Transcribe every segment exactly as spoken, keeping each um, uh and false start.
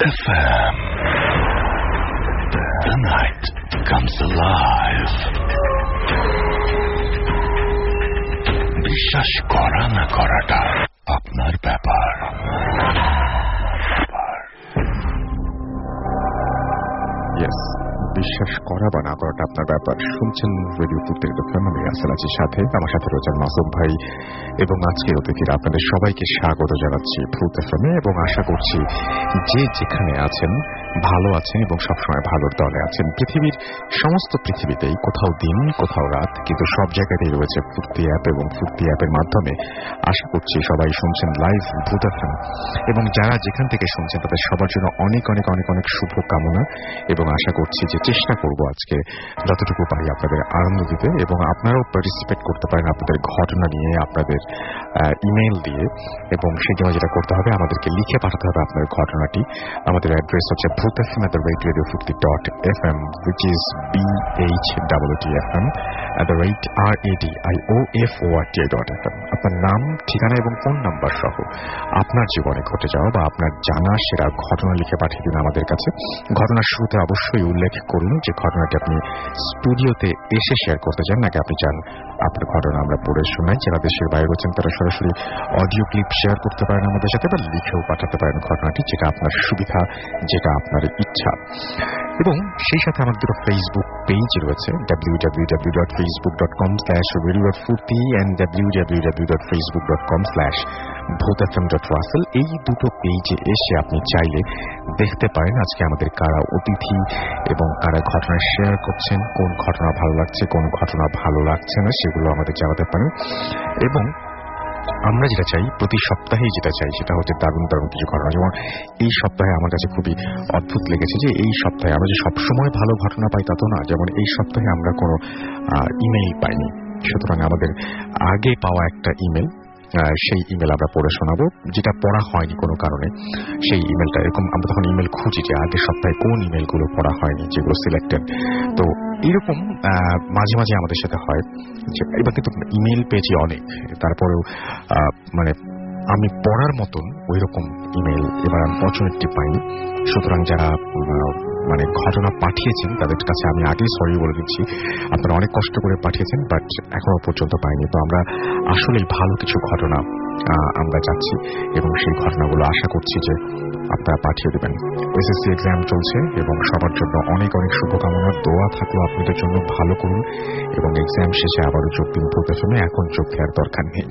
F M. The night comes alive. বিশ্বাস করা না করাটা আপনার ব্যাপার. Yes. বিশ্বাস করা বা না করাটা আপনার ব্যাপার. শুনছেন রেডিও ফুর্তি এফ এম. আমি আসল আছি সাথে, আমার সাথে রয়েছেন মাসুম ভাই এবং আজকের অতিথিরা আপনাদের সবাইকে স্বাগত জানাচ্ছি ফুর্তি এফ এম. এবং আশা করছি যে যেখানে আছেন ভালো আছেন এবং সবসময় ভালোর দলে আছেন. পৃথিবীর সমস্ত পৃথিবীতেই কোথাও দিন কোথাও রাত, কিন্তু সব জায়গাতেই রয়েছে ফুর্তি অ্যাপ এবং ফুর্তি অ্যাপের মাধ্যমে আশা করছি সবাই শুনছেন লাইভ ফুর্তি এফ এম. এবং যারা যেখান থেকে শুনছেন তাদের সবার জন্য অনেক অনেক অনেক অনেক শুভ কামনা এবং আশা করছি যে চেষ্টা করব আজকে যতটুকু পারি আপনাদের আনন্দ দিতে, এবং আপনারাও পার্টিসিপেট করতে পারেন আপনাদের ঘটনা নিয়ে আপনাদের ইমেইল দিয়ে, এবং সেই জন্য যেটা করতে হবে আমাদেরকে লিখে পাঠাতে হবে আপনার ঘটনাটি. আমাদের অ্যাড্রেস হচ্ছে Bhoot F M at the rate radio fifty dot f m, which is b h w t f m at the rate r a d i o f o r t dot f m. আপনার নাম, ঠিকানা এবং phone number সহ আপনার জীবনে ঘটে যাওয়া বা আপনার জানা সেরা ঘটনা লিখে পাঠিয়ে দিন আমাদের কাছে. ঘটনার শুরুতে অবশ্যই উল্লেখ করুন যে ঘটনাটি আপনি স্টুডিওতে এসে শেয়ার করতে চান, নাকি আপনি চান আপনার ঘটনা আমরা পড়ে শোনাই. যারা দেশের বাইরে রয়েছেন তারা সরাসরি অডিও ক্লিপ শেয়ার করতে পারেন আমাদের সাথে, বা লিখেও পাঠাতে পারেন ঘটনাটি, যেটা আপনার সুবিধা, যেটা আপনার ইচ্ছা. এবং সেই সাথে আমার দুটো ফেসবুক পেজ রয়েছে, W W W dot Facebook dot com slash radio Furti and W W W dot Facebook dot com slash Bhoot F M dot Rasel. এই দুটো পেজে এসে আপনি চাইলে দেখতে পারেন আজকে আমাদের কারা অতিথি এবং কারা ঘটনা শেয়ার করছেন, কোন ঘটনা ভালো লাগছে, কোন ঘটনা ভালো লাগছে না, সেগুলো আমাদের জানাতে পারেন. এবং আমরা যেটা চাই, প্রতি সপ্তাহেই যেটা চাই, সেটা হচ্ছে দারুণ দারুণ কিছু ঘটনা. যেমন এই সপ্তাহে আমার কাছে খুবই অদ্ভুত লেগেছে যে এই সপ্তাহে আমরা যে সবসময় ভালো ঘটনা পাই তা তো না. যেমন এই সপ্তাহে আমরা কোনো ইমেইল পাইনি, সুতরাং আমাদের আগে পাওয়া একটা ইমেল, সেই ইমেল আমরা পড়ে শোনাবো, যেটা পড়া হয়নি কোনো কারণে. সেই ইমেলটা এরকম, আমরা তখন ইমেল খুঁজি যে আগের সপ্তাহে কোন ইমেলগুলো পড়া হয়নি, যেগুলো সিলেক্টেড. তো এরকম মাঝে মাঝে আমাদের সাথে হয়. এবার কিন্তু ইমেল পেয়েছি অনেক, তারপরেও মানে আমি পড়ার মতন ওই রকম ইমেল এবার আনফরচুনেটলি পাইনি. সুতরাং যারা মানে ঘটনা পাঠিয়েছেন তাদের কাছে আমি আগেই সরি বলে দিচ্ছি, আপনারা অনেক কষ্ট করে পাঠিয়েছেন, বাট এখনো পর্যন্ত পাইনি. তো আমরা আসলেই ভালো কিছু ঘটনা আমরা যাচ্ছি এবং সেই ঘটনাগুলো আশা করছি যে আপনারা পাঠিয়ে দেবেন. এসএসসি এক্সাম চলছে এবং সবার জন্য অনেক অনেক শুভকামনা, দোয়া থাকলো আপনাদের জন্য, ভালো করুন এবং এক্সাম শেষে আবারও যোগ দিন ভূত এফ এম এ. এখন যোগ দেওয়ার দরকার নেই.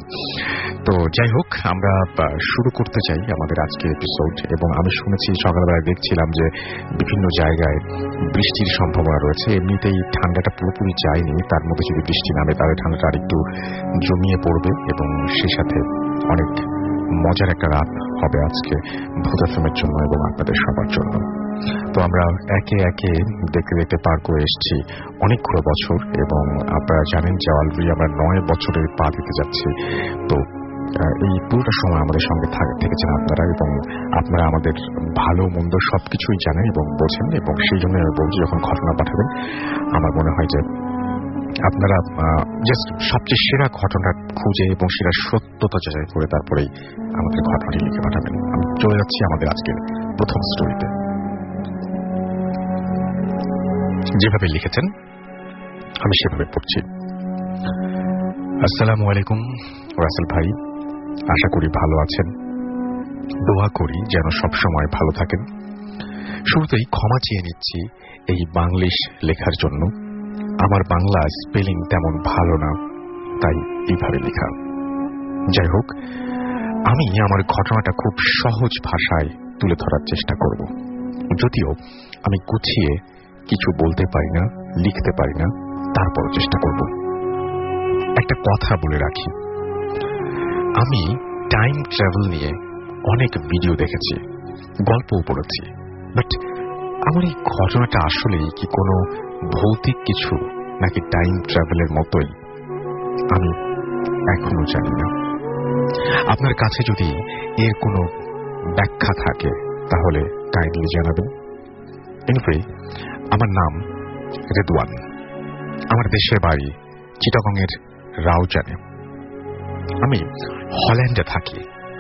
তো যাই হোক, আমরা শুরু করতে চাই আমাদের আজকের এপিসোড. এবং আমি শুনেছি, সকালবেলায় দেখছিলাম যে বিভিন্ন জায়গায় বৃষ্টির সম্ভাবনা রয়েছে. এমনিতেই ঠান্ডাটা পুরোপুরি যায়নি, তার মধ্যে যদি বৃষ্টি নামে তাহলে ঠান্ডাটা আরেকটু জমিয়ে পড়বে এবং সেই সাথে অনেক মজার একটা রাত হবে আজকে ভূত এফ এম এর জন্য এবং আপনাদের সবার জন্য. তো আমরা একে একে দেখতে দেখতে পার করে এসেছি অনেকগুলো বছর, এবং আপনারা জানেন যে অলরেডি আমরা নয় বছরের পা দিতে যাচ্ছি. তো এই পুরোটা সময় আমাদের সঙ্গে থেকেছেন আপনারা, এবং আপনারা আমাদের ভালো মন্দ সবকিছুই জানেন এবং বোঝেন. এবং সেই জন্য আমি বলছি, যখন ঘটনা পাঠাবেন আমার মনে হয় যে আপনারা জাস্ট সবচেয়ে সেরা ঘটনা খুঁজে এবং সেরা সত্যতা যাচাই করে তারপরেই আমাদের ঘটনাটি লিখে পাঠাবেন. আমি চলে যাচ্ছি আমাদের আজকের প্রথম স্টোরিতে. যেভাবে লিখেছেন আমি সেভাবে পড়ছি. আসসালামু আলাইকুম রাসেল ভাই, আশা করি ভালো আছেন. দোয়া করি যেন সবসময় ভালো থাকেন. শুরুতেই ক্ষমা চেয়ে নিচ্ছি এই বাংলিশ লেখার জন্য. আমার বাংলা স্পেলিং তেমন ভালো না, তাই এইভাবে লেখা. যাই হোক, আমি আমার ঘটনাটা খুব সহজ ভাষায় তুলে ধরার চেষ্টা করব, যদিও আমি গুছিয়ে কিছু বলতে পারি না, লিখতে পারি না, তারপরও চেষ্টা করব. একটা কথা বলে রাখি, আমি টাইম ট্রাভেল নিয়ে অনেক ভিডিও দেখেছি, গল্পও পড়েছি, বাট আমার এই ঘটনাটা আসলেই কি কোনো ভৌতিক কিছু নাকি টাইম ট্রাভেলের মতোই আমি এখনো জানি না. আপনার কাছে যদি এর কোনো ব্যাখ্যা থাকে তাহলে কাইন্ডলি জানাবেন. এনিওয়ে, আমার নাম রেদওয়ান. আমার দেশের বাড়ি চিটাগংয়ের রাউজানে. আমি হল্যান্ডে থাকি,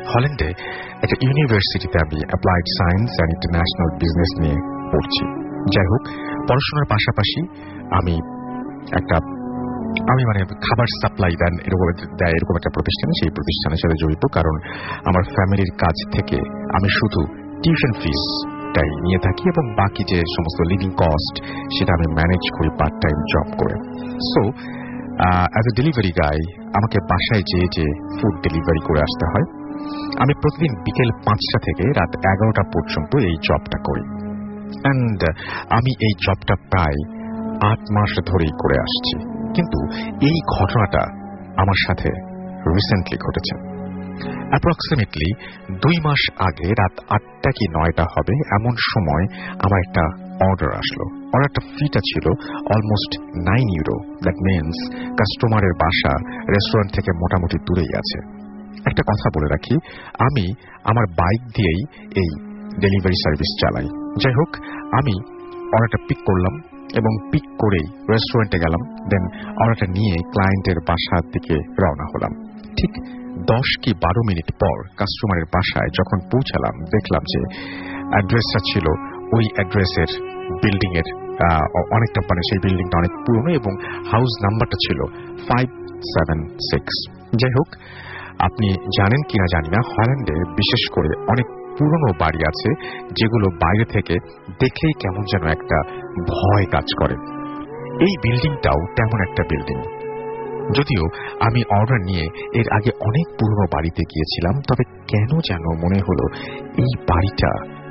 হল্যান্ডে একটা ইউনিভার্সিটিতে আমি applied science and international business নিয়ে পড়ছি। যাই হোক, পড়াশোনার পাশাপাশি আমি একটা আমি মানে খাবার সাপ্লাই দেন এরকম দেয় এরকম একটা প্রতিষ্ঠানে, সেই প্রতিষ্ঠানের সাথে জড়িত। কারণ আমার ফ্যামিলির কাছ থেকে আমি শুধু টিউশন ফিসটাই নিয়ে থাকি এবং বাকি যে সমস্ত লিভিং কস্ট সেটা আমি ম্যানেজ করি পার্ট টাইম জব করে। So as a delivery guy আমাকে বাসায় যেয়ে যে ফুড ডেলিভারি করে আসতে হয়। আমি প্রতিদিন বিকেল পাঁচটা থেকে রাত এগারোটা পর্যন্ত এই জবটা করি অ্যান্ড আমি এই জবটা প্রায় আট মাস ধরেই করে আসছি। কিন্তু এই ঘটনাটা আমার সাথে রিসেন্টলি ঘটেছে। অ্যাপ্রক্সিমেটলি দুই মাস আগে রাত আটটা কি নয়টা হবে এমন সময় আমার একটা অর্ডার আসলো। অর্ডারটা ফিটা ছিল almost nine euro. That means কাস্টমারের বাসা রেস্টুরেন্ট থেকে মোটামুটি দূরেই আছে। একটা কথা বলে রাখি, আমি আমার বাইক দিয়েই এই ডেলিভারি সার্ভিস চালাই। যাই হোক, আমি অর্ডারটা পিক করলাম এবং পিক করেই রেস্টুরেন্টে গেলাম। দেন অর্ডারটা নিয়ে ক্লায়েন্টের বাসার দিকে রওনা হলাম। ঠিক দশ কি বারো মিনিট পর কাস্টমারের বাসায় যখন পৌঁছালাম, দেখলাম যে অ্যাড্রেসটা ছিল ওই অ্যাড্রেসের বিল্ডিং এর অনেকটা, মানে সেই বিল্ডিংটা অনেক পুরনো এবং হাউস নাম্বারটা ছিল ফাইভ সেভেন সিক্স। যাই হোক, আপনি জানেন কিনা জানি না, হল্যান্ডে বিশেষ করে অনেক পুরনো বাড়ি আছে যেগুলো বাইরে থেকে দেখলেই কেমন যেন একটা ভয় কাজ করে। এই বিল্ডিংটাও তেমন একটা বিল্ডিং। যদিও আমি অর্ডার নিয়ে এর আগে অনেক পুরনো বাড়িতে গিয়েছিলাম, তবে কেন যেন মনে হলো এই বাড়িটা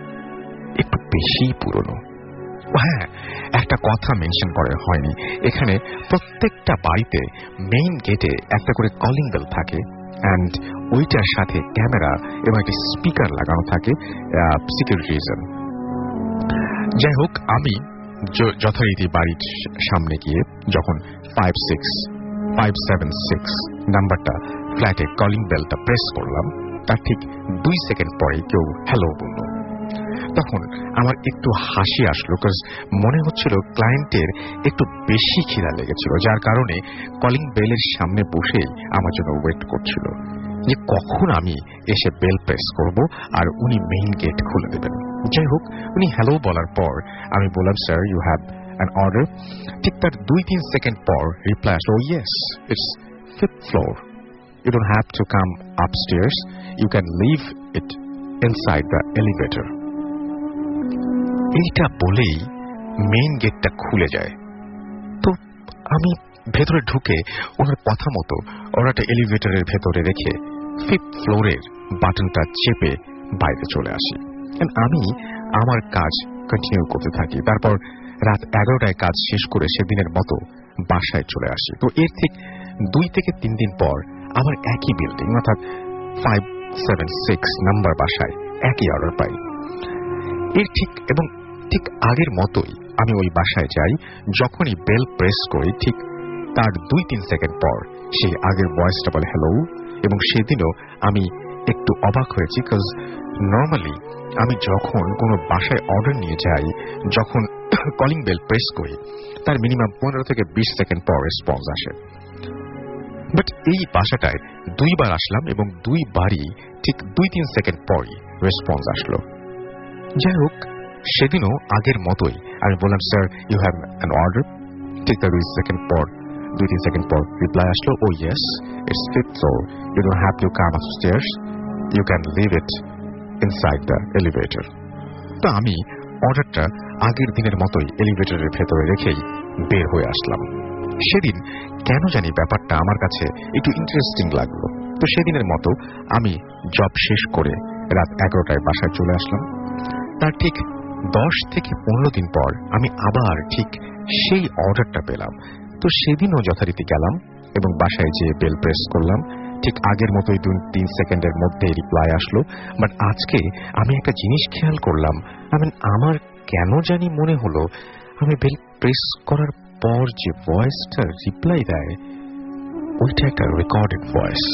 একটু বেশি পুরনো। হ্যাঁ, একটা কথা মেনশন করা হয়নি, এখানে প্রত্যেকটা বাড়িতে মেইন গেটে একটা করে কলিং বেল থাকে অ্যান্ড ওইটার সাথে ক্যামেরা এবং একটি স্পিকার লাগানো থাকে সিকিউরিটি রিজন। যাই হোক, আমি যথারীতি বাড়ির সামনে গিয়ে যখন five six five seven six নাম্বারটা ফ্ল্যাটে কলিং বেলটা প্রেস করলাম, তার ঠিক দুই সেকেন্ড পরে কেউ হ্যালো বলল। তখন আমার একটু হাসি আসলো, কারণ মনে হচ্ছিল ক্লায়েন্টের একটু বেশি খিদা লেগেছিল, যার কারণে কলিং বেলের সামনে বসেই আমার জন্য ওয়েট করছিল যে কখন আমি এসে বেল প্রেস করব আর উনি মেইন গেট খুলে দেবেন। যাই হোক, উনি হ্যালো বলার পর আমি বললাম, sir you have an order. ঠিক তার দুই তিন সেকেন্ড পর রিপ্লাই আসলো, yes it's fifth floor, you don't have to come upstairs, you can leave it inside the elevator. এইটা বলেই মেইন গেটটা খুলে যায়। তো আমি ভেতরে ঢুকে ওনার কথা মতো অর্ডারটা এলিভেটরের ভেতরে রেখে ফিফথ ফ্লোরের বাটনটা চেপে বাইরে চলে আসি। আমি আমার কাজ কন্টিনিউ করতে থাকি। তারপর রাত এগারোটায় কাজ শেষ করে সেদিনের মতো বাসায় চলে আসি। তো এর ঠিক দুই থেকে তিন দিন পর আবার একই বিল্ডিং অর্থাৎ ফাইভ সেভেন সিক্স নাম্বার বাসায় একই অর্ডার পাই। এর ঠিক এবং ঠিক আগের মতোই আমি ওই বাসায় যাই। যখনই বেল প্রেস করি ঠিক তার দুই তিন সেকেন্ড পর সেই আগের ভয়েসটা বলে হ্যালো। এবং সেদিনও আমি একটু অবাক হয়েছি, কজ নর্মালি আমি যখন কোনো বাসায় অর্ডার নিয়ে যাই, যখন কলিং বেল প্রেস করি তার মিনিমাম পনেরো থেকে বিশ সেকেন্ড পর রেসপন্স আসে। বাট এই বাসাটায় দুইবার আসলাম এবং দুইবারই ঠিক দুই তিন সেকেন্ড পরই রেসপন্স আসলো। যাই হোক, সেদিনও আগের মতোই আমি বললাম, sir you have an order. ঠিক তার দুই সেকেন্ড পর দুই তিন সেকেন্ড পর রিপ্লাই আসলো, oh yes it's fifth floor, you don't have to come upstairs, you can leave it inside the elevator. তো আমি অর্ডারটা আগের দিনের মতোই এলিভেটরের ভেতরে রেখেই বের হয়ে আসলাম। সেদিন কেন জানি ব্যাপারটা আমার কাছে একটু ইন্টারেস্টিং লাগলো। তো সেদিনের মতো আমি জব শেষ করে রাত এগারোটায় বাসায় চলে আসলাম। তার ঠিক দশ থেকে পনেরো দিন পর আমি আবার ঠিক সেই অর্ডারটা পেলাম। তো সেদিনও যথারীতি গেলাম এবং বাসায় যেয়ে বেল প্রেস করলাম। ঠিক আগের মতোই দুই তিন সেকেন্ডের মধ্যে রিপ্লাই আসলো। বাট আজকে আমি একটা জিনিস খেয়াল করলাম, আমি আমার কেন জানি মনে হলো আমি বেল প্রেস করার পর যে ভয়েসটা রিপ্লাই দেয় ওইটা একটা রেকর্ডেড ভয়েস।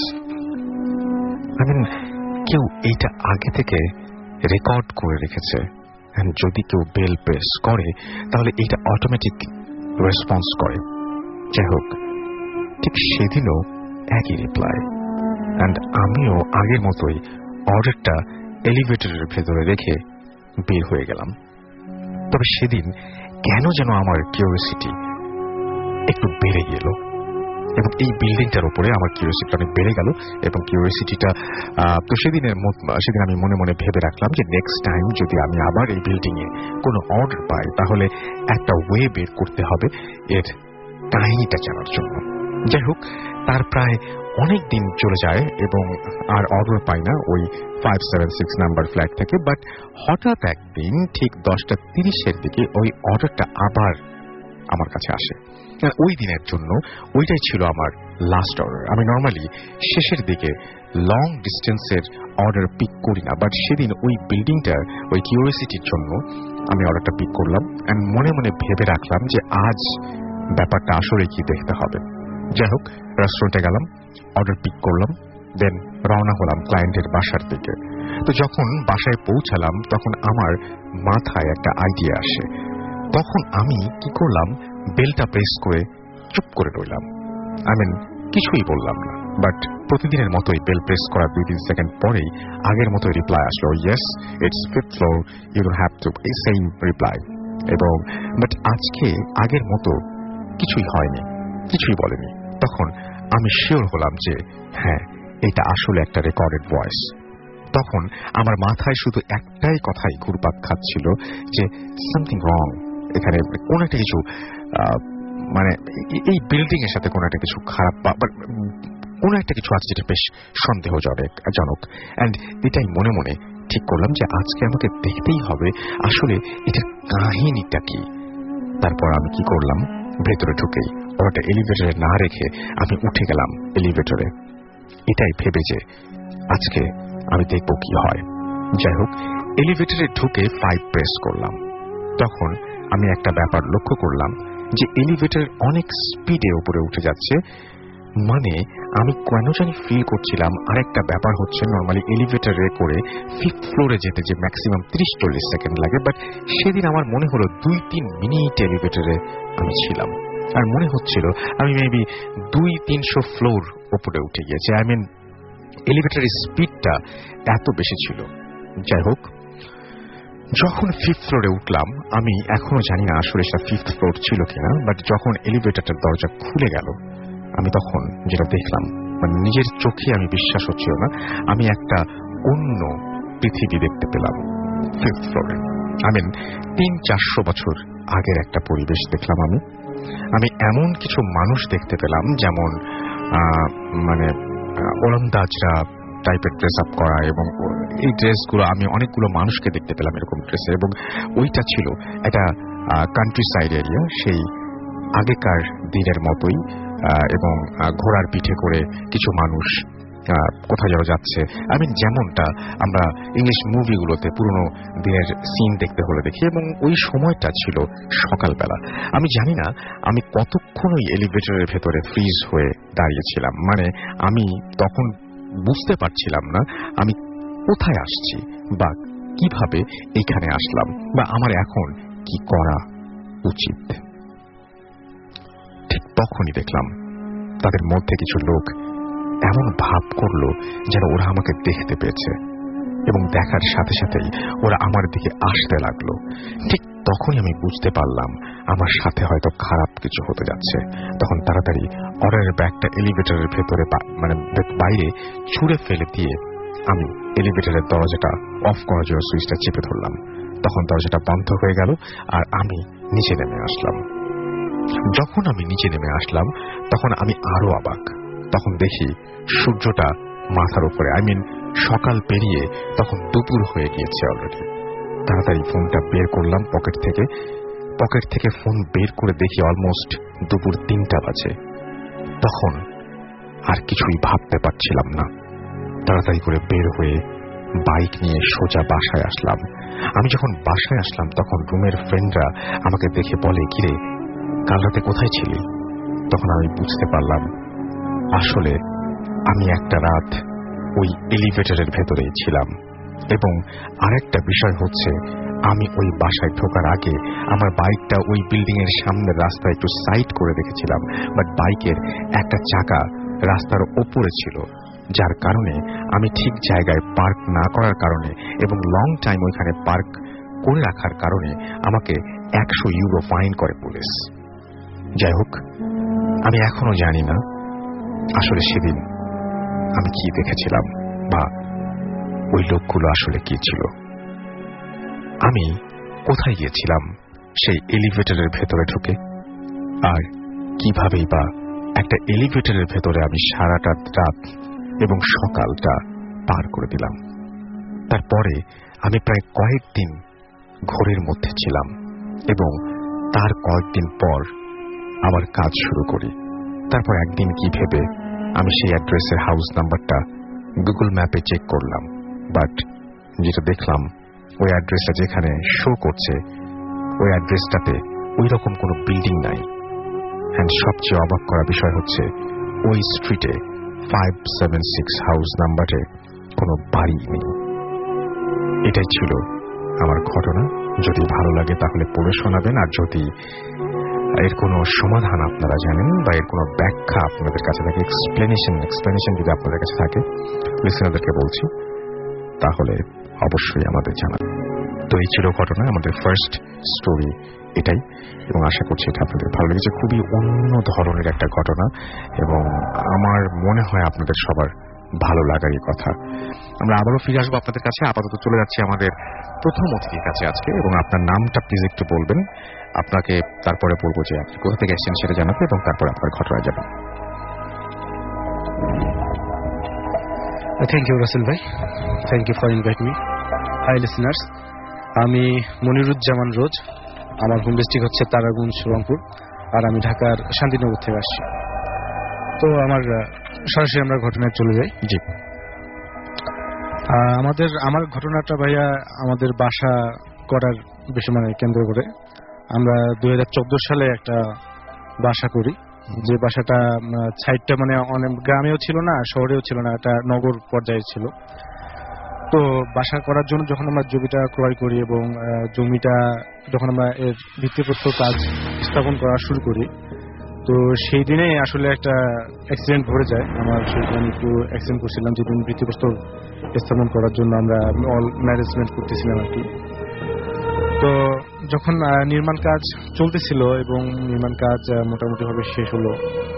আই মিন কেউ এইটা আগে থেকে রেকর্ড করে রেখেছে। যদি কেউ বেল প্রেস করে তাহলে এইটা অটোমেটিক রেসপন্স করে। যাই হোক, ঠিক সেদিনও একই রিপ্লাই অ্যান্ড আমিও আগের মতোই অর্ডারটা এলিভেটরের ভেতরে রেখে বের হয়ে গেলাম। তবে সেদিন কেন যেন আমার কিউরিওসিটি একটু বেড়ে গেল এবং এই বিল্ডিংটার উপরে আমার কিউরিওসিটি অনেক বেড়ে গেল এবং কিউরিওসিটিটা তো সেদিনের সেদিন আমি মনে মনে ভেবে রাখলাম যে নেক্সট টাইম যদি আমি আবার এই বিল্ডিং এ কোনো অর্ডার পাই তাহলে একটা ওয়ে বের করতে হবে এর কাহিনীটা জানার জন্য। যাই হোক, তার প্রায় অনেক দিন চলে যায় এবং আর অর্ডার পাই না ওই five seven six number flat থেকে। বাট হঠাৎ একদিন ঠিক দশটা তিরিশের দিকে ওই অর্ডারটা আবার আমার কাছে আসে। ওই দিনের জন্য ওইটাই ছিল আমার লাস্ট অর্ডার। আমি নর্মালি শেষের দিকে লং ডিস্টেন্সের অর্ডার পিক করি না, বাট সেদিন ওই বিল্ডিংটার ওই কিউরিওসিটির জন্য আমি অর্ডারটা পিক করলাম এন্ড মনে মনে ভেবে রাখলাম যে আজ ব্যাপারটা আসলে কি দেখতে হবে। যাই হোক, রেস্টুরেন্টে গেলাম, অর্ডার পিক করলাম, দেন রওনা হলাম ক্লায়েন্টের বাসার দিকে। তো যখন বাসায় পৌঁছালাম তখন আমার মাথায় একটা আইডিয়া আসে। তখন আমি কি করলাম, বেলটা প্রেস করে চুপ করে রইলাম। আই মিন কিছুই বললাম না, বাট প্রতিদিনের মতোই বেল প্রেস করার দুই তিন সেকেন্ড পরেই আগের মতোই রিপ্লাই আসলো, yes it's fifth floor, you don't have to, এই সেম রিপ্লাই। এবং বাট আজকে আগের মতো কিছুই হয়নি, কিছুই বলেনি। তখন আমি শিওর হলাম যে হ্যাঁ, এটা আসলে একটা রেকর্ডেড ভয়েস। তখন আমার মাথায় শুধু একটাই কথাই ঘুরপাক খাচ্ছিল যে সামথিং রং, এখানে কোন একটা কিছু, মানে এই বিল্ডিং এর সাথে কোন একটা কিছু খারাপ বা কোন একটা কিছু আছে যেটা বেশ সন্দেহজনক জনক এন্ড এটাই মনে মনে ঠিক করলাম যে আজকে আমাকে দেখতেই হবে আসলে এটার কাহিনীটা কি। তারপর আমি কি করলাম, ভেতরে ঢুকেই ওটা এলিভেটরে না রেখে আমি উঠে গেলাম এলিভেটরে, এটাই ভেবে যে আজকে আমি দেখব কি হয়। যাই হোক, এলিভেটরে ঢুকে ফাইভ প্রেস করলাম। তখন আমি একটা ব্যাপার লক্ষ্য করলাম যে এলিভেটর অনেক স্পিডে উপরে উঠে যাচ্ছে। মানে আমি কেন জানি ফিল করছিলাম আরেকটা ব্যাপার হচ্ছে, নর্মালি এলিভেটরে করে ফিফথ ফ্লোরে যেতে যে ম্যাক্সিমাম ত্রিশ চল্লিশ সেকেন্ড লাগে, বাট সেদিন আমার মনে হলো দুই তিন মিনিট এলিভেটরে আমি ছিলাম আর মনে হচ্ছিল আমি মেবি দুই তিনশো ফ্লোর উপরে উঠে গিয়েছে। আই মিন এলিভেটরের স্পিডটা এত বেশি ছিল। যাই হোক, যখন ফিফথ ফ্লোরে উঠলাম, আমি এখনো জানি না আসলে সেটা ফিফথ ফ্লোর ছিল কিনা, বাট যখন এলিভেটরের দরজা খুলে গেল আমি তখন যেটা দেখলাম, মানে নিজের চোখে আমি বিশ্বাস হচ্ছিল না, আমি একটা অন্য পৃথিবী দেখতে পেলাম ফিফথ ফ্লোরে। আই মিন তিন চারশো বছর আগের একটা পরিবেশ দেখলাম আমি। আমি এমন কিছু মানুষ দেখতে পেলাম যেমন মানে ওলন্দাজরা টাইপের ড্রেস আপ করা, এবং এই ড্রেসগুলো আমি অনেকগুলো মানুষকে দেখতে পেলাম এরকম ড্রেসে, এবং ওইটা ছিল একটা কান্ট্রি সাইড এরিয়া, সেই আগেকার দিনের মতোই, এবং ঘোড়ার পিঠে করে কিছু মানুষ কোথায় যেন যাচ্ছে। আমি যেমনটা আমরা ইংলিশ মুভিগুলোতে পুরনো দিনের সিন দেখতে হলে দেখি, এবং ওই সময়টা ছিল সকালবেলা। আমি জানি না আমি কতক্ষণ ওই এলিভেটরের ভেতরে ফ্রিজ হয়ে দাঁড়িয়েছিলাম, মানে আমি তখন বুঝতে পারছিলাম না আমি কোথায় আসছি বা কিভাবে এখানে আসলাম বা আমার এখন কি করা উচিত। ঠিক তখনই দেখলাম তাদের মধ্যে কিছু লোক এমন ভাব করলো যেন ওরা আমাকে দেখতে পেয়েছে, এবং দেখার সাথে সাথেই ওরা আমার দিকে আসতে লাগলো। ঠিক তখনই আমি বুঝতে পারলাম আমার সাথে হয়তো খারাপ কিছু হতে যাচ্ছে। তখন তাড়াতাড়ি অর্ডারের ব্যাগটা এলিভেটরের ভেতরে মানে বাইরে ছুঁড়ে ফেলে দিয়ে আমি এলিভেটরের দরজাটা অফ করার জন্য সুইচটা চেপে ধরলাম। তখন দরজাটা বন্ধ হয়ে গেল আর আমি নিচে নেমে আসলাম। যখন আমি নিচে নেমে আসলাম তখন আমি আরো অবাক। তখন দেখি সূর্যটা মাথার উপরে, আই মিন সকাল পেরিয়ে তখন দুপুর হয়ে গিয়েছে অলরেডি। তাড়াতাড়ি ফোনটা বের করলাম পকেট থেকে পকেট থেকে ফোন বের করে দেখি অলমোস্ট দুপুর তিনটা বাজে। তখন আর কিছুই ভাবতে পারছিলাম না। তাড়াতাড়ি করে বের হয়ে বাইক নিয়ে সোজা বাসায় আসলাম। আমি যখন বাসায় আসলাম তখন রুমের ফ্রেন্ডরা আমাকে দেখে বলে, কিরে কাল রাতে কোথায় ছিলি? তখন আমি বুঝতে পারলাম আসলে আমি একটা রাত ওই এলিভেটরের ভেতরেই ছিলাম। এবং আরেকটা বিষয় হচ্ছে, আমি ওই বাসায় ঢোকার আগে আমার বাইকটা ওই বিল্ডিং এর সামনের রাস্তায় একটু সাইড করে রেখেছিলাম, বাট বাইকের একটা চাকা রাস্তার ওপরে ছিল, যার কারণে আমি ঠিক জায়গায় পার্ক না করার কারণে এবং লং টাইম ওইখানে পার্ক করে রাখার কারণে আমাকে একশো ইউরো ফাইন করে পুলিশ। যাই হোক, আমি এখনো জানি না আসলে সেদিন আমি কি দেখেছিলাম বা ওই লোকগুলো আসলে কি ছিল। আমি কোথায় গিয়েছিলাম সেই এলিভেটরের ভেতরে ঢুকে, আর কিভাবেই বা একটা এলিভেটরের ভেতরে আমি সারাটা রাত এবং সকালটা পার করে দিলাম। তারপরে আমি প্রায় কয়েকদিন ঘোরের মধ্যে ছিলাম এবং তার কয়েকদিন পর আবার কাজ শুরু করি। তারপর একদিন কি ভেবে আমি সেই অ্যাড্রেসের হাউস নাম্বারটা গুগল ম্যাপে চেক করলাম, বাট যেটা দেখলাম ওই অ্যাড্রেসটা যেখানে শো করছে ওই অ্যাড্রেসটাতে ওই রকম কোনো বিল্ডিং নাই। অ্যান্ড সবচেয়ে অবাক করা বিষয় হচ্ছে ওই স্ট্রিটে ফাইভ সেভেন সিক্স হাউস নাম্বারে কোনো বাড়ি নেই। এটাই ছিল আমার ঘটনা। যদি ভালো লাগে তাহলে পড়ে শোনাবেন, আর যদি এর কোনো সমাধান আপনারা জানেন বা এর কোনো ব্যাখ্যা আপনাদের কাছে থাকে, এক্সপ্লেনেশন এক্সপ্লেনেশন যদি আপনাদের কাছে থাকে, লিসেনারদেরকে বলছি, তাহলে অবশ্যই আমাদের জানান। তো এই ছিল ঘটনা, আমাদের ফার্স্ট স্টোরি এটাই, এবং আশা করছি এটা আপনাদের ভালো লেগেছে। খুবই অন্য ধরনের একটা ঘটনা এবং আমার মনে হয় আপনাদের সবার ভালো লাগারই কথা। আমরা আবারও ফিরে আসবো আপনাদের কাছে। আপাতত চলে যাচ্ছি আমাদের প্রথম অতিথির কাছে আজকে, এবং আপনার নামটা প্লিজ একটু বলবেন। আপনাকে তারপরে বলবো যে আপনি কোথা থেকে এসেছেন সেটা জানাতে, এবং তারপরে আপনার ঘটনায় যাবেন। থ্যাংক ইউ রাসেল ভাই, thank you for invite me. Hi listeners, আমি মনিরুজ্জামান রোজ। আমার হোম ডিস্ট্রিক্ট হচ্ছে তারাগঞ্জ রংপুর, আর আমি ঢাকার শান্তিনগর থেকে আসছি। তো আমার সরাসরি আমরা ঘটনায় চলে যাই। জি, আমাদের আমার ঘটনাটা ভাইয়া আমাদের বাসা করার বেশি মানে কেন্দ্র করে আমরা দুই হাজার চোদ্দ সালে একটা বাসা করি, যে বাসাটা সাইডটা মানে অনেক গ্রামেও ছিল না শহরেও ছিল না, একটা নগর পর্যায়ে ছিল। তো বাসা করার জন্য যখন আমরা জমিটা ক্রয় করি এবং জমিটা যখন আমরা এর ভিত্তিপ্রস্তর কাজ স্থাপন করা শুরু করি, তো সেই দিনে আসলে একটা অ্যাক্সিডেন্ট ঘটে যায় আমার। সেদিন একটু অ্যাক্সিডেন্ট করছিলাম, যেদিন ভিত্তিপ্রস্তর স্থাপন করার জন্য আমরা অল ম্যানেজমেন্ট করতেছিলাম আর কি। তো যখন নির্মাণ কাজ চলতেছিল এবং নির্মাণ কাজ মোটামুটি ভাবে শেষ হলো,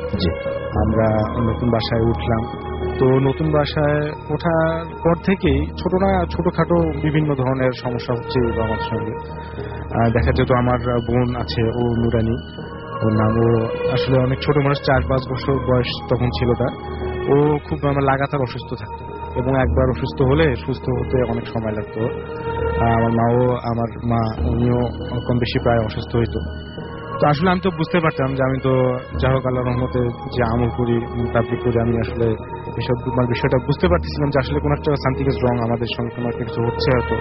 আমরা নতুন বাসায় উঠলাম। তো নতুন বাসায় ওঠার পর থেকেই ছোট না ছোটখাটো বিভিন্ন ধরনের সমস্যা হচ্ছে আমার সঙ্গে। দেখা যেত আমার বোন আছে, ও নুরানি ওর নাম। ও আসলে অনেক ছোট মানুষ, চার পাঁচ বছর বয়স তখন ছিল তার। ও খুব আমার লাগাতার অসুস্থ থাকতো এবং একবার অসুস্থ হলে সুস্থ হতে অনেক সময় লাগতো। আমার মাও আমার মা উনিও কম বেশি প্রায় অসুস্থ হইতো। তো আসলে আমি তো বুঝতে পারতাম যে আমি তো যাই হোক আল্লাহর রহমতে যে আমল করি তাবলীগ করি, আমি আসলে এসব বিষয়টা বুঝতে পারতেছিলাম যে আসলে কোনো একটা সামথিং ইজ রং, আমাদের সঙ্গে কোনো একটা কিছু হচ্ছে হয়তো।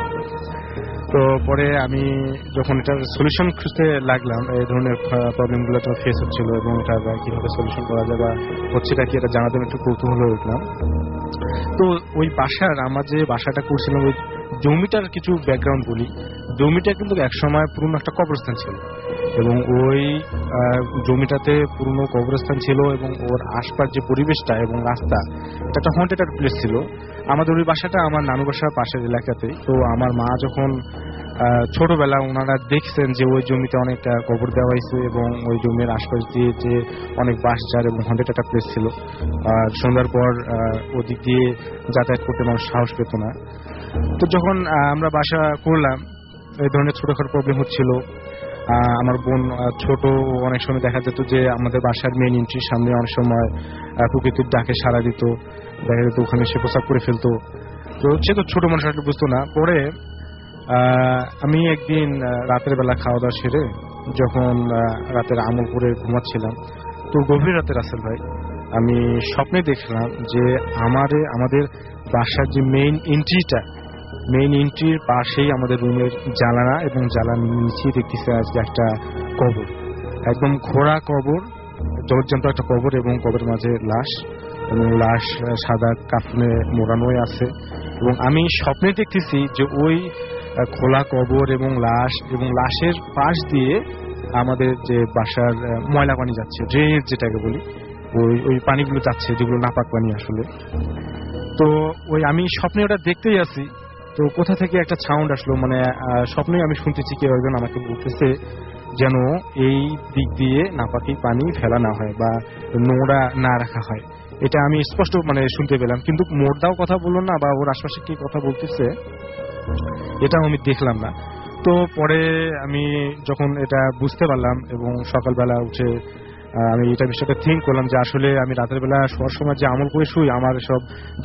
তো পরে আমি যখন এটার সলিউশন খুঁজতে লাগলাম, এই ধরনের প্রবলেমগুলো তো ফেস হচ্ছিল এবং এটা কিভাবে সলিউশন করা যায় বা হচ্ছেটা কি এটা জানাতে একটু কৌতূহল হয়ে উঠলাম। তো ওই বাসার আমার যে বাসাটা করছিলাম ওই জমিটার কিছু ব্যাকগ্রাউন্ড বলি। জমিটা কিন্তু একসময় পুরনো একটা কবরস্থান ছিল এবং ওই জমিটাতে পুরনো কবরস্থান ছিল এবং ওর আশপাশ যে পরিবেশটা এবং রাস্তা, এটা একটা হন্টেড প্লেস ছিল। আমাদের ওই বাসাটা আমার নানু বাসার পাশের এলাকাতে। তো আমার মা যখন ছোটবেলা ওনারা দেখছেন যে ওই জমিতে অনেক কবর দেওয়া হয়েছে এবং ওই জমির আশপাশ দিয়ে যে অনেক বাঁশঝাড় এবং হন্টেড একটা প্লেস ছিল, আর সন্ধ্যার পর ওদিক দিয়ে যাতায়াত করতে মানুষ সাহস পেত না। তো যখন আমরা বাসা করলাম এই ধরনের ছোটখাটো প্রবলেম হচ্ছিল। আমার বোন ছোট, অনেক সময় দেখা যেত যে আমাদের বাসার মেইন এন্ট্রির সামনে অনেক সময় প্রকৃতির ডাকে সাড়া দিত, দেখা যেত ওখানে সে প্রস্রাব করে ফেলতো। তো সে তো ছোট মানুষ আসলে বুঝতো না। পরে আমি একদিন রাতের বেলা খাওয়া দাওয়া সেরে যখন রাতের আমল করে ঘুমাচ্ছিলাম, তো গভীর রাতে রাসেল ভাই আমি স্বপ্নে দেখলাম যে আমারে আমাদের বাসার যে মেইন এন্ট্রিটা, মেইন এন্ট্রির পাশেই আমাদের রুমের জানালা এবং জানালার নিচে দেখতেছে আজকে একটা কবর, একদম ঘোড়া কবর, জলজ্যান্ত একটা কবর এবং কবরের মাঝে লাশ এবং লাশ সাদা কাফনে মোড়ানোই আছে। এবং আমি স্বপ্নে দেখতেছি যে ওই খোলা কবর এবং লাশ এবং লাশের পাশ দিয়ে আমাদের যে বাসার ময়লা পানি যাচ্ছে, ড্রেনেজ যেটাকে বলি, ওই ওই পানিগুলো যাচ্ছে যেগুলো নাপাক পানি আসলে। তো ওই আমি স্বপ্নে ওটা দেখতেই আছি, তো কোথা থেকে একটা সাউন্ড আসলো, মানে স্বপ্নেই আমি শুনতেছি কেউ একজন আমাকে বলতেছে যেন এই দিক দিয়ে নাপাকি পানি ফেলা না হয় বা নোংরা না রাখা হয়। এটা আমি স্পষ্ট মানে শুনতে পেলাম, কিন্তু মোরদাও কথা বললো না বা ওর আশপাশে কি কথা বলতেছে এটাও আমি দেখলাম না। তো পরে আমি যখন এটা বুঝতে পারলাম এবং সকালবেলা উঠে আমি এটা বিষয়টা থিঙ্ক করলাম যে আসলে আমি রাতের বেলা শোয়ার সময় যে আমল করে শুই, আমার সব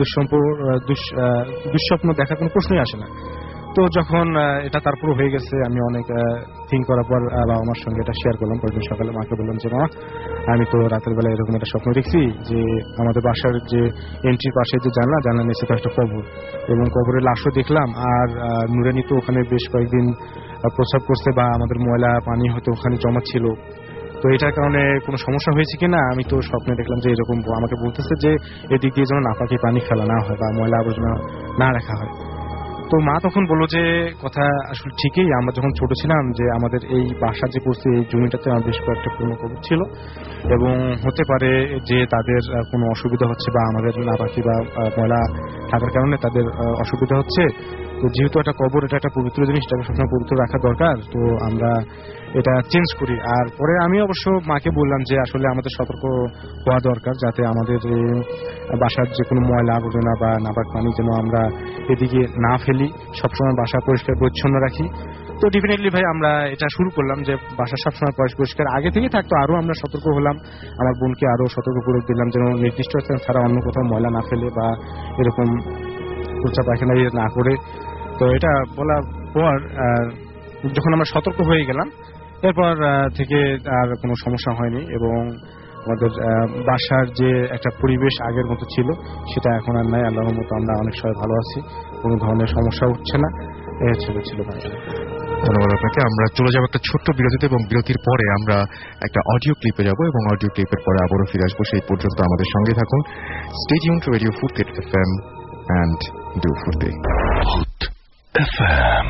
দুঃস্বপ্ন দেখার কোনো প্রশ্নই আসে না। তো যখন এটা তারপর হয়ে গেছে, আমি অনেক থিঙ্ক করার পর বাবা আমার সঙ্গে এটা শেয়ার করলাম। পরদিন সকালে মাকে বললাম যে মা, আমি তো রাতের বেলা এরকম একটা স্বপ্ন দেখছি যে আমাদের বাসার যে এন্ট্রির পাশে যে জানলা জানলা নিচে তো একটা কবর, এবং কবরের লাশও দেখলাম। আর নুরানি তো ওখানে বেশ কয়েকদিন প্রস্রাব করছে বা আমাদের ময়লা পানি হয়তো ওখানে জমা ছিল, তো এটার কারণে কোনো সমস্যা হয়েছে কিনা। আমি তো স্বপ্নে দেখলাম যে এরকম আমাকে বলতেছে যে এদিক দিয়ে যেন নাপাকি পানি ফেলা না হয় বা ময়লা আবর্জনা না রাখা হয়। তো মা তখন বললো যে কথা আসলে ঠিকই, আমরা যখন ছোট ছিলাম যে আমাদের এই বাসা যে করছে এই জমিটাতে আমার বেশ কয়েকটা পুরনো কবর ছিল, এবং হতে পারে যে তাদের কোনো অসুবিধা হচ্ছে বা আমাদের নাপাকি বা ময়লা থাকার কারণে তাদের অসুবিধা হচ্ছে। তো যেহেতু একটা কবর, এটা একটা পবিত্র জিনিস, এটাকে সবসময় পবিত্র রাখা দরকার, তো আমরা এটা চেঞ্জ করি। আর পরে আমি অবশ্য মাকে বললাম যে আসলে আমাদের সতর্ক হওয়া দরকার, যাতে আমাদের বাসার যে কোনো ময়লা আবর্জনা বা নাপাক পানি যেন আমরা এদিকে না ফেলি, সবসময় বাসা পরিষ্কার পরিচ্ছন্ন রাখি। তো ডেফিনেটলি ভাই আমরা এটা শুরু করলাম যে বাসা সবসময় পরিষ্কার আগে থেকে থাকতো, আরো আমরা সতর্ক হলাম। আমার বোনকে আরো সতর্ক করে দিলাম যেন নির্দিষ্ট স্থান ছাড়া অন্য কোথাও ময়লা না ফেলে বা এরকম প্রচা পায়খানা না করে। তো এটা বলার পর যখন আমরা সতর্ক হয়ে গেলাম, এরপর থেকে আর কোনো সমস্যা হয়নি, এবং আমাদের বাসার যে একটা পরিবেশ আগের মতো ছিল সেটা এখন আর নাই। আল্লাহর মতো আমরা অনেক সবাই ভালো আছি, কোনো ধরনের সমস্যা উঠছে না। এই ছিল ছিল ভাই। ধন্যবাদ আপনাকে। আমরা চলে যাবো একটা ছোট্ট বিরতিতে, এবং বিরতির পরে আমরা একটা অডিও ক্লিপে যাব, এবং অডিও ক্লিপের পরে আবারও ফিরে আসবো। সেই পর্যন্ত আমাদের সঙ্গে থাকুন। Stay tuned to radio Foorti FM and do Furti. Food F M.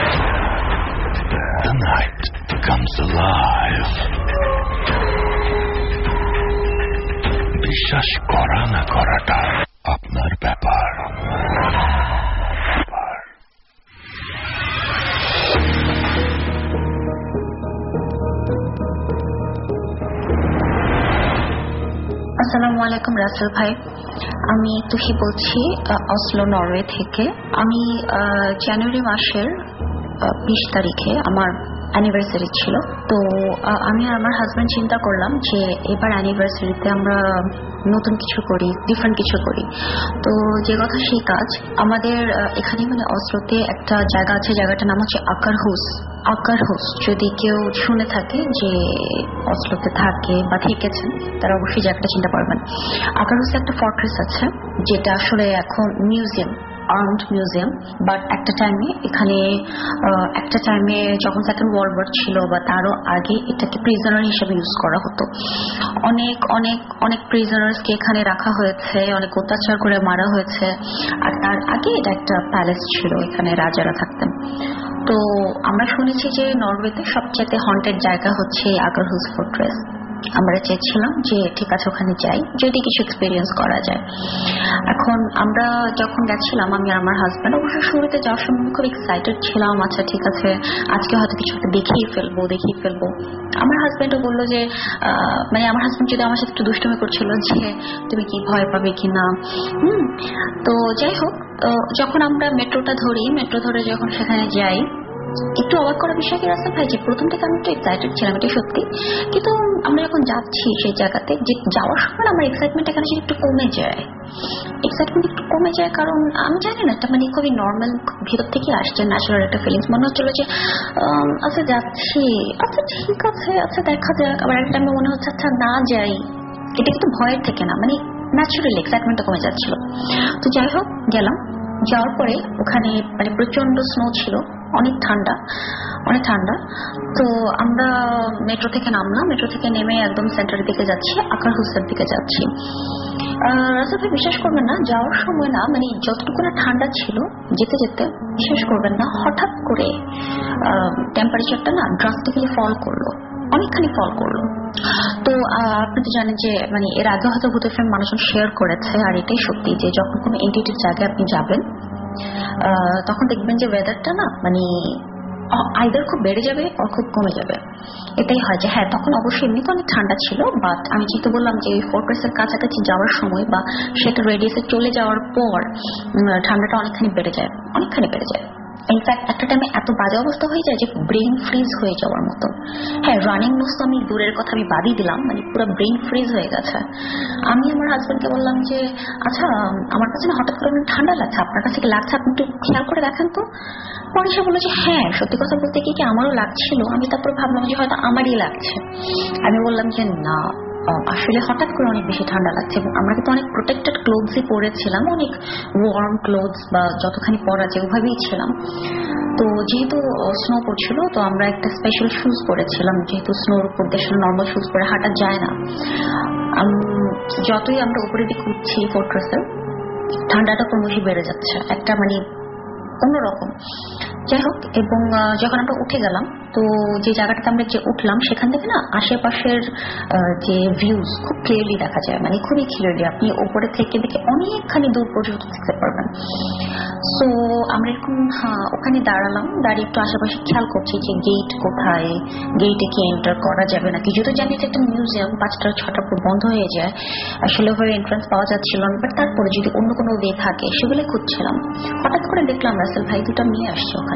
The night comes alive. বিশ্বাস করা না করাটা আপনার ব্যাপার। আসসালামু আলাইকুম রাসেল ভাই, আমি তুহি বলছি অসলো নরওয়ে থেকে। আমি জানুয়ারি মাসের বিশ তারিখে আমার অ্যানিভার্সারি ছিল, তো আমি আর আমার হাজব্যান্ড চিন্তা করলাম যে এবার অ্যানিভার্সারিতে আমরা নতুন কিছু করি, ডিফারেন্ট কিছু করি। তো যে কথা সেই কাজ। আমাদের এখানে মানে অসলোতে একটা জায়গা আছে, জায়গাটার নাম হচ্ছে আকারহুস। আকারহুস যদি কেউ শুনে থাকে যে অসলোতে থাকে বা থেকেছেন, তারা অবশ্যই জায়গাটা চিন্তা পারবেন। আকারহুসে একটা ফর্ট্রেস আছে যেটা আসলে এখন মিউজিয়াম, আর্মড মিউজিয়াম। বাট একটা টাইমে এখানে একটা টাইমে যখন সেকেন্ড ওয়ার্ল্ড ওয়ার ছিল বা তারও আগে এটাকে প্রিজনার হিসেবে ইউজ করা হতো। অনেক অনেক অনেক প্রিজনার্সকে এখানে রাখা হয়েছে, অনেক অত্যাচার করে মারা হয়েছে। আর তার আগে এটা একটা প্যালেস ছিল, এখানে রাজারা থাকতেন। তো আমরা শুনেছি যে নরওয়েতে সবচেয়ে হন্টেড জায়গা হচ্ছে আকারহুস ফোর্ট্রেস। আমরা চেয়েছিলাম যে ঠিক আছে ওখানে যাই, যদি কিছু এক্সপিরিয়েন্স করা যায়। এখন আমরা যখন গেছিলাম, আমি আর আমার হাজব্যান্ড অবশ্য শুরুতে যাওয়ার সময় খুব এক্সাইটেড ছিলাম, আচ্ছা ঠিক আছে আজকে হয়তো কিছু একটা দেখিয়ে ফেলবো দেখিয়ে ফেলবো আমার হাজব্যান্ডও বললো যে মানে আমার হাজব্যান্ড যদি আমার সাথে একটু দুষ্টুমি করছিল যে তুমি কি ভয় পাবে কিনা। হুম তো যাই হোক, যখন আমরা মেট্রোটা ধরি, মেট্রো ধরে যখন সেখানে যাই, একটু অবাক করার বিষয় কি রাস্তা ভাই যে প্রথম থেকে আমি একটু এক্সাইটেড ছিলাম, এটা সত্যি। কিন্তু আমরা যখন যাচ্ছি সেই জায়গাতে, যে যাওয়ার সময় আমার এক্সাইটমেন্ট এখানে একটু কমে যায়, এক্সাইটমেন্ট একটু কমে যায় কারণ আমি জানি না, এটা মানে খুবই নর্মাল ভেতর থেকে আসছে, ন্যাচারাল একটা ফিলিংস। মনে হচ্ছিল যে আচ্ছা যাচ্ছি, আচ্ছা ঠিক আছে, আচ্ছা দেখা যাক। আবার একটা টাইমে মনে হচ্ছে আচ্ছা না যাই। এটা কিন্তু ভয়ের থেকে না, মানে ন্যাচারাল এক্সাইটমেন্টটা কমে যাচ্ছিল। তো যাই হোক গেলাম, যাওয়ার পরে ওখানে মানে প্রচন্ড স্নো ছিল, অনেক ঠান্ডা অনেক ঠান্ডা। তো আমরা মেট্রো থেকে নামলাম, মেট্রো থেকে নেমে একদম সেন্টারের দিকে যাচ্ছি, আকারহুসের দিকে যাচ্ছি। রাস্তা ভাই বিশ্বাস করবেন না, যাওয়ার সময় না মানে যতটুকু না ঠান্ডা ছিল, যেতে যেতে বিশ্বাস করবেন না হঠাৎ করে টেম্পারেচারটা না ড্রাস্টিক্যালি ফল করলো। অনেকখানি ফল করলো। তো আপনি তো জানেন যে মানে এর আগে হয়তো ভূতের ফিল্ম মানুষজন শেয়ার করেছে, আর এটাই সত্যি যে যখন কোনো এন্টিটির জায়গায় আপনি যাবেন তখন দেখবেন যে ওয়েদারটা না মানে আইদার খুব বেড়ে যাবে আর খুব কমে যাবে, এটাই হয়। যে হ্যাঁ তখন অবশ্যই এমনি তো অনেক ঠান্ডা ছিল, বাট আমি যেহেতু বললাম যে এই ফোর্ট্রেসের কাছাকাছি যাওয়ার সময় বা সেটা রেডিয়াসে চলে যাওয়ার পর ঠান্ডাটা অনেকখানি বেড়ে যায়, অনেকখানি বেড়ে যায়। ইনফ্যাক্ট একটা টাইমে এত বাজে অবস্থা হয়ে যায় যে ব্রেইন ফ্রিজ হয়ে যাওয়ার মতো। হ্যাঁ রানিং নোজ তো আমি দূরের কথা আমি বাদই দিলাম, মানে পুরো ব্রেইন ফ্রিজ হয়ে গেছে। আমি আমার হাজবেন্ডকে বললাম যে আচ্ছা আমার কাছে না হঠাৎ করে অনেক ঠান্ডা লাগছে, আপনার কাছে কি লাগছে, আপনি একটু খেয়াল করে দেখেন তো। পরে সে বললো যে হ্যাঁ সত্যি কথা বলতে কি কি আমারও লাগছিল। আমি তারপরে ভাবলাম যে হয়তো আমারই লাগছে। আমি বললাম যে না আসলে হঠাৎ করে অনেক বেশি ঠান্ডা লাগছে, এবং আমরা কিন্তু অনেক প্রোটেক্টেড ক্লোথসই পরেছিলাম, অনেক ওয়ার্ম ক্লোথস বা যতখানি পরা যায় ওভাবেই ছিলাম। তো যেহেতু স্নো পড়ছিল তো আমরা একটা স্পেশাল শুজ পরেছিলাম, যেহেতু স্নোর উপর দেশে নর্মাল শুজ পরে হাঁটা যায় না। যতই আমরা উপরে দিকে উঠছি ফোর্ট্রেসে ঠান্ডাটা ক্রমশই বেড়ে যাচ্ছে, একটা মানে অন্যরকম। যাই হোক, এবং যখন আমরা উঠে গেলাম তো যে জায়গাটাতে আমরা যে উঠলাম সেখান থেকে না আশেপাশের যে ভিউজ খুব ক্লিয়ারলি দেখা যায়, মানে খুবই ক্লিয়ারলি আপনি ওপরে থেকে দেখে অনেকখানি দূর পর্যন্ত দেখতে পারবেন। সো আমরা এরকম ওখানে দাঁড়ালাম, দাঁড়িয়ে একটু আশেপাশে খেয়াল করছি যে গেট কোথায়, গেটে কি এন্টার করা যাবে নাকি। যদিও জানি যে একটা মিউজিয়াম পাঁচটা ছটার পর বন্ধ হয়ে যায়, আসলে ওভাবে এন্ট্রান্স পাওয়া যাচ্ছিল না, বাট তারপরে যদি অন্য কোনো ওয়ে থাকে সেগুলো খুঁজছিলাম। হঠাৎ করে দেখলাম রাসেল ভাই দুটো মেয়ে আসছে ওখানে।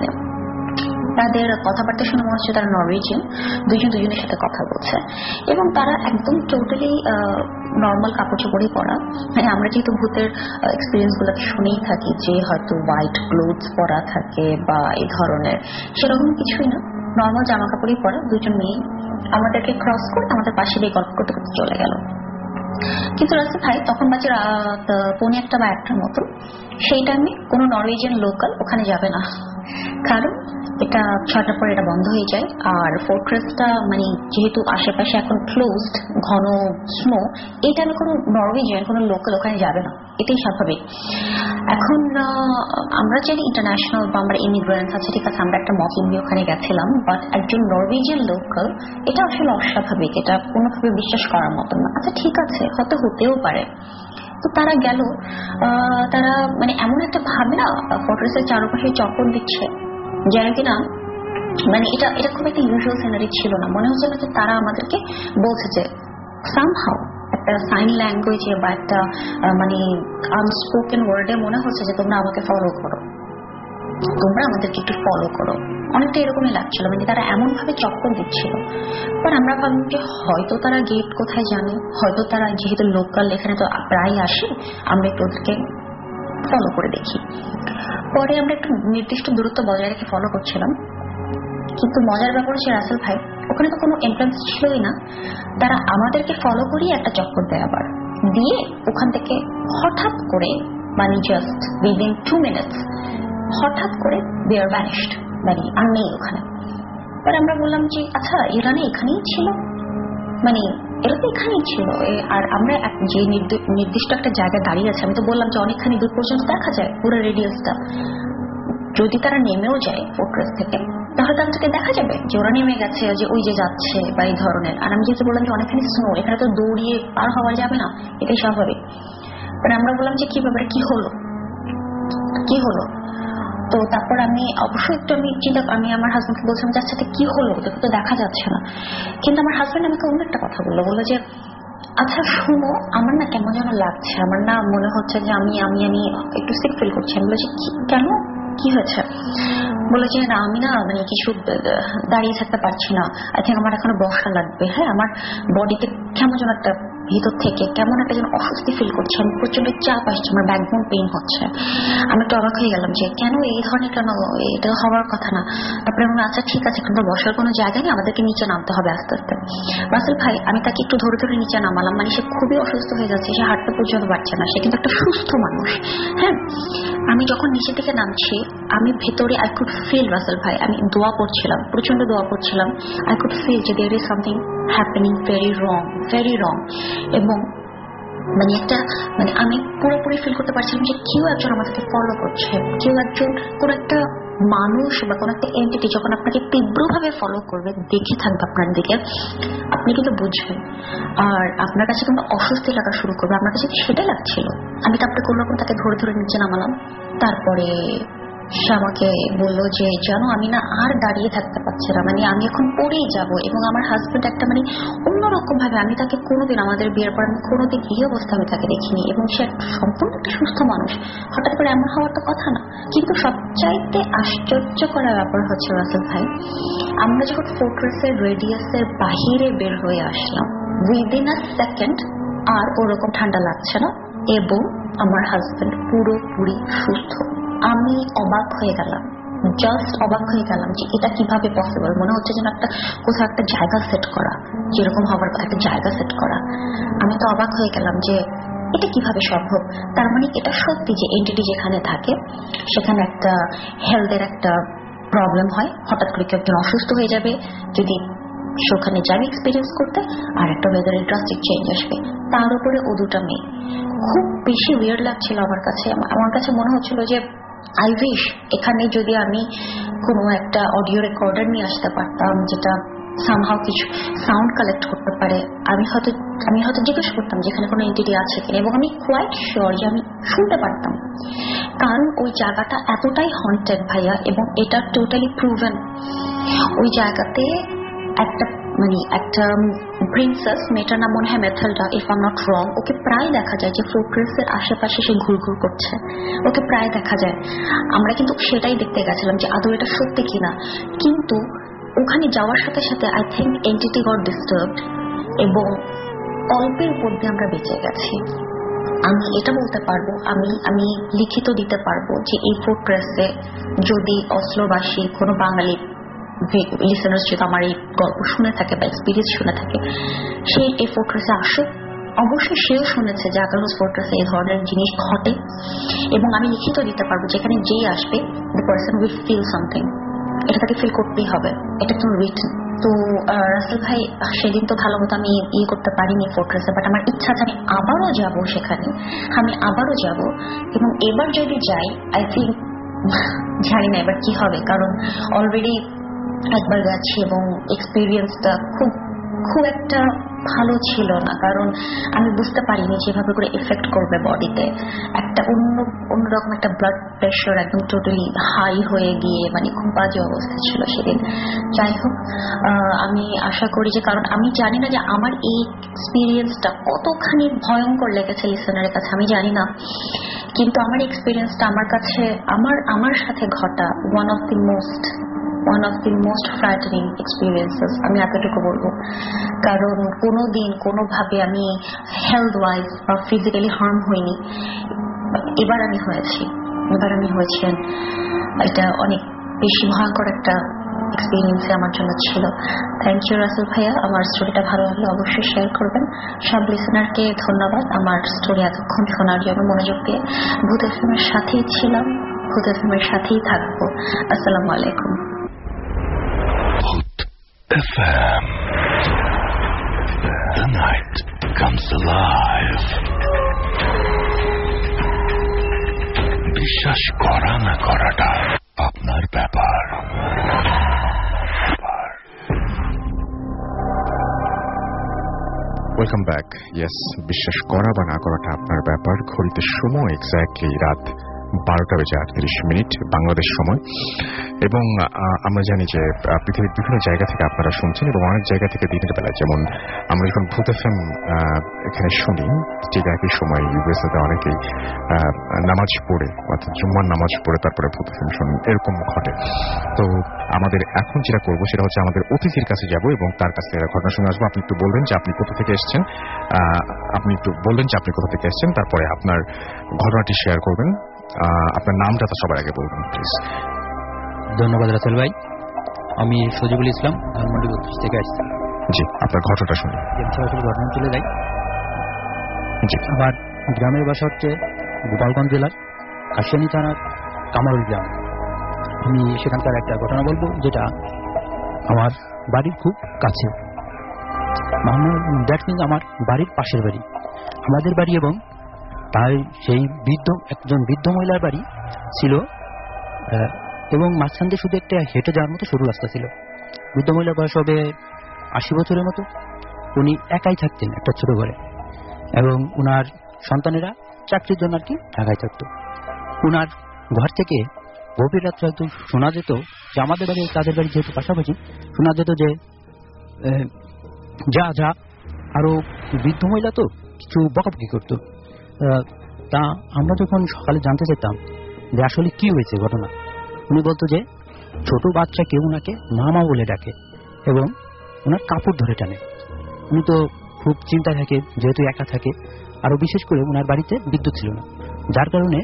তাদের কথাবার্তা শুনে মনে হচ্ছে তারা নরওয়েজিয়ান, দুজন দুজনের সাথে কথা বলছে, এবং তারা একদম টোটালি নর্মাল কাপড় চোপড়ে পরা। মানে আমরা যেহেতু ভূতের এক্সপিরিয়েন্স গুলো শুনেই থাকি যে হয়তো হোয়াইট ক্লোথস পরা থাকে বা এই ধরনের, সেরকম কিছুই না, নর্মাল জামা কাপড়ই পরা দুজন মেয়ে আমাদেরকে ক্রস করে আমাদের পাশে দিয়ে গল্প করতে করতে চলে গেল। কিন্তু রাসেল ভাই তখন বাজে রাত পৌনে একটা বা একটার মতো, সেই টাইমে কোনো নরওয়েজিয়ান লোকাল ওখানে যাবে না, কারণ এটা ছটার পর এটা বন্ধ হয়ে যায়। আর ফোর্ট্রেসটা মানে যেহেতু আশেপাশে এখন ক্লোজড, ঘন স্নো, এই টাইমে কোনো নরওয়েজিয়ান কোনো লোকাল ওখানে যাবে না, এটাই স্বাভাবিক। এখন আমরা জানি ইন্টারন্যাশনাল বা আমরা ইমিগ্রেন্টস আছে, ঠিক আছে আমরা একটা মতলব নিয়ে ওখানে গেছিলাম, বাট একজন নরওয়েজিয়ান লোকাল এটা আসলে অস্বাভাবিক, এটা কোনোভাবে বিশ্বাস করার মতো না। আচ্ছা ঠিক আছে হয়তো হতেও পারে। তো তারা গেল, তারা মানে এমন একটা ভাবে না ফোর্ট্রেসের চারপাশে চক্কর দিচ্ছে যেন কিনা মানে এটা এটা খুব একটা ইউজুয়াল সিনারি ছিল না। মনে হচ্ছে না যে তারা আমাদেরকে বলছে যে সামহাউ একটা সাইন ল্যাঙ্গুয়েজে বা একটা মানে আনস্পোকেন ওয়ার্ডে মনে হচ্ছে যে তোমরা আমাকে ফলো করো, তোমরা আমাদেরকে একটু ফলো করো, অনেকটা এরকমই লাগছিল। মানে তারা এমন ভাবে চক্কর দিচ্ছিল। পর আমরা ভাবলাম যে হয়তো তারা গেট কোথায় জানে, হয়তো তারা যেহেতু লোকাল এখানে তো প্রায় আসে, আমরা একটু ওদেরকে ফলো করে দেখি। পরে আমরা একটু নির্দিষ্ট দূরত্ব বজায় রেখে ফলো করছিলাম, কিন্তু মজার ব্যাপার হচ্ছে রাসেল ভাই ওখানে তো কোনো এন্ট্রান্স ছিলই না, তারা আমাদেরকে ফলো করিয়ে একটা চক্কর দেয়, আবার দিয়ে ওখান থেকে হঠাৎ করে মানে জাস্ট উইদিন টু মিনিটস হঠাৎ করে দে আর ভ্যানিশড, মানে আর নেই ওখানে। পরে আমরা বললাম যে আচ্ছা এরা না এখানেই ছিল, মানে এরা তো এখানেই ছিল। আর আমরা যে নির্দিষ্ট একটা জায়গায় দাঁড়িয়ে আছে, আমি তো বললাম যে অনেকখানি দূর পর্যন্ত দেখা যায় পুরো রেডিয়াসটা, যদি তারা নেমেও যায় ফোর্ট্রেস থেকে তাহলে তাদেরকে দেখা যাবে যে ওরা নেমে গেছে, যে ওই যে যাচ্ছে বা এই ধরনের। আর আমি যেহেতু বললাম যে অনেকখানি স্নো, এখানে তো দৌড়িয়ে পার হওয়া যাবে না, এটাই স্বাভাবিক। মানে আমরা বললাম যে কি ব্যাপারে, কি হলো কি হলো তো তারপর আমি অবশ্যই একটু আমি চিন্তা আমি আমার হাজবেন্ডকে বলছিলাম যে আচ্ছা কি হলো, দেখো তো দেখা যাচ্ছে না। কিন্তু আমার হাজবেন্ড আমাকে অন্য একটা কথা বললো, বললো যে আচ্ছা শুনো আমার না কেমন যেন লাগছে, আমার না মনে হচ্ছে যে আমি আমি আমি একটু সিক ফিল করছি। আমি বলেছি কেন, কি হয়েছে? বলেছে না আমি না মানে কিছু দাঁড়িয়ে থাকতে পারছি না, আই থিঙ্ক আমার এখনো বসা লাগবে। হ্যাঁ আমার বডিতে কেমন যেন একটা ভিতর থেকে কেমন একটা যেন অস্বস্তি ফিল করছে, আমি প্রচন্ড চাপ আসছে, আমার ব্যাকবোন পেইন হচ্ছে। আমি একটু অবাক হয়ে গেলাম যে কেন এই ধরনের, কেন এটা হওয়ার কথা না। তারপরে আমি আচ্ছা ঠিক আছে কিন্তু বসার কোনো জায়গা নেই, আমাদেরকে নিচে নামতে হবে আস্তে আস্তে। রাসেল ভাই আমি তাকে একটু ধরে ধরে নিচে নামালাম, মানে সে খুবই অসুস্থ হয়ে যাচ্ছে, সে হাঁটতে পর্যন্ত পারছে না, সে কিন্তু একটা সুস্থ মানুষ। হ্যাঁ আমি যখন নিচে থেকে নামছি আমি ভেতরে আই কুড ফিল রাসেল ভাই, আমি দোয়া করছিলাম, প্রচন্ড দোয়া করছিলাম, আই কুড ফিল যে there is something happening very wrong very wrong. এবং মানে একটা মানে আমি পুরোপুরি ফিল করতে পারছিলাম যে কেউ একজন আমাদেরকে ফলো করছে, কেউ একজন কোন একটা মানুষ বা কোনো একটা এন্টিটি যখন আপনাকে তীব্রভাবে ফলো করবে, দেখে থাকবে আপনার দিকে, আপনি কিন্তু বুঝবেন আর আপনার কাছে কিন্তু অস্বস্তি লাগা শুরু করবে। আমার কাছে সেটাই লাগছিল। আমি তারপরে কোনো রকম তাকে ধরে ধরে নিচে নামালাম। তারপরে সে আমাকে বললো যে জানো আমি না আর দাঁড়িয়ে থাকতে পারছি না, মানে আমি এখন পড়েই যাব। এবং আমার হাজবেন্ড একটা মানে অন্যরকম ভাবে, আমি তাকে কোনোদিন আমাদের বিয়ের পর আমি কোনোদিন এই অবস্থা আমি তাকে দেখিনি, এবং সে সম্পূর্ণ একটা সুস্থ মানুষ। হঠাৎ করে এমন হওয়ার তো কথা না। কিন্তু সবচাইতে আশ্চর্য করার ব্যাপার হচ্ছে রাসেল ভাই, আমরা যখন ফোর্ট্রেসের রেডিয়াসের বাহিরে বের হয়ে আসলাম, উইদিন আ সেকেন্ড আর ওরকম ঠান্ডা লাগছে না, এবং আমার হাজবেন্ড পুরোপুরি সুস্থ। আমি অবাক হয়ে গেলাম, জাস্ট অবাক হয়ে গেলাম যে এটা কিভাবে পসিবল। মনে হচ্ছে যেন একটা কোথাও একটা জায়গা সেট করা, যেরকম হবার একটা জায়গা সেট করা। আমি তো অবাক হয়ে গেলাম যে এটা কিভাবে সম্ভব। তার মানে এটা সত্যি যে এন্টিটি যেখানে থাকে সেখানে একটা হেলথের একটা প্রবলেম হয়, হঠাৎ করে কেউ একজন অসুস্থ হয়ে যাবে যদি সেখানে যাবে এক্সপিরিয়েন্স করতে, আর একটা ওয়েদারের ড্রাস্টিক চেঞ্জ আসবে। তার উপরে ও দুটা মেয়ে, খুব বেশি উইয়ার্ড লাগছিল আমার কাছে। আমার কাছে মনে হচ্ছিল যে আই উইশ এখানে যদি আমি কোনো একটা অডিও রেকর্ডার নিয়ে আসতে পারতাম যেটা সামহাও কিছু সাউন্ড কালেক্ট করতে পারে। আমি হয়তো আমি হয়তো জিজ্ঞেস করতাম যেখানে কোনো এন্টিটি আছে কিনা, এবং আমি কোয়াইট শিওর যে আমি শুনতে পারতাম, কারণ ওই জায়গাটা এতটাই হন্টেড ভাইয়া, এবং এটা টোটালি প্রুভেন। ওই জায়গাতে একটা মানে একটা প্রিন্সেস, মেয়েটার নাম মনে হয় Matilda, if I am not wrong, okay প্রায় দেখা যায় যে ফোর্ট্রেসের আশেপাশে সে ঘুরঘুর করছে, ওকে প্রায় দেখা যায়। আমরা কিন্তু সেটাই দেখতে গেছিলাম যে আদৌ এটা সত্যি কিনা। কিন্তু ওখানে যাওয়ার সাথে সাথে I think entity got disturbed, এবং অল্পের উপর দিয়ে আমরা বেঁচে গেছি। আমি এটা বলতে পারবো, আমি আমি লিখিত দিতে পারবো যে এই ফোর্ট্রেসে যদি অসলোবাসী কোনো বাঙালি লিসেনার্স যদি আমার এই গল্প শুনে থাকে বা এক্সপিরিয়েন্স শুনে থাকে, সেই এই ফোর্ট্রেসে আসুক। অবশ্যই সেও শুনেছে যে আগারোস ফোর্ট্রেসে এই ধরনের জিনিস ঘটে, এবং আমি লিখিত দিতে পারবো যেখানে যেই আসবে the person will feel something. এটা তাকে ফিল করতেই হবে, এটা তো রিটেন। তো রাসেল ভাই সেদিন তো ভালো মতো আমি ইয়ে করতে পারিনি ফোর্ট্রেসে, বাট আমার ইচ্ছা আছে আমি আবারও যাব সেখানে, আমি আবারও যাব। এবং এবার যদি যাই আই থিঙ্ক, জানি না এবার কি হবে, কারণ অলরেডি একবার গেছি এবং এক্সপিরিয়েন্সটা খুব খুব একটা ভালো ছিল না, কারণ আমি বুঝতে পারিনি যেভাবে করে এফেক্ট করবে বডিতে। একটা অন্য অন্যরকম একটা ব্লাড প্রেশার একদম টোটালি হাই হয়ে গিয়ে মানে খুব বাজে অবস্থা ছিল সেদিন। যাই হোক, আমি আশা করি যে, কারণ আমি জানি না যে আমার এই এক্সপিরিয়েন্সটা কতখানি ভয়ঙ্কর লেগেছে লিসেনারের কাছে, আমি জানি না, কিন্তু আমার এক্সপিরিয়েন্সটা আমার কাছে আমার আমার সাথে ঘটা one of the most one of the most frightening experiences, আমি এতটুকু বলবো। কারণ কোনো দিন কোনোভাবে আমি হেলথ ওয়াইজ বা ফিজিক্যালি হার্ম হইনি, এবার আমি হয়েছি এবার আমি হয়েছি এটা অনেক বেশি ভয়ঙ্কর একটা এক্সপিরিয়েন্স আমার জন্য ছিল। থ্যাংক ইউ রাসেল ভাইয়া, আমার স্টোরিটা ভালো লাগলে অবশ্যই শেয়ার করবেন। সব লিসেনারকে ধন্যবাদ আমার স্টোরি এতক্ষণ শোনার জন্য মনোযোগ দিয়ে। ভূত এফএমের সাথেই ছিলাম, ভূত এফএমের সাথেই থাকবো। আসসালামু আলাইকুম। F M. The night comes alive. বিশ্বাস করা না করাটা আপনার ব্যাপার। Welcome back. ইয়েস, বিশ্বাস করা বা না করাটা আপনার ব্যাপার। ঘড়িতে সময় এক্স্যাক্টলি রাত বারোটা বেজে আটত্রিশ মিনিট বাংলাদেশ সময়, এবং আমরা জানি যে পৃথিবীর বিভিন্ন জায়গা থেকে আপনারা শুনছেন, এবং অনেক জায়গা থেকে দিনের বেলায়, যেমন আমরা যখন ভূত এফএম এখানে শুনি ঠিক একই সময় ইউএসএতে অনেকেই নামাজ পড়ে, অর্থাৎ জুম্মার নামাজ পড়ে তারপরে ভূত এফএম শুনি, এরকম ঘটে। তো আমাদের এখন যেটা করবো সেটা হচ্ছে আমাদের অতিথির কাছে যাব এবং তার কাছ থেকে ঘটনা শুনে আসবো। আপনি একটু বলবেন যে আপনি কোথা থেকে এসছেন, আপনি একটু বলবেন যে আপনি কোথা থেকে এসছেন, তারপরে আপনার ঘটনাটি শেয়ার করবেন। আপনার নামটা তো সবার আগে বলবেন প্লিজ। ধন্যবাদ রাসেল ভাই, আমি সজিবুল ইসলাম ধানমন্ডি বত্রিশ থেকে আসছি। জি, আপনার ঘটনাটা শুনি। ঘটনা চলে যাই। জি, আমার গ্রামের বাসা হচ্ছে গোপালগঞ্জ জেলার কাশিয়ানী থানার কামারুল গ্রাম। আমি সেখানকার একটা ঘটনা বলবো যেটা আমার বাড়ির খুব কাছে, দ্যাট মিনস আমার বাড়ির পাশের বাড়ি। আমাদের বাড়ি এবং তাই সেই বৃদ্ধ একজন বৃদ্ধ মহিলার বাড়ি ছিল এবং মাঝখান দিয়ে শুধু একটা হেঁটে যাওয়ার মতো সরু রাস্তা ছিল। বৃদ্ধ মহিলার বয়স হবে আশি বছরের মতো। উনি একাই থাকতেন একটা ছোট ঘরে, এবং উনার সন্তানেরা চাকরির জন্য আর কি ঢাকায় থাকতো। উনার ঘর থেকে গভীর রাত্রে হয়তো শোনা যেত যে আমাদের বাড়ি তাদের বাড়ি যেহেতু পাশাপাশি, শোনা যেত যে যা যা আরো বৃদ্ধ মহিলা তো কিছু বকাবকি করতো। তা আমরা যখন সকালে জানতে চাইতাম যে আসলে কি হয়েছে ঘটনা, উনি বলতো যে ছোট বাচ্চা কেউ ওনাকে মামা বলে ডাকে এবং ওনার কাপড় ধরে টানে। উনি তো খুব চিন্তায় থাকে, যেহেতু একা থাকে, আরো বিশেষ করে ওনার বাড়িতে বিদ্যুৎ ছিল না, যার কারণে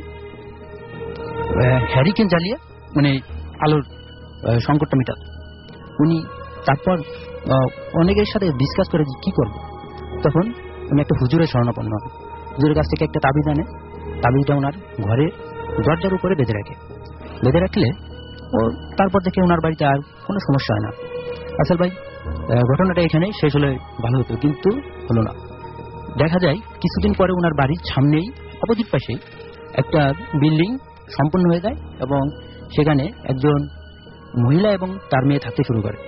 হ্যারিকেন জ্বালিয়ে মানে আলোর সংকটটা মেটাত। উনি তারপর অনেকের সাথে ডিসকাস করে যে কি করবো, তখন উনি একটা হুজুরের শরণাপন্ন হন। হুজুরের কাছ থেকে একটা তাবিজ আনে, তাবিজটা ওনার ঘরে দরজার উপরে বেঁধে রাখে। বেঁধে রাখলে ও তারপর থেকে ওনার বাড়িতে আর কোনো সমস্যা হয় না। আসল ভাই ঘটনাটা এখানে শেষ হলে ভালো হতো, কিন্তু হলো না। দেখা যায় কিছুদিন পরে ওনার বাড়ির সামনেই অপোজিট পাশে একটা বিল্ডিং সম্পূর্ণ হয়ে যায় এবং সেখানে একজন মহিলা এবং তার মেয়ে থাকতে শুরু করে।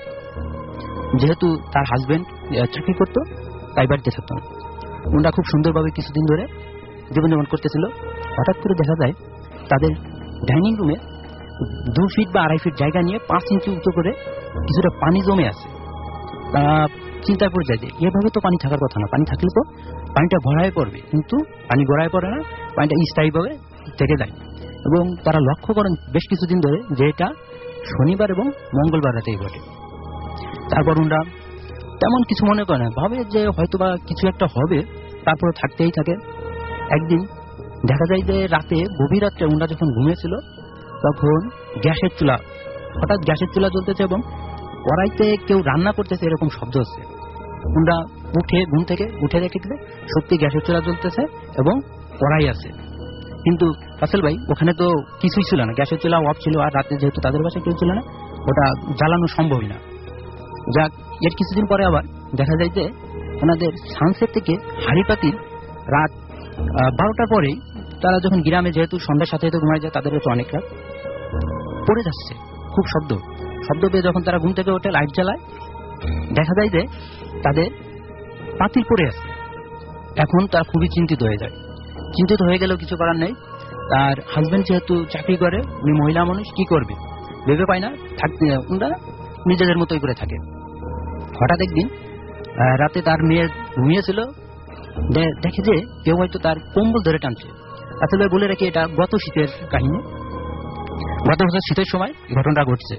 যেহেতু তার হাজবেন্ড চাকরি করতো তাই বাড়িতে থাকতো না। ওনারা খুব সুন্দরভাবে কিছুদিন ধরে জীবনযাপন করতেছিল। হঠাৎ করে দেখা যায় তাদের ডাইনিং রুমে দু ফিট বা আড়াই ফিট জায়গা নিয়ে পাঁচ ইঞ্চি উঁচু করে কিছুটা পানি জমে আছে। তারা চিন্তা করে যায় যে এভাবে তো পানি থাকার কথা না, পানি থাকলে তো পানিটা গড়ায় পড়বে, কিন্তু পানি গড়ায় পড়ে না, পানিটা স্থায়ীভাবে থেকে যায়। এবং তারা লক্ষ্য করেন বেশ কিছুদিন ধরে যে এটা শনিবার এবং মঙ্গলবার রাতেই ঘটে। তারপর ওনারা তেমন কিছু মনে করে না, ভাবে যে হয়তোবা কিছু একটা হবে, তারপরে থাকতেই থাকে। একদিন দেখা যায় যে রাতে গভীর রাত্রে ওনারা যখন ঘুমিয়েছিল তখন গ্যাসের চুলা, হঠাৎ গ্যাসের চুলা জ্বলতেছে এবং কড়াইতে কেউ রান্না করতেছে এরকম শব্দ হচ্ছে। ওনারা উঠে ঘুম থেকে উঠে দেখে দিলে সত্যি গ্যাসের চুলা জ্বলতেছে এবং কড়াই আছে। কিন্তু আসল ভাই ওখানে তো কিছুই ছিল না, গ্যাসের চুলা অফ ছিল, আর রাতে যেহেতু তাদের বাসায় কেউ ছিল না, ওটা জ্বালানো সম্ভবই না। যাক, এর কিছুদিন পরে আবার দেখা যায় যে ওনাদের সানসেট থেকে হাড়ি পাতিল রাত বারোটার পরেই, তারা যখন গ্রামে যেহেতু সন্ধ্যার সাথে সাথে ঘুমায় যায়, তাদের তো অনেক রাত পড়ে যাচ্ছে, খুব শব্দ শব্দ পেয়ে যখন তারা ঘুম থেকে ওঠে লাইট জ্বালায়, দেখা যায় যে তাদের পাতিল পড়ে আছে। এখন তারা খুবই চিন্তিত হয়ে যায়। চিন্তিত হয়ে গেলেও কিছু করার নেই। তার হাজবেন্ড যেহেতু চাকরি করে, উনি মহিলা মানুষ, কি করবে ভেবে পায় না, থাকতে ওনারা নিজেদের মতোই করে থাকে। হঠাৎ একদিন রাতে তার মেয়ে ঘুমিয়েছিল, দেখে যে কেউ হয়তো তার কম্বল ধরে টানছে। আসলে বলে রাখি এটা গত শীতের কাহিনী, গত বছর শীতের সময় ঘটনাটা ঘটছে।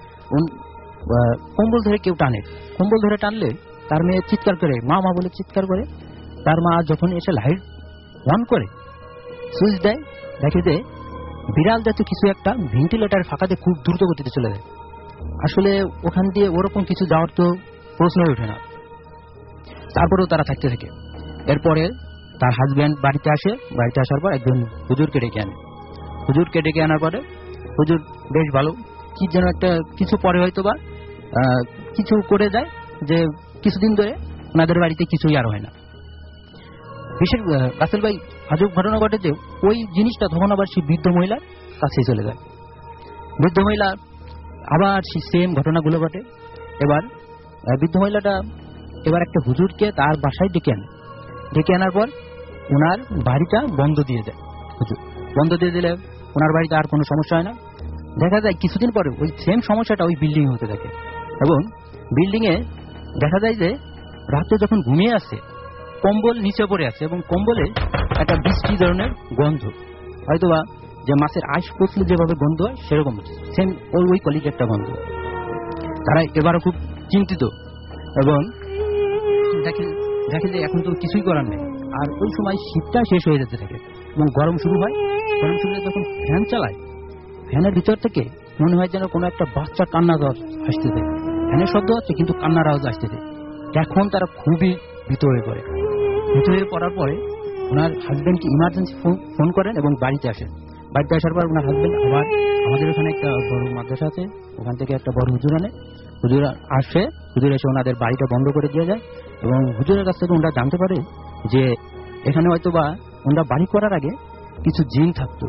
কম্বল ধরে কেউ টানে, কম্বল ধরে টানলে তার মেয়ে চিৎকার করে মা মা বলে চিৎকার করে। তার মা যখন এসে লাইট অন করে সুইচ দেয়, দেখে যে বিড়াল জাতীয় কিছু একটা ভেন্টিলেটার ফাঁকাতে খুব দ্রুত গতিতে চলে যায়। আসলে ওখান দিয়ে ওরকম কিছু যাওয়ার তো প্রশ্নই ওঠে না। তারপরেও তারা থাকতে থাকে। এরপরে তার হাজব্যান্ড বাড়িতে আসে, বাড়িতে আসার পর একজন হুজুরকে ডেকে আনে। হুজুরকে ডেকে আনার পরে হুজুর বেশ ভালো কি যেন একটা কিছু পরে হয়তো বা কিছু করে যায়, যে কিছুদিন ধরে ওনাদের বাড়িতে কিছুই আর হয় না। বিশেষ রাসেল ভাই আজব ঘটনা ঘটে যে ওই জিনিসটা তখন আবার সেই বৃদ্ধ মহিলার কাছে চলে যায়। বৃদ্ধ মহিলা আবার সেই সেম ঘটনাগুলো ঘটে। এবার বৃদ্ধ মহিলাটা এবার একটা হুজুরকে তার বাসায় ডেকে আনে। ডেকে আনার পর ওনার বাড়িটা বন্ধ দিয়ে দেয়। হুজুর বন্ধ দিয়ে দিলে ওনার বাড়িতে আর কোনো সমস্যা হয় না। দেখা যায় কিছুদিন পরে ওই সেম সমস্যাটা ওই বিল্ডিং হতে থাকে এবং বিল্ডিং এ দেখা যায় যে রাতে যখন ঘুমিয়ে আসে কম্বল নিচে পড়ে আছে এবং কম্বলে একটা বৃষ্টি ধরনের গন্ধ, হয়তোবা যে মাছের আইস পচলে যেভাবে গন্ধ হয় সেরকম সেম ওই ওই কোয়ালিটি একটা গন্ধ। তারা এবারও খুব চিন্তিত এবং দেখে দেখে যে এখন তো কিছুই করার নেই। আর ওই সময় শীতটা শেষ হয়ে যেতে থাকে এবং গরম শুরু হয়। গরম শুরু হয়ে যখন ফ্যান চালায়, ফ্যানের ভিতর থেকে মনে হয় যেন কোনো একটা বাচ্চা কান্নার আওয়াজ আসতেছে। ফ্যানের শব্দ হচ্ছে কিন্তু কান্নার আওয়াজ আসতেছে। এখন তারা খুবই ভীত হয়ে পড়ে। ভীত হয়ে পড়ার পরে ওনার হাজব্যান্ডকে ইমার্জেন্সি ফোন ফোন করেন এবং বাড়িতে আসেন। বাড়িতে আসার পর ওনার হাজব্যান্ড আবার আমাদের ওখানে একটা বড় মাদ্রাসা আছে, ওখান থেকে একটা বড় হুজুর আনে। হুজুর আসে, হুজুর এসে ওনাদের বাড়িটা বন্ধ করে দিয়ে যায় এবং হুজুরের কাছ থেকে ওনারা জানতে পারে যে এখানে হয়তো বা ওনারা বাড়ি করার আগে কিছু জিন থাকতো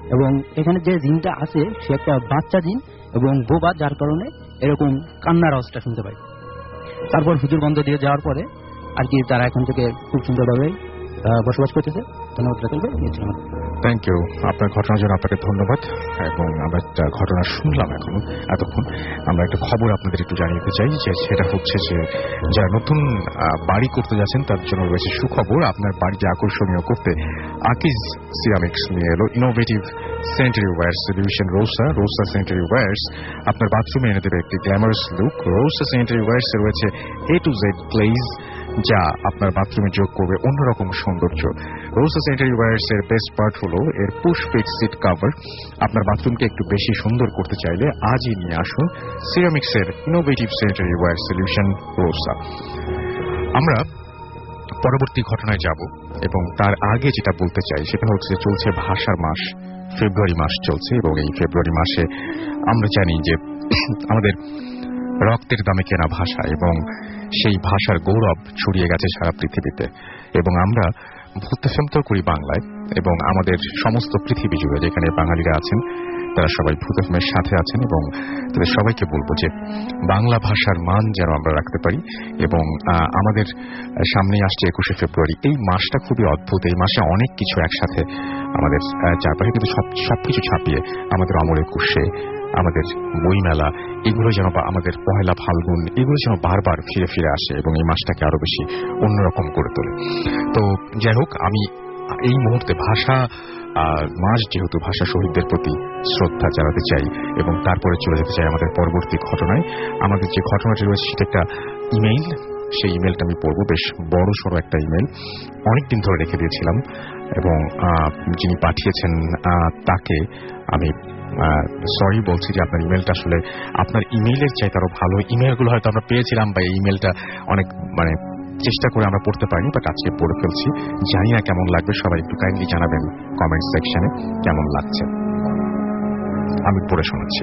এবং এখানে যে জিনটা আছে সে একটা বাচ্চা জিন এবং বোবা, যার কারণে এরকম কান্নার আওয়াজটা শুনতে পাই। তারপর হুজুর বন্ধ দিয়ে যাওয়ার পরে আর কি তারা এখন থেকে খুব সুন্দরভাবে বসবাস করতেছে। ধন্যবাদ রাসেল ভাই। Thank you. আপনার ঘটনার জন্য আপনাকে ধন্যবাদ। এবং আমরা একটা ঘটনা শুনলাম এখন এতক্ষণ। আমরা একটা খবর আপনাদের একটু জানিয়ে চাই, যে সেটা হচ্ছে যে যারা নতুন বাড়ি করতে যাচ্ছেন তার জন্য রয়েছে সুখবর। আপনার বাড়িকে আকর্ষণীয় করতে আকিজ সিরামিক্স নিয়ে এলো innovative sanitary ware solution Rosa. Rosa sanitary wares আপনার বাথরুমে এনে দেবে একটি glamorous look. Rosa sanitary wares এ রয়েছে এ টু জেড গ্লেজ, যা আপনার বাথরুমে যোগ করবে অন্যরকম সৌন্দর্য। রোসা স্যানিটারি ওয়্যার্স এর বেস্ট পার্ট হলো এর পুশ ফিক্স সিট কভার। আপনার বাথরুমকে একটু বেশি সুন্দর করতে চাইলে আজই নিয়ে আসুন সিরামিক্স এর innovative sanitary ware solution Rosa. আমরা পরবর্তী ঘটনায় যাব, এবং তার আগে যেটা বলতে চাই সেটা হচ্ছে চলছে ভাষার মাস, ফেব্রুয়ারি মাস চলছে, এবং এই ফেব্রুয়ারি মাসে আমরা জানি যে আমাদের রক্তের দামে কেনা ভাষা, এবং সেই ভাষার গৌরব ছড়িয়ে গেছে সারা পৃথিবীতে। এবং আমরা ভূতফেমতো করি বাংলায়, এবং আমাদের সমস্ত পৃথিবী জুড়ে যেখানে বাঙালিরা আছেন তারা সবাই ভূতফেমের সাথে আছেন, এবং তাদের সবাইকে বলবো যে বাংলা ভাষার মান যেন আমরা রাখতে পারি। এবং আমাদের সামনেই আসছে একুশে ফেব্রুয়ারি। এই মাসটা খুবই অদ্ভুত। এই মাসে অনেক কিছু একসাথে আমাদের চারপাশে, কিন্তু সবকিছু ছাপিয়ে আমাদের অমর একুশে, আমাদের বইমেলা, এগুলো যেন বা আমাদের পহেলা ফাল্গুন, এগুলো যেন বারবার ফিরে ফিরে আসে এবং এই মাসটাকে আরো বেশি অন্যরকম করে তোলে। তো যাই হোক, আমি এই মুহূর্তে ভাষা মাস যেহেতু ভাষা শহীদদের প্রতি শ্রদ্ধা জানাতে চাই, এবং তারপরে চলে যেতে চাই আমাদের পরবর্তী ঘটনায়। আমাদের যে ঘটনাটি রয়েছে সেটা একটা ইমেইল। সেই ইমেলটা আমি পড়বো, বেশ বড় সড়ো একটা ইমেল, অনেকদিন ধরে রেখে দিয়েছিলাম, এবং যিনি পাঠিয়েছেন তাকে আমি সরি বলছি যে আপনার ইমেলটা আসলে আপনার ইমেইলের চাইতে আরো ভালো ইমেলগুলো হয়তো আমরা পেয়েছিলাম, বা এই ইমেলটা অনেক মানে চেষ্টা করে আমরা পড়তে পারিনি, বাট আজকে পড়ে ফেলছি। জানি না কেমন লাগবে, সবাই একটু কাইন্ডলি জানাবেন কমেন্ট সেকশনে কেমন লাগছে। আমি পড়ে শোনাচ্ছি।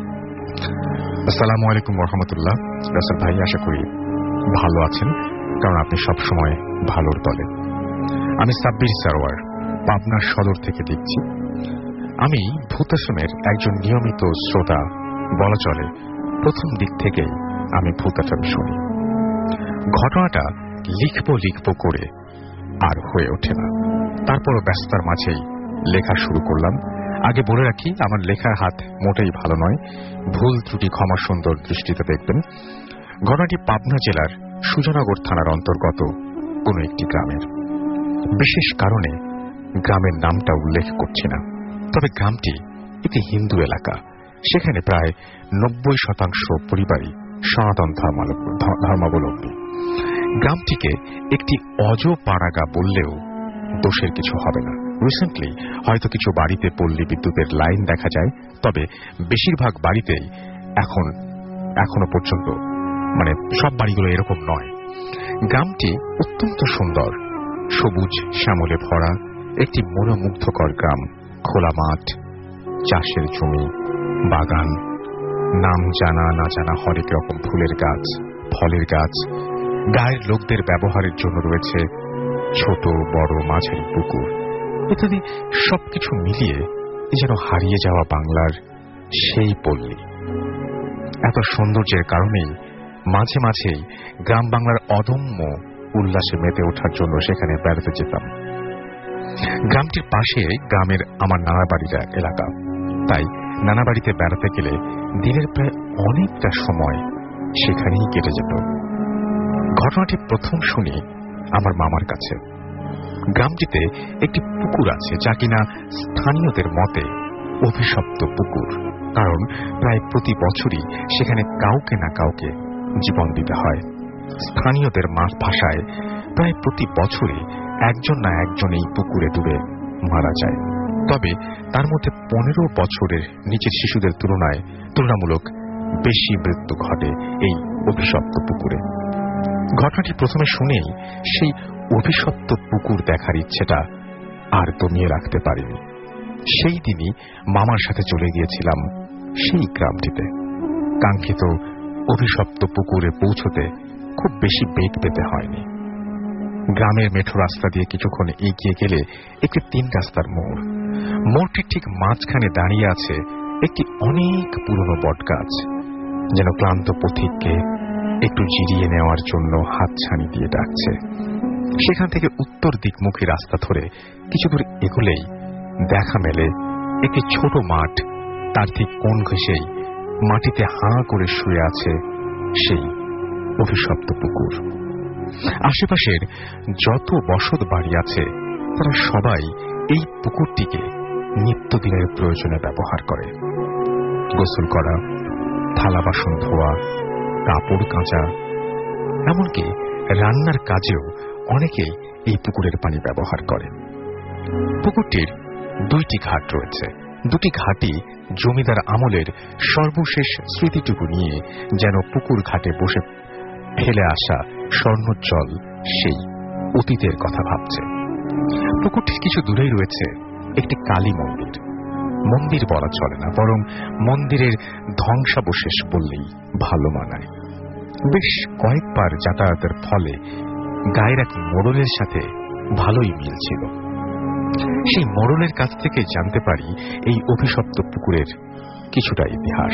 আসসালামু আলাইকুম রহমতুল্লাহ। রাসেল ভাই, আশা করি ভালো আছেন, কারণ আপনি সবসময় ভালোর দলে। আমি সাব্বির সারোয়ার, পাবনার সদর থেকে দেখছি। আমি ভূতাফেমের একজন নিয়মিত শ্রোতা বলা চলে। প্রথম দিক থেকেই আমি ভূতাফেম শুনি। ঘটনাটা লিখবো লিখবো করে আর হয়ে ওঠে না। তারপরও ব্যস্ততার মাঝেই লেখা শুরু করলাম। আগে বলে রাখি, আমার লেখার হাত মোটেই ভালো নয়, ভুল ত্রুটি ক্ষমা সুন্দর দৃষ্টিতে দেখবেন। ঘটনাটি পাবনা জেলার সুজানগর থানার অন্তর্গত কোন একটি গ্রামের। বিশেষ কারণে গ্রামের নামটা উল্লেখ করছি না, তবে গ্রামটি একটি হিন্দু এলাকা। সেখানে প্রায় নব্বই শতাংশ পরিবারই সনাতন ধর্মাবলম্বী। গ্রামটিকে একটি অজপাড়াগা বললেও দোষের কিছু হবে না। রিসেন্টলি হয়তো কিছু বাড়িতে পল্লী বিদ্যুতের লাইন দেখা যায়, তবে বেশিরভাগ বাড়িতেই এখন এখনো পর্যন্ত মানে সব বাড়িগুলো এরকম নয়। গ্রামটি অত্যন্ত সুন্দর, সবুজ শ্যামলে ভরা একটি মনোমুগ্ধকর গ্রাম। খোলা মাঠ, চাষের জমি, বাগান, নাম জানা না জানা হরেক রকম ফুলের গাছ, ফলের গাছ। গায়ের লোকদের ব্যবহারের জন্য রয়েছে ছোট বড় মাঝারি পুকুর ইত্যাদি। সবকিছু মিলিয়ে যেন হারিয়ে যাওয়া বাংলার সেই পল্লী। এত সৌন্দর্যের কারণেই মাঝে মাঝেই গ্রাম বাংলার অদম্য উল্লাসে মেতে ওঠার জন্য সেখানে বেড়াতে যেতাম। গ্রামটির পাশে গ্রামের আমার নানা বাড়ির এলাকা, তাই নানা বাড়িতে বেড়াতে গেলে দিনের প্রায় অনেকটা সময় সেখানেই কেটে যেত। ঘটনাটি প্রথম শুনি আমার মামার কাছে। গ্রামটিতে একটি পুকুর আছে, যা কিনা স্থানীয়দের মতে অভিশপ্ত পুকুর, কারণ প্রায় প্রতি বছরই সেখানে কাউকে না কাউকে জীবন দিতে হয়। স্থানীয়দের ভাষায় প্রায় প্রতি বছরই একজন না একজন এই পুকুরে ডুবে মারা যায়। তবে তার মধ্যে পনেরো বছরের নিচের শিশুদের তুলনায় তুলনামূলক বেশি মৃত্যু ঘটে এই অভিশপ্ত পুকুরে। ঘটনাটি প্রথমে শুনেই সেই অভিশপ্ত পুকুর দেখার ইচ্ছেটা আর দমিয়ে রাখতে পারিনি। সেই দিনই মামার সাথে চলে গিয়েছিলাম সেই গ্রামটিতে। কাঙ্ক্ষিত অভিশপ্ত পুকুরে পৌঁছতে খুব বেশি বেগ পেতে হয়নি। গ্রামের মেঠো রাস্তা দিয়ে কিছুক্ষণ এগিয়ে গেলে একটি তিন রাস্তার মোড়। মোড়টির ঠিক মাঝখানে দাঁড়িয়ে আছে একটি অনেক পুরনো বটগাছ, যেন ক্লান্ত পথিককে একটু জিরিয়ে নেওয়ার জন্য হাতছানি দিয়ে ডাকছে। সেখান থেকে উত্তর দিকমুখী রাস্তা ধরে কিছু দূর এগোলেই দেখা মেলে একটি ছোট মাঠ। তার ঠিক কোণ ঘেঁষেই মাটিতে হাঁ করে শুয়ে আছে সেই অভিশপ্ত পুকুর। আশেপাশের যত বসত বাড়ি আছে তারা সবাই এই পুকুরটিকে নিত্যদিনের প্রয়োজনে ব্যবহার করে। গোসল করা, থালা বাসন ধোয়া, কাপড় কাচা, এমনকি রান্নার কাজেও অনেকেই এই পুকুরের পানি ব্যবহার করে। পুকুরটির দুইটি ঘাট রয়েছে। দুটি ঘাটই জমিদার আমলের সর্বশেষ স্মৃতিটুকু নিয়ে যেন পুকুর ঘাটে বসে ফেলে আসা স্বর্ণোজ্জ্বল সেই অতীতের কথা ভাবছে। পুকুরটির কিছু দূরেই রয়েছে একটি কালী মন্দির। মন্দির বলা চলে না, বরং মন্দিরের ধ্বংসাবশেষ বললেই ভালো মানায়। বেশ কয়েকবার যাতায়াতের ফলে গায়ের এক মোড়লের সাথে ভালোই মিল ছিল। সেই মোড়লের কাছ থেকে জানতে পারি এই অভিশপ্ত পুকুরের কিছুটা ইতিহাস।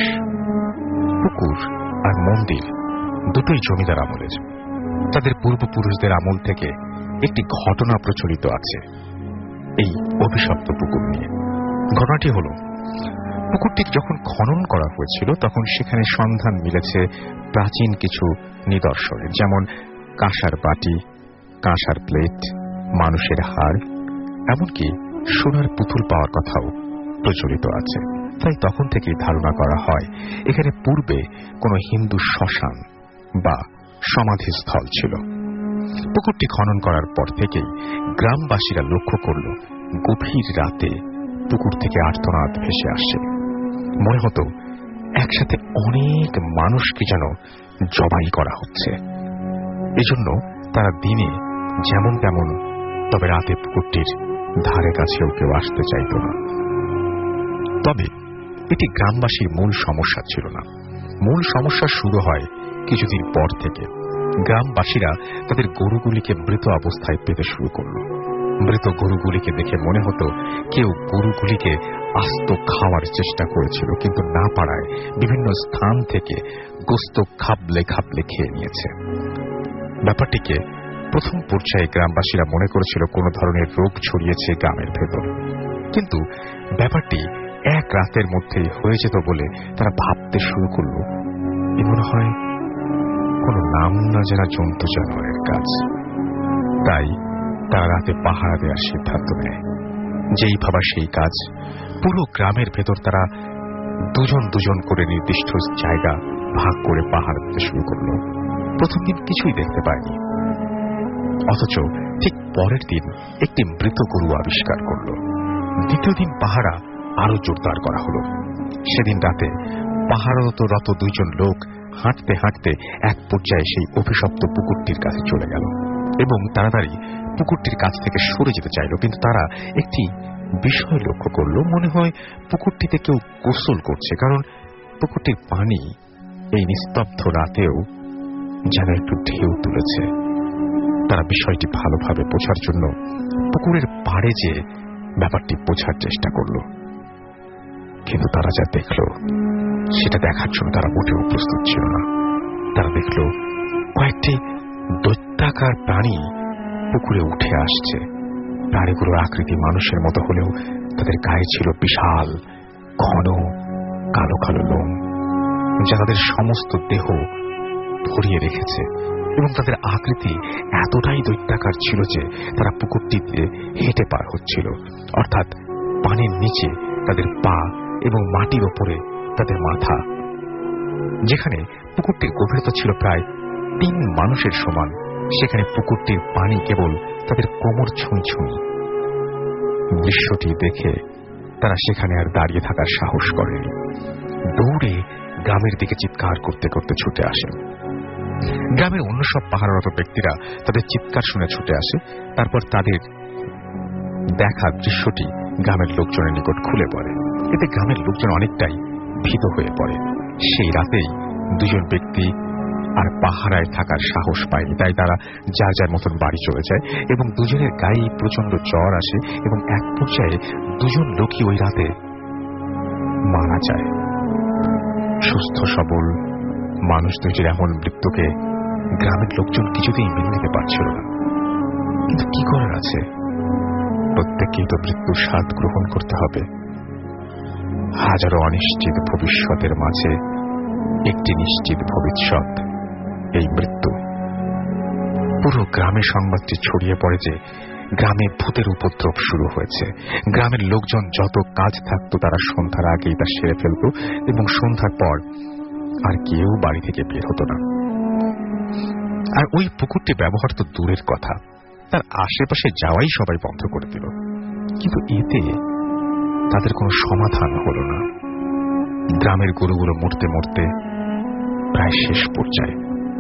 পুকুর আর মন্দির দুটোই জমিদার আমলের। তাদের পূর্বপুরুষদের আমল থেকে একটি ঘটনা প্রচলিত আছে এই অভিশপ্ত পুকুর নিয়ে। ঘটনাটি হল, পুকুরটি যখন খনন করা হয়েছিল তখন সেখানে সন্ধান মিলেছে প্রাচীন কিছু নিদর্শনের, যেমন কাঁসার বাটি, কাঁসার প্লেট, মানুষের হাড়, এমনকি সোনার পুতুল পাওয়ার কথাও প্রচলিত আছে। তাই তখন থেকেই ধারণা করা হয় এখানে পূর্বে কোনো হিন্দু শ্মশান বা সমাধিস্থল ছিল। পুকুরটি খনন করার পর থেকেই গ্রামবাসীরা লক্ষ্য করল গভীর রাতে পুকুর থেকে আর্তনাদ ভেসে আসে। মনে হতো একসাথে অনেক মানুষকে যেন জবাই করা হচ্ছে। এজন্য তারা দিনে যেমন তেমন, তবে রাতে পুকুরটির ধারে কাছেও কেউ আসতে চাইত না। তবে এটি গ্রামবাসীর মূল সমস্যা ছিল না। মূল সমস্যা শুরু হয় কিছুদিন পর থেকে। গ্রামবাসীরা তাদের গরুগুলিকে মৃত অবস্থায় পেতে শুরু করল। মৃত গরুগুলিকে দেখে মনে হতো কেউ গরুগুলিকে আস্ত খাওয়ার চেষ্টা করেছিল, কিন্তু না পারায় বিভিন্ন স্থান থেকে গোস্ত খাবলে খাবলে খেয়ে নিয়েছে। ব্যাপারটিকে প্রথম পর্যায়ে গ্রামবাসীরা মনে করেছিল কোনো ধরনের রোগ ছড়িয়েছে গ্রামের ভেতর, কিন্তু ব্যাপারটি এক রাতের মধ্যেই হয়ে যেত বলে তারা ভাবতে শুরু করল এ মনে হয় কোনো নাম না জানা জন্তু জানোয়ারের কাজ। তাই তারা রাতে পাহারা দেওয়ার সিদ্ধান্ত নেয়। যেই ভাবা সেই কাজ। পুরো গ্রামের ভেতর তারা দুজন দুজন করে নির্দিষ্ট জায়গা ভাগ করে পাহারা দিতে শুরু করল। প্রথম দিন কিছুই দেখতে পায়নি, অথচ ঠিক পরের দিন একটি মৃত গরু আবিষ্কার করল। দ্বিতীয় দিন পাহারা আরো জোরদার করা হলো। সেদিন রাতে পাহারারত দুইজন লোক হাঁটতে হাঁটতে এক পর্যায়ে সেই অভিশপ্ত পুকুরটির কাছে চলে গেল এবং তাড়াতাড়ি পুকুরটির কাছ থেকে সরে যেতে চাইল, কিন্তু তারা একটি বিষয় লক্ষ্য করল। মনে হয় পুকুরটিতে কেউ গোসল করছে, কারণ পুকুরটির পানি এই নিস্তব্ধ রাতেও যেন একটু ঢেউ তুলেছে। তারা বিষয়টি ভালোভাবে বোঝার জন্য পুকুরের পাড়ে যে ব্যাপারটি বোঝার চেষ্টা করল, কিন্তু তারা যা দেখল সেটা দেখার জন্য তারা মোটেও প্রস্তুত ছিল না। তারা দেখল কয়েকটি দৈত্যাকার প্রাণী পুকুরে উঠে আসছে। প্রাণীগুলোর আকৃতি মানুষের মতো হলেও তাদের গায়ে ছিল বিশাল ঘন কালো কালো লোম, যা তাদের সমস্ত দেহ ভরিয়ে রেখেছে, এবং তাদের আকৃতি এতটাই দৈত্যাকার ছিল যে তারা পুকুরটিতে হেঁটে পার হচ্ছিল, অর্থাৎ পানির নিচে তাদের পা এবং মাটির ওপরে তাদের মাথা। যেখানে পুকুরটির গভীরতা ছিল প্রায় তিন মানুষের সমান, সেখানে পুকুরটির পানি কেবল তাদের কোমর ছুঁই ছুঁই। দৃশ্যটি দেখে তারা সেখানে আর দাঁড়িয়ে থাকার সাহস করেনি। দৌড়ে গ্রামের দিকে চিৎকার করতে করতে ছুটে আসে। গ্রামের অন্য সব পাহারারত ব্যক্তিরা তাদের চিৎকার শুনে ছুটে আসে। তারপর তাদের দেখা দৃশ্যটি গ্রামের লোকজনের নিকট খুলে পড়ে। এতে গ্রামের লোকজন অনেকটাই ভীত হয়ে পড়ে। সেই রাতেই দুজন ব্যক্তি আর পাহারায় থাকার সাহস পায়নি, তাই তারা যার যার মতন বাড়ি চলে যায় এবং দুজনের গায়ে প্রচন্ড জ্বর আসে এবং এক পর্যায়ে দুজন লোকই ওই রাতে মারা যায়। সুস্থ সবল মানুষ দুটির এমন মৃত্যুকে গ্রামের লোকজন কিছুতেই মেনে নিতে পারছিল না। কিন্তু কি করার আছে, প্রত্যেককেই তো মৃত্যুর স্বাদ গ্রহণ করতে হবে। হাজারো অনিশ্চিত ভবিষ্যতের মাঝে একটি নিশ্চিত ভবিষ্যৎ, এই মৃত্যু। পুরো গ্রামে সংবাদটি ছড়িয়ে পড়ে যে গ্রামে ভূতের উপদ্রব শুরু হয়েছে। গ্রামের লোকজন যত কাজ থাকতো তারা সন্ধ্যার আগেই তা সেরে ফেলত এবং সন্ধ্যার পর আর কেউ বাড়ি থেকে বের হতো না। আর ওই পুকুরটি ব্যবহার তো দূরের কথা, তার আশেপাশে যাওয়াই সবাই বন্ধ করে দিল। কিন্তু এতে তাদের কোনো সমাধান হল না। গ্রামের গরুগুলো মরতে মরতে প্রায় শেষ পর্যায়ে।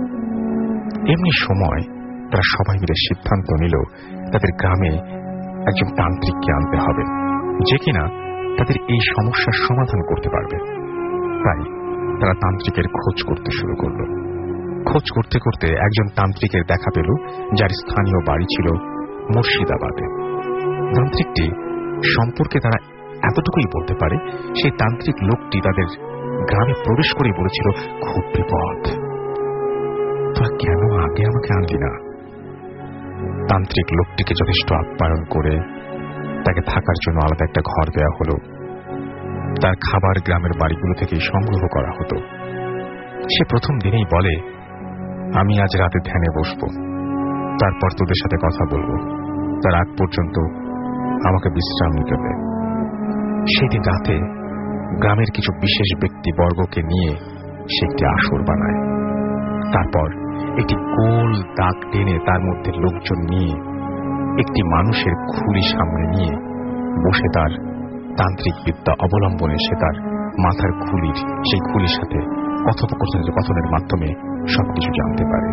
এমনি সময় তারা সবাই মিলে সিদ্ধান্ত নিল তাদের গ্রামে একজন তান্ত্রিককে আনতে হবে, যে কিনা তাদের এই সমস্যার সমাধান করতে পারবে। তাই তারা তান্ত্রিকের খোঁজ করতে শুরু করল। খোঁজ করতে করতে একজন তান্ত্রিকের দেখা পেল, যার স্থানীয় বাড়ি ছিল মুর্শিদাবাদে। তান্ত্রিকটি সম্পর্কে তারা এতটুকুই বলতে পারে, সেই তান্ত্রিক লোকটি তাদের গ্রামে প্রবেশ করে বলেছিল, খুব বিপদ, তোরা কেন আগে আমাকে আনলি না? তান্ত্রিক লোকটিকে যথেষ্ট আপ্যায়ন করে তাকে থাকার জন্য আলাদা একটা ঘর দেওয়া হলো। তার খাবার গ্রামের বাড়িগুলো থেকেই সংগ্রহ করা হতো। সে প্রথম দিনেই বলে, আমি আজ রাতে ধ্যানে বসব, তারপর তোদের সাথে কথা বলবো, তার আগ পর্যন্ত আমাকে বিশ্রাম নিতে দে। সেদিন রাতে গ্রামের কিছু বিশেষ ব্যক্তি বর্গকে নিয়ে সে একটি আসর বানায়। তারপর একটি গোল দাগ টেনে তার মধ্যে লোকজন নিয়ে একটি মানুষের খুলি সামনে নিয়ে বসে তার তান্ত্রিক বিদ্যা অবলম্বনে সে তার মাথার খুলির সেই খুলির সাথে কথোপকথনের মাধ্যমে সবকিছু জানতে পারে,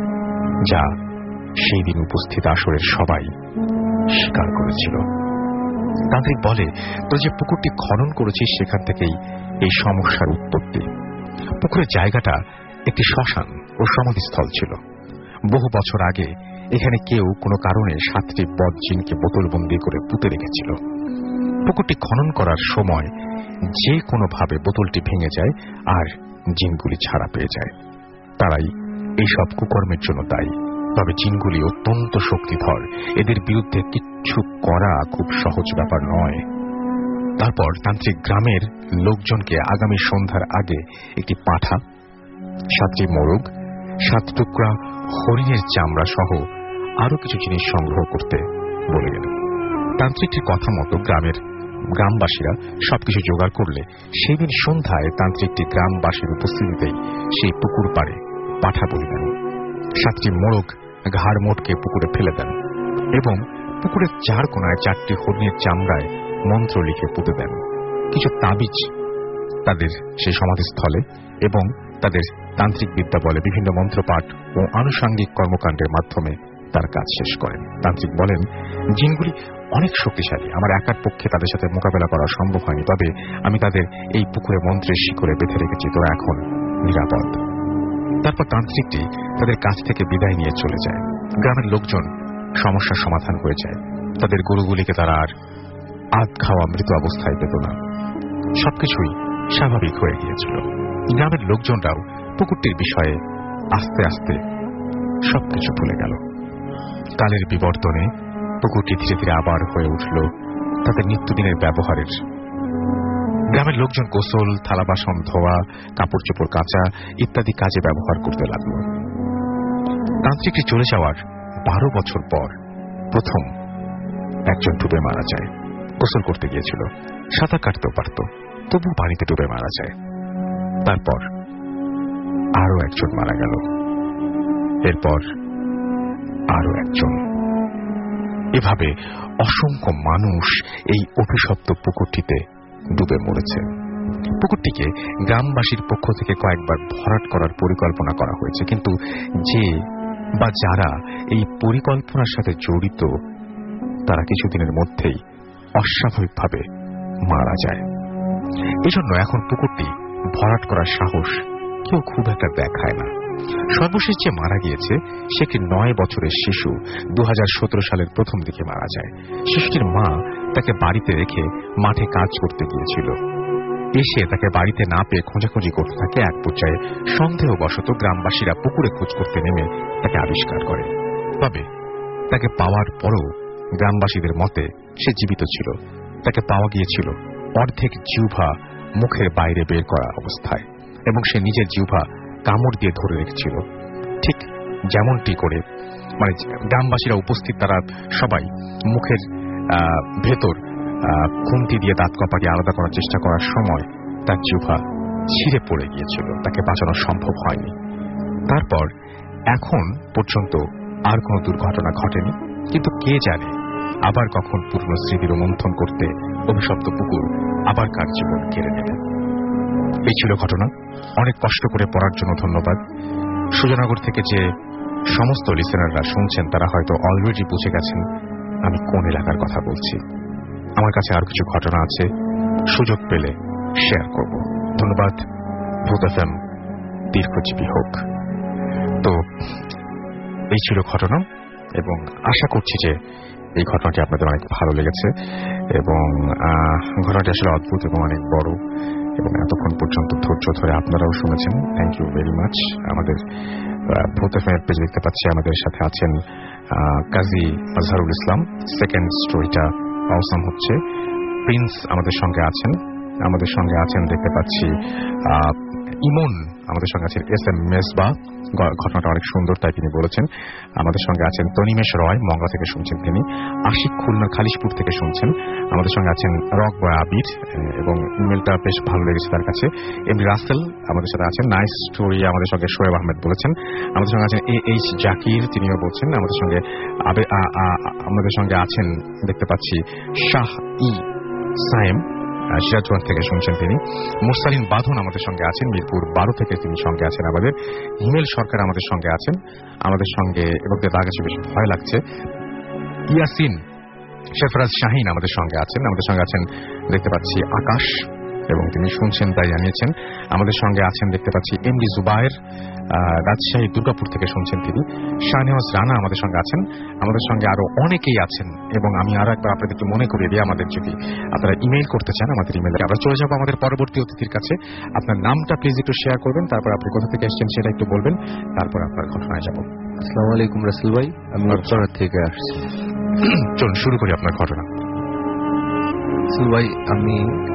যা সেই দিন উপস্থিত আসরের সবাই স্বীকার করেছিল। তান্ত্রিক বলে, তো যে পুকুরটি খনন করেছিস সেখান থেকেই এই সমস্যার উৎপত্তি। পুকুরের জায়গাটা একটি শ্মশান ও সমাধিস্থল ছিল। বহু বছর আগে এখানে কেউ কোনো কারণে সাতটি বদ জিনকে বোতলবন্দি করে পুঁতে রেখেছিল। পুকুরটি খনন করার সময় যে কোনোভাবে বোতলটি ভেঙে যায় আর জিনগুলি ছাড়া পেয়ে যায়। তারাই এই সব কুকর্মের জন্য দায়ী। তবে জিনগুলি অত্যন্ত শক্তিধর, এদের বিরুদ্ধে কিচ্ছু করা খুব সহজ ব্যাপার নয়। তারপর তান্ত্রিক গ্রামের লোকজনকে আগামী সন্ধ্যার আগে একটি পাঁঠা, সাতটি মোরগ, সাত টুকরা হরিণের চামড়া সহ আরো কিছু জিনিস সংগ্রহ করতে বলে গেল। তান্ত্রিকটির কথা মতো গ্রামের গ্রামবাসীরা সবকিছু জোগাড় করলে সেই দিন সন্ধ্যায় তান্ত্রিকটি গ্রামবাসীর উপস্থিতিতেই সেই পুকুর পাড়ে পাঠা বলি দেন। সাতটি মোরগ ঘাড় মোটকে পুকুরে ফেলে দেন এবং পুকুরের চার কোনায় চারটি হরিণের চামড়ায় মন্ত্র লিখে পুঁতে দেন। কিছু তাবিজ তাদের সেই সমাধিস্থলে এবং তাদের তান্ত্রিক বিদ্যা বলে বিভিন্ন মন্ত্রপাঠ ও আনুষঙ্গিক কর্মকাণ্ডের মাধ্যমে তার কাজ শেষ করেন। তান্ত্রিক বলেন, জিনগুলি অনেক শক্তিশালী, আমার একার পক্ষে তাদের সাথে মোকাবেলা করা সম্ভব হয়নি, তবে আমি তাদের এই পুকুরে মন্ত্রের শিকড়ে বেঁধে রেখেছি, তোরা এখন নিরাপদ। তারপর তান্ত্রিকটি তাদের কাছ থেকে বিদায় নিয়ে চলে যায়। গ্রামের লোকজন সমস্যার সমাধান হয়ে যায়। তাদের গরুগুলিকে তারা আর আধ খাওয়া মৃত অবস্থায় পেত না। সবকিছুই স্বাভাবিক হয়ে গিয়েছিল। গ্রামের লোকজনরাও পুকুরটির বিষয়ে আস্তে আস্তে সবকিছু ভুলে গেল। কালের বিবর্তনে পুকুরটি ধীরে ধীরে আবার হয়ে উঠল তাদের নিত্যদিনের ব্যবহারের। গ্রামের লোকজন গোসল, থালা বাসন ধোয়া, কাপড় চোপড় কাচা ইত্যাদি কাজে ব্যবহার করতে লাগল। তান্ত্রিকটি চলে যাওয়ার বারো বছর পর প্রথম একজন ডুবে মারা যায়। গোসল করতে গিয়েছিল, সাঁতার কাটতেও পারত, তবু পানিতে ডুবে মারা যায়। তারপর আরো একজন মারা গেল, এরপর আরো একজন। এভাবে অসংখ্য মানুষ এই অভিশপ্ত পুকুরটিতে ডুবে মরেছে। পুকুরটিকে গ্রামবাসীর পক্ষ থেকে কয়েকবার ভরাট করার পরিকল্পনা করা হয়েছে, কিন্তু যে বা যারা এই পরিকল্পনার সাথে জড়িত তারা কিছুদিনের মধ্যেই অস্বাভাবিকভাবে মারা যায়। এজন্য এখন পুকুরটি ভরাট করার সাহস কেউ খুব একটা দেখায় না। সর্বশেষ যে মারা গিয়েছে সে একটি নয় বছরের শিশু দু হাজার সতেরো সালের প্রথম দিকে মারা যায়। শিশুটির মা তাকে বাড়িতে রেখে মাঠে কাজ করতে গিয়েছিল। এসে তাকে বাড়িতে না পেয়ে খোঁজাখুঁজি করতে থাকে। এক পর্যায়ে সন্দেহবশত গ্রামবাসীরা পুকুরে খোঁজ করতে নেমে তাকে আবিষ্কার করে। তবে তাকে পাওয়ার পরও গ্রামবাসীদের মতে সে জীবিত ছিল। তাকে পাওয়া গিয়েছিল অর্ধেক জিহ্বা মুখের বাইরে বের করা অবস্থায় এবং সে নিজের জিহ্বা কামড় দিয়ে ধরে রেখেছিল, ঠিক যেমনটি করে মানে গ্রামবাসীরা উপস্থিত তারা সবাই মুখের ভেতর খুন্তি দিয়ে দাঁত কপাটি আলাদা করার চেষ্টা করার সময় তার জিহ্বা ছিঁড়ে পড়ে গিয়েছিল। তাকে বাঁচানো সম্ভব হয়নি। তারপর এখন পর্যন্ত আর কোনো দুর্ঘটনা ঘটেনি, কিন্তু কে জানে আবার কখন পুরনো স্মৃতি রোমন্থন করতে অভিশপ্ত পুকুর আবার কার জীবন কেড়ে নেবে। এই ছিল ঘটনা। অনেক কষ্ট করে পড়ার জন্য ধন্যবাদ। সুজানগর থেকে যে সমস্ত লিসেনাররা শুনছেন তারা হয়তো অলরেডি বুঝে গেছেন আমি কোন এলাকার কথা বলছি। আমার কাছে আর কিছু ঘটনা আছে, সুযোগ পেলে শেয়ার করব। ধন্যবাদ। ভূত এফএম দীর্ঘজীবী হোক। তো এই ছিল ঘটনা এবং আশা করছি যে এই ঘটনাটি আপনাদের অনেক ভালো লেগেছে এবং ঘটনাটি আসলে অদ্ভুত এবং অনেক বড় এবং এতক্ষণ পর্যন্ত ধৈর্য ধরে আপনারাও শুনেছেন। Thank you very much. আমাদের ভূত এফএম পেজ দেখতে পাচ্ছি আমাদের সাথে আছেন কাজী আজহারুল ইসলাম। সেকেন্ড স্টোরিটা অসম হচ্ছে। প্রিন্স আমাদের সঙ্গে আছেন। আমাদের সঙ্গে আছেন দেখতে পাচ্ছি ইমন, আমাদের সঙ্গে আছেন এস এম মেসবা। ঘটনাটা অনেক সুন্দর তাই তিনি বলেছেন। আমাদের সঙ্গে আছেন তনিমেশ রয়, মংলা থেকে শুনছেন তিনি। আশিক খুলনা খালিশপুর থেকে শুনছেন। আমাদের সঙ্গে আছেন রক বয় আবির এবং ইমেলটা বেশ ভালো লেগেছে তার কাছে। এমডি রাসেল আমাদের সাথে আছেন। নাইস স্টোরি আমাদের সঙ্গে শোয়েব আহমেদ বলেছেন। আমাদের সঙ্গে আছেন এ এইচ জাকির, তিনিও বলছেন। আমাদের সঙ্গে আমাদের সঙ্গে আছেন দেখতে পাচ্ছি শাহ ই সাইম, সিরাজগঞ্জ থেকে শুনছেন তিনি। মুরসালিন বাঁধন আমাদের সঙ্গে আছেন, মিরপুর বারো থেকে তিনি সঙ্গে আছেন আমাদের। হিমেল সরকার আমাদের সঙ্গে আছেন আমাদের সঙ্গে এবং তার কাছে বেশ ভয় লাগছে। ইয়াসিন শেফরাজ শাহিন আমাদের সঙ্গে আছেন। আমাদের সঙ্গে আছেন দেখতে পাচ্ছি আকাশ এবং তিনি শুনছেন তাই জানিয়েছেন। আমাদের সঙ্গে আছেন দেখতে পাচ্ছি এমডি জুবায়ের, রাজশাহী দুর্গাপুর থেকে শুনছেন তিনি। শাহনেওয়াজ রানা আমাদের সঙ্গে আছেন। আমাদের সঙ্গে আরো অনেকেই আছেন এবং আমি আরো একবার আপনাদেরকে মনে করিয়ে দিই, আমাদের যদি আপনারা ইমেইল করতে চান আমাদের ইমেইলে আমরা চলে যাবো আমাদের পরবর্তী অতিথির কাছে। আপনার নামটা প্লিজ একটু শেয়ার করবেন, তারপর আপনি কোথা থেকে এসেছেন সেটা একটু বলবেন, তারপর আপনার ঘটনায় যাব। আসসালামু আলাইকুম রাসেল ভাই, আমি উত্তরা থেকে আসছি। চলুন শুরু করি আপনার ঘটনা। রাসেল ভাই, আমি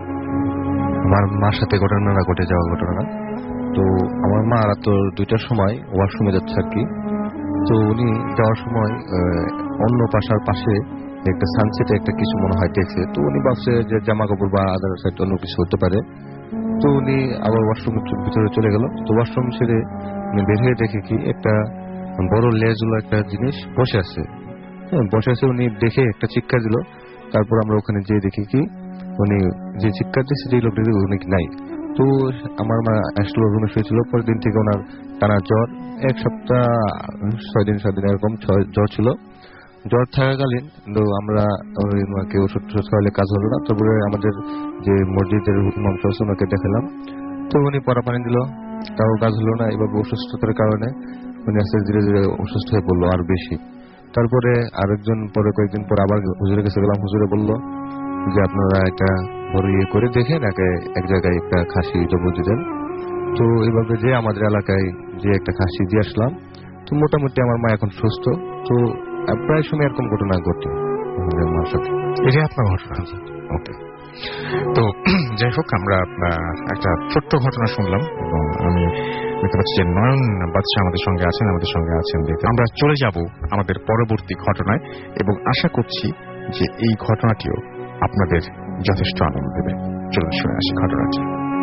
আমার মার সাথে ঘটনাটা ঘটে যাওয়া ঘটনা। তো আমার মা রাত দুইটার সময় ওয়াশরুমে যাচ্ছে আর কি। তো উনি যাওয়ার সময় অন্য পাশার পাশে একটা সানসেটে একটা কিছু মনে হয় দেখছে। তো উনি ভাবছে যে জামা কাপড় বা আদার সাইড অন্য কিছু হতে পারে। তো উনি আবার ওয়াশরুমের ভিতরে চলে গেল। তো ওয়াশরুম ছেড়ে উনি বের হয়ে দেখে কি একটা বড় লেজুলো একটা জিনিস বসে আছে। হ্যাঁ, বসে আছে। উনি দেখে একটা চিৎকার দিল। তারপর আমরা ওখানে যেয়ে দেখি কি উনি যে চিৎকার দিচ্ছে যে লোকটি উনি নাই। তো আমার মা আসলো, রুমে শুয়েছিল। পরের দিন থেকে ওনার টানা জ্বর, এক সপ্তাহ ছয় দিন সাত দিন এরকম জ্বর ছিল। জ্বর থাকাকালীন তো আমরা ওই মাকে ওষুধ টষুধ খাওয়ালে কাজ হলো না। তারপরে আমাদের যে মসজিদের ইমাম সাহেব ওনাকে দেখালাম। তো উনি পরা পানি দিল, তাও কাজ হলো না। এভাবে অসুস্থতার কারণে উনি আস্তে ধীরে ধীরে অসুস্থ হয়ে পড়লো আর বেশি। তারপরে আরেকজন পরে কয়েকদিন পর আবার হুজুরের কাছে গেলাম। হুজুরে বললো যে আপনারা একটা বড় ইয়ে করে দেখেন, একে এক জায়গায় একটা খাসি জবর দিতেন। তো এইভাবে যে আমাদের এলাকায় যে একটা খাসি দিয়ে আসলাম। তো মোটামুটি আমার মা এখন সুস্থ। তো প্রায় সময় এরকম ঘটনা ঘটে আমাদের মার সাথে। এটাই আপনার ঘটনা? ওকে। তো যাই হোক, আমরা একটা ছোট্ট ঘটনা শুনলাম এবং আমি দেখতে পাচ্ছি যে নয়ন বাদশা আমাদের সঙ্গে আছেন। আমাদের সঙ্গে আছেন দেখতে আমরা চলে যাব আমাদের পরবর্তী ঘটনায় এবং আশা করছি যে এই ঘটনাটিও আপনাদের যথেষ্ট আনন্দ দেবে। চলুন শুনে আসি ঘটনাটি।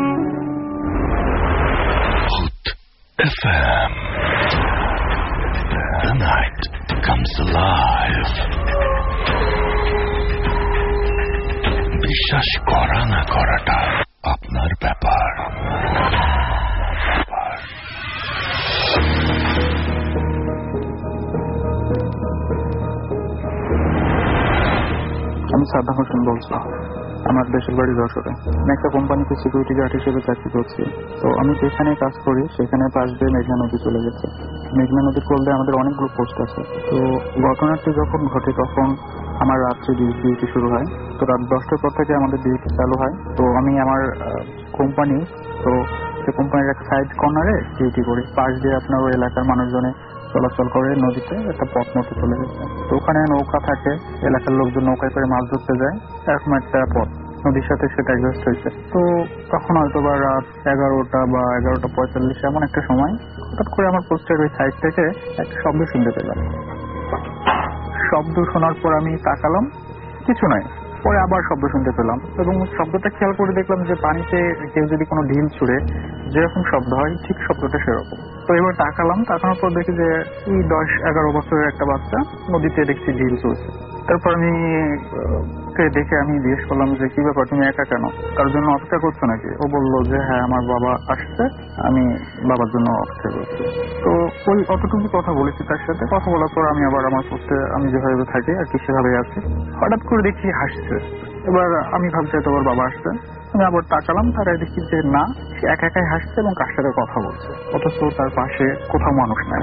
Hot F M, the night comes alive. বিশ্বাস করা না করাটা আপনার ব্যাপার। আমি সাদ্দাম হোসেন বলছি। আমার দেশের বাড়ি যশোরে। আমি একটা কোম্পানিতে সিকিউরিটি গার্ড হিসেবে চাকরি করছি। তো আমি যেখানে কাজ করি সেখানে পাশ দিয়ে মেঘনা নদী চলে গেছে। মেঘনা নদীর কোল দিয়ে আমাদের অনেকগুলো পোস্ট আছে। তো ঘটনাটি যখন ঘটে তখন আমার রাত্রে ডিউটি শুরু হয়। তো রাত দশটার পর থেকে আমাদের ডিউটি চালু হয়। তো আমি আমার কোম্পানি তো সে কোম্পানির এক সাইড কর্নারে ডিউটি করি। পাশ দিয়ে আপনার ওই এলাকার মানুষজনে চলাচল করে নদীতে একটা পথ মতো চলে গেছে। তো ওখানে নৌকা থাকে, এলাকার লোকজন নৌকায় করে মাছ ধরতে যায়, এরকম একটা পথ নদীর সাথে সেটা এক্সস্ট হয়েছে। তো তখন হয়তো বা রাত এগারোটা বা এগারোটা পঁয়তাল্লিশ এমন একটা সময় হঠাৎ করে আমার পোস্টের ওই সাইড থেকে একটা শব্দ শুনতে পেলাম। শব্দ শোনার পর আমি তাকালাম, কিছু নাই। পরে আবার শব্দ শুনতে পেলাম এবং শব্দটা খেয়াল করে দেখলাম যে পানিতে কেউ যদি কোনো ঢিল ছুঁড়ে যেরকম শব্দ হয় ঠিক শব্দটা সেরকম। তো এবার তাকালাম, তাকানোর পর দেখি যে এই দশ এগারো বছরের একটা বাচ্চা নদীতে দেখছি ঢিল ছুঁড়ছে। তারপর আমি দেখে আমি জিজ্ঞেস করলাম যে কি ব্যাপার, তুমি একা কেন, তার জন্য অপেক্ষা করছো নাকি? ও বললো যে হ্যাঁ আমার বাবা আসছে, আমি বাবার জন্য অপেক্ষা করছি। তো ওই অতটুকু কথা বলেছি তার সাথে। কথা বলার পর আমি আবার আমার পোস্টে আমি যেভাবে থাকি আর কি সেভাবে আছি। হঠাৎ করে দেখি হাসছে। এবার আমি ভাবছি তোমার বাবা আসছে। আমি আবার তাকালাম, তারাই দেখি যে না, সে একা একাই হাসছে এবং কার সাথে কথা বলছে, অথচ তার পাশে কোথাও মানুষ নাই।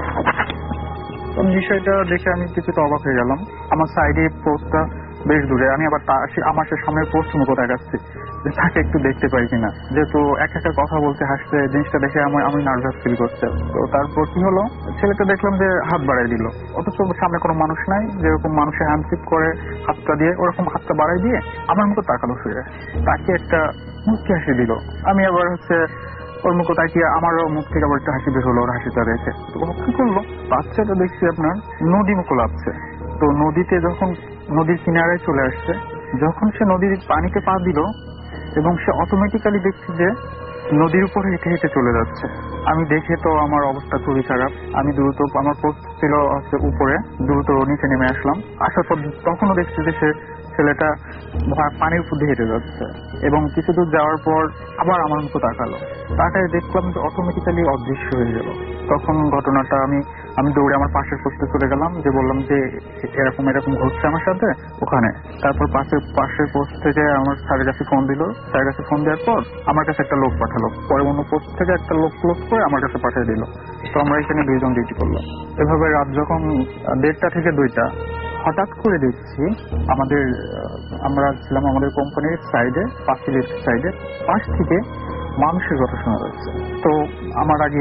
বিষয়টা দেখে আমি কিছুটা অবাক হয়ে গেলাম। আমার সাইডে পোস্টটা বেশ দূরে, আমি আবার আমার সে সামনের পোস্ট মুখো দেখাচ্ছি যে তাকে একটু দেখতে পাই কিনা, যেহেতু এক একটা কথা বলতে হাসছে, জিনিসটা দেখে আমি আমি নার্ভাস ফিল করছে। তো তারপর কি হলো, ছেলেটা দেখলাম যে হাত বাড়াই দিল, অথচ সামনে কোনো মানুষ নাই। যেরকম মানুষের হ্যান্ডশিপ করে হাতটা দিয়ে ওরকম হাতটা বাড়াই দিয়ে আমার মুখে তাকালো ফিরে, তাকে একটা মুখে হাসি দিল। আমি আবার হচ্ছে ওর মুখ তাকিয়ে আমারও মুখ থেকে আবার একটা হাসি বের হলো ওর হাসিটা রেখে। তো কি করলো, বাচ্চাটা দেখছি আপনার নদী মুখ লাভছে। তো নদীতে যখন নদীর কিনারায় চলে আসছে, যখন সে নদীর পানিতে পা দিল এবং সে অটোমেটিক্যালি দেখছি যে নদীর উপরে হেঁটে হেঁটে চলে যাচ্ছে। আমি দেখে তো আমার অবস্থা খুবই খারাপ। আমি দ্রুত, আমার পোস্ট ছিল হচ্ছে উপরে, দ্রুত নিচে নেমে আসলাম। আসার পর তখনও দেখছি যে সে ছেলেটা পানির উপর দিয়ে হেঁটে যাচ্ছে এবং কিছু দূর যাওয়ার পর আবার আমার মতো তাকালো। তাকায় দেখলাম যে অটোমেটিক্যালি অদৃশ্য হয়ে গেল। তখন ঘটনাটা আমি আমি দৌড়ে আমার পাশের পোস্টে চলে গেলাম, যে বললাম যে এরকম এরকম ঘটছে আমার সাথে ওখানে। তারপর পাশের পাশের পোস্ট থেকে আমার স্যারের কাছে ফোন দিল। স্যারের কাছে ফোন দেওয়ার পর আমার কাছে একটা লোক পাঠালো। পরে অন্য পোস্ট থেকে একটা লোক ক্লোজ করে আমার কাছে পাঠিয়ে দিল। তো আমরা এখানে দুইজন ডিউটি করলাম। এভাবে রাত যখন দেড়টা থেকে দুইটা হঠাৎ করে দেখছি আমাদের আমরা ছিলাম আমাদের কোম্পানির সাইডে, পাঁচিলের সাইডে, পাশ থেকে মানুষের কথা শোনা যাচ্ছে। তো আমার আগে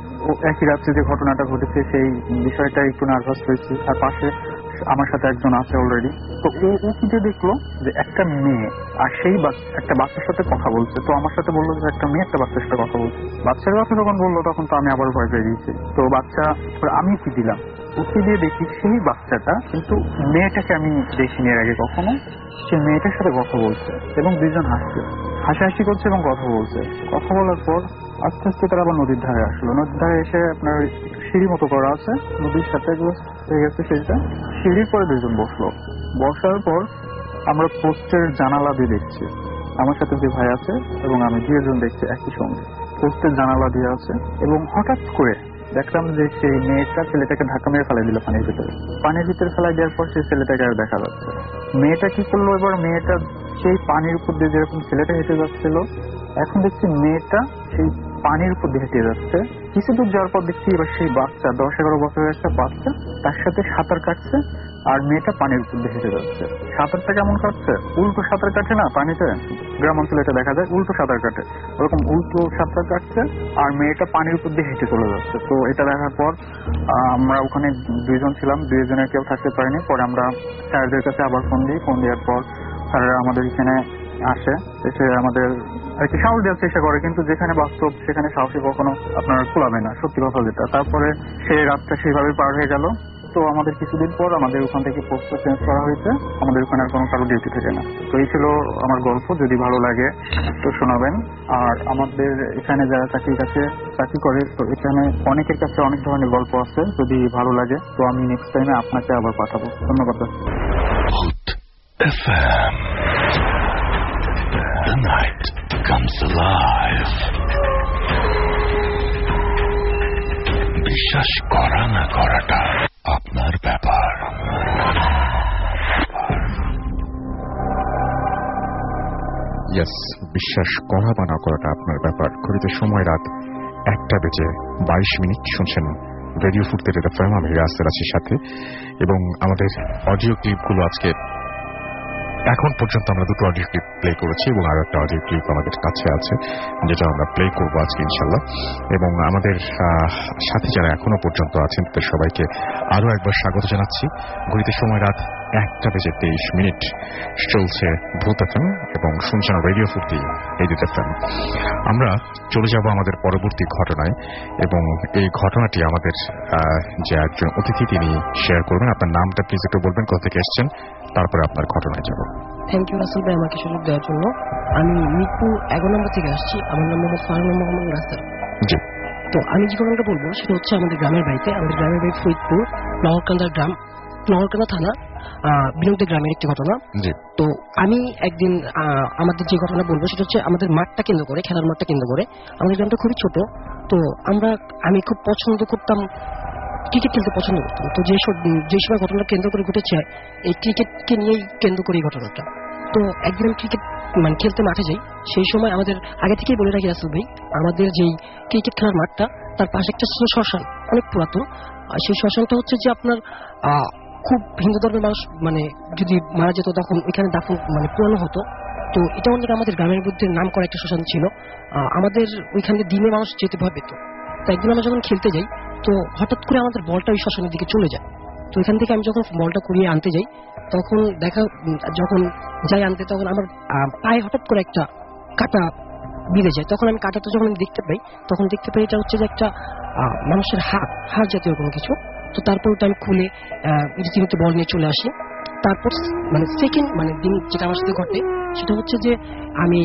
একই রাত্রে যে ঘটনাটা ঘটেছে সেই বিষয়টা একটু নার্ভাস হয়েছি। আর পাশে আমার সাথে একজন আছে অলরেডি। তো ও ও কি যে দেখলো যে একটা মেয়ে আর সেই একটা বাচ্চার সাথে কথা বলছে। তো আমার সাথে বললো যে একটা মেয়ে একটা বাচ্চার সাথে কথা বলছে। বাচ্চার কথা যখন বললো তখন তো আমি আবার ভয় পেয়ে গিয়েছি। তো বাচ্চা আমি কি দিলাম, উঠে দিয়ে দেখি সেই বাচ্চাটা কিন্তু মেয়েটাকে আমি দেখিনি এর আগে কখনো। সে মেয়েটার সাথে কথা বলছে এবং দুইজন হাসছে, হাসাহাসি করছে এবং কথা বলছে। কথা বলার পর আস্তে আস্তে তারা আবার নদীর ধারে আসলো। নদীর ধারে এসে আপনার সিঁড়ি মতো করা আছে, নদীর সাথে হয়ে গেছে সিঁড়িটা। সিঁড়ির পরে দুজন বসলো। বসার পর আমরা পোস্টের জানালা দিয়ে দেখছি, আমার সাথে যে ভাই আছে এবং আমি দুজন দেখছি একই সঙ্গে পোস্টের জানালা দিয়ে আছে। এবং হঠাৎ করে দেখলাম যে সেই মেয়েটা ছেলেটাকে ধাক্কা মেরে ফেলাই দিল পানির ভিতরে। পানির ভিতরে ফেলাই দেওয়ার পর সেই ছেলেটাকে আর দেখা যাচ্ছে। মেয়েটা কি করলো, এবার মেয়েটা সেই পানির উপর দিয়ে যেরকম ছেলেটা হেঁটে যাচ্ছিল, এখন দেখছি মেয়েটা সেই পানির উপর দিয়ে হেঁটে যাচ্ছে। কিছু দূর যাওয়ার পর দেখছি এবার সেই বাচ্চা, দশ এগারো বছরের একটা বাচ্চা, তার সাথে সাঁতার কাটছে আর মেয়েটা পানির উপর দিয়ে হেঁটে যাচ্ছে। সাঁতারটা কেমন কাটছে, উল্টো সাঁতার কাটে না পানিতে, গ্রাম অঞ্চলে এটা দেখা যায়, উল্টো সাঁতার কাটে, ওরকম উল্টো সাঁতার কাটছে আর মেয়েটা পানির উপর দিয়ে হেঁটে চলে যাচ্ছে। তো এটা দেখার পর আমরা ওখানে দুইজন ছিলাম, দুইজনের কেউ থাকতে পারিনি। পরে আমরা স্যারদের কাছে আবার ফোন দিই। ফোন দেওয়ার পর স্যাররা আমাদের এখানে আসে, এসে আমাদের আর কি সাহস দেওয়ার চেষ্টা করে, কিন্তু যেখানে বাস্তব সেখানে সাহসী কখনো আপনার খোলাবে না, সত্যি কথা যেটা। তারপরে সেই রাতটা সেইভাবে পার হয়ে গেল। তো আমাদের কিছুদিন পর আমাদের ওখান থেকে পোস্ট চেঞ্জ করা হয়েছে, আমাদের ওখানে আর কোনো কারো ডিউটি থাকে না। তো এই ছিল আমার গল্প, যদি ভালো লাগে তো শোনাবেন। আর আমাদের এখানে যারা চাকরির কাছে চাকরি করে, তো এখানে অনেকের কাছে অনেক ধরনের গল্প আছে, যদি ভালো লাগে তো আমি নেক্সট টাইমে আপনাকে আবার পাঠাবো। ধন্যবাদ। The night comes alive. বিশ্বাস করা না করাটা আপনার ব্যাপার। ইয়েস, বিশ্বাস করা বা না করাটা আপনার ব্যাপার। ঘড়িতে সময় রাত একটা বেজে বাইশ মিনিট। শুনছেন রেডিও ফুর্তি এফএম, আমি রাসেল আছি সাথে। এবং আমাদের অডিও ক্লিপগুলো আজকে এখন পর্যন্ত আমরা দুটো অডিও ক্লিপ প্লে করেছি এবং আরো একটা অডিও ক্লিপ আমাদের কাছে আছে যেটা আমরা প্লে করবো আজকে ইনশাল্লাহ। এবং আমাদের সাথে যারা এখনো পর্যন্ত আছেন তাদের সবাইকে আরো একবার স্বাগত জানাচ্ছি। ঘড়িতে সময় রাত একটা বেজে তেইশ মিনিট। চলছে ভূত এফএম এবং শুনছেন রেডিও ফুর্তি এডিট এফএম। আমরা চলে যাব আমাদের পরবর্তী ঘটনায় এবং এই ঘটনাটি আমাদের যে একজন অতিথি তিনি শেয়ার করবেন। আপনার নামটা প্লিজ একটু বলবেন, কোথা থেকে এসেছেন, তারপরে আপনার ঘটনায় যাব। থ্যাংক ইউ রাসেল ভাই আমাকে সুযোগ দেওয়ার জন্য। আমি মিরপুর এগারো নম্বর থেকে আসছি। আমার নাম মোহাম্মদ ফারুক মোহাম্মদ রাসেল। জি, তো আমি যে ঘটনাটা বলবো সেটা হচ্ছে আমাদের গ্রামের বাড়িতে। আমাদের গ্রামের বাড়ি ফরিদপুর নগরকান্দা গ্রাম, নগরকান্দা থানা বিনন্দী গ্রামের একটি ঘটনা। তো আমি একদিন আমাদের যে ঘটনা বলবো সেটা হচ্ছে আমাদের মাঠটা কেন্দ্র করে, খেলার মাঠটা কেন্দ্র করে। আমাদের গ্রামটা খুবই ছোট। তো আমরা আমি খুব পছন্দ করতাম, ক্রিকেট খেলতে পছন্দ করতাম। তো যে যে সময় ঘটনাটা কেন্দ্র করে ঘটেছে এই ক্রিকেটকে নিয়েই কেন্দ্র করে এই ঘটনাটা। তো একদিন আমি ক্রিকেট মানে খেলতে মাঠে যাই। সেই সময় আমাদের আগে থেকেই বলে রাখি রাসেল ভাই, আমাদের যেই ক্রিকেট খেলার মাঠটা তার পাশে একটা ছিল শ্মশান, অনেক পুরাতন। সেই শ্মশানটা হচ্ছে যে আপনার খুব হিন্দু ধর্মের মানুষ মানে যদি মারা যেত তখন ওইখানে দাফন মানে পুরানো হতো। তো এটা অনেক আমাদের গ্রামের মধ্যে নাম করা একটা শ্মশান ছিল। আমাদের ওইখানে দিনে মানুষ যেতে ভয় পেত। তো একদিন আমরা যখন খেলতে যাই তো হঠাৎ করে আমাদের বলটা ওই শ্মশানের দিকে চলে যায়। তো এখান থেকে আমি যখন বলটা কুড়িয়ে আনতে যাই তখন দেখা যখন যাই আনতে তখন আমার পায়ে হঠাৎ করে একটা কাটা বিঁধে যায়। তখন আমি কাটাটা যখন আমি দেখতে পাই তখন দেখতে পাই এটা হচ্ছে যে একটা মানুষের হাত হাড় জাতীয় কোনো কিছু। তো তারপর ওটা আমি খুলে রীতিমতো বল নিয়ে চলে আসি। তারপর মানে সেকেন্ড মানে দিন যেটা আমার সাথে ঘটে সেটা হচ্ছে যে আমি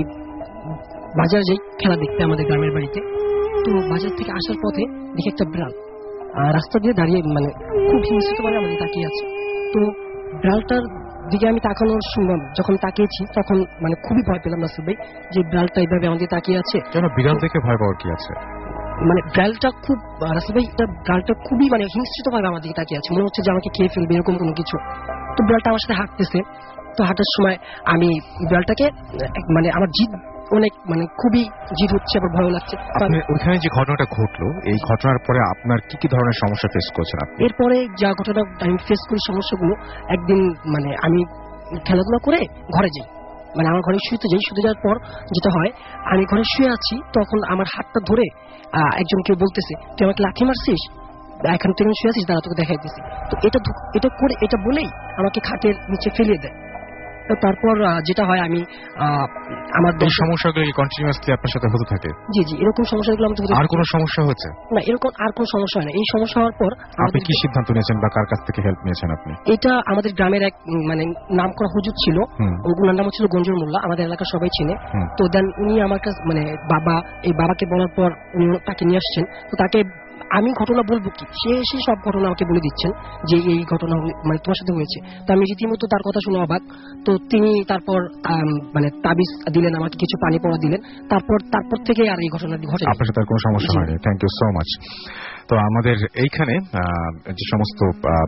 বাজারে যাই খেলা দেখতে আমাদের গ্রামের বাড়িতে। তো বাজার থেকে আসার পথে দেখি একটা বিড়াল রাস্তা দিয়ে দাঁড়িয়ে মানে খুব হিংস্র ভাবে আমাদের তাকিয়ে আছে। তো বিড়ালটার দিকে আমি তাকানোর সময় যখন তাকিয়েছি তখন মানে খুবই ভয় পেলাম রাসেল ভাই, যে বিড়ালটা এইভাবে আমাদের তাকিয়ে আছে। কেন বিড়াল দেখে ভয় পাওয়ার কি আছে? মানে বিড়ালটা খুব রাসেল ভাই এটা বিড়ালটা খুবই মানে হিংস্রিত ভাবে আমার দিকে তাকিয়ে আছে, মনে হচ্ছে যে আমাকে খেয়ে ফেলবে এরকম কোনো কিছু। তো বিড়ালটা আমার সাথে হাঁটতেছে। তো হাঁটার সময় আমি বিড়ালটাকে মানে আমার জিদ অনেক মানে খুবই জিদ হচ্ছে, আবার ভয় লাগছে। ওইখানে যে ঘটনাটা ঘটলো এই ঘটনার পরে আপনার কি কি ধরনের সমস্যা ফেস করছেন আপনি? এরপরে যা ঘটনা আমি ফেস করি সমস্যাগুলো, একদিন মানে আমি খেলাধুলা করে ঘরে যাই, মানে আমার ঘরে শুতে যাই। শুতে যাওয়ার পর যেটা হয় আমি ঘরে শুয়ে আছি তখন আমার হাতটা ধরে একজন কেউ বলতেছে তুই আমাকে লাথি মারছিস, এখন তুই শুয়ে আছিস দাঁড়া তোকে দেখাই দিছি। তো এটা এটা করে এটা বলেই আমাকে খাটের নিচে ফেলিয়ে দেয়। তারপর যেটা হয় আমি আমার এই সমস্যাগুলো কন্টিনিউয়াসলি আপনার সাথে হতে থাকে? জি জি এরকম সমস্যাগুলো আমাদের আর কোনো সমস্যা হচ্ছে না? এরকম আর কোনো সমস্যা হয় না। এই সমস্যা হওয়ার পর আপনি কি সিদ্ধান্ত নিয়েছেন বা কার কাছ থেকে হেল্প নিয়েছেন আপনি? এটা আমাদের গ্রামের এক মানে নাম করা হুজুর ছিল, ওনার নাম ছিল গঞ্জুর মোল্লা, আমাদের এলাকার সবাই চিনে। তো দেন উনি আমার কাছে মানে বাবা এই বাবাকে বলার পর উনি তাকে নিয়ে আসছেন। তো তাকে আমি ঘটনা বলবো কি, সে এসে সব ঘটনা আমাকে বলে দিচ্ছেন যে এই ঘটনা মানে তোমার সাথে হয়েছে। তো আমি রীতিমতো তার কথা শুনে অবাক। তো তিনি তারপর মানে তাবিজ দিলেন, আমাকে কিছু পানি পড়া দিলেন। তারপর তারপর থেকে আর এই ঘটনাটি ঘটে। আপনার সাথে কোনো সমস্যা হয়নি? Thank you so much. তো আমাদের এইখানে যে সমস্ত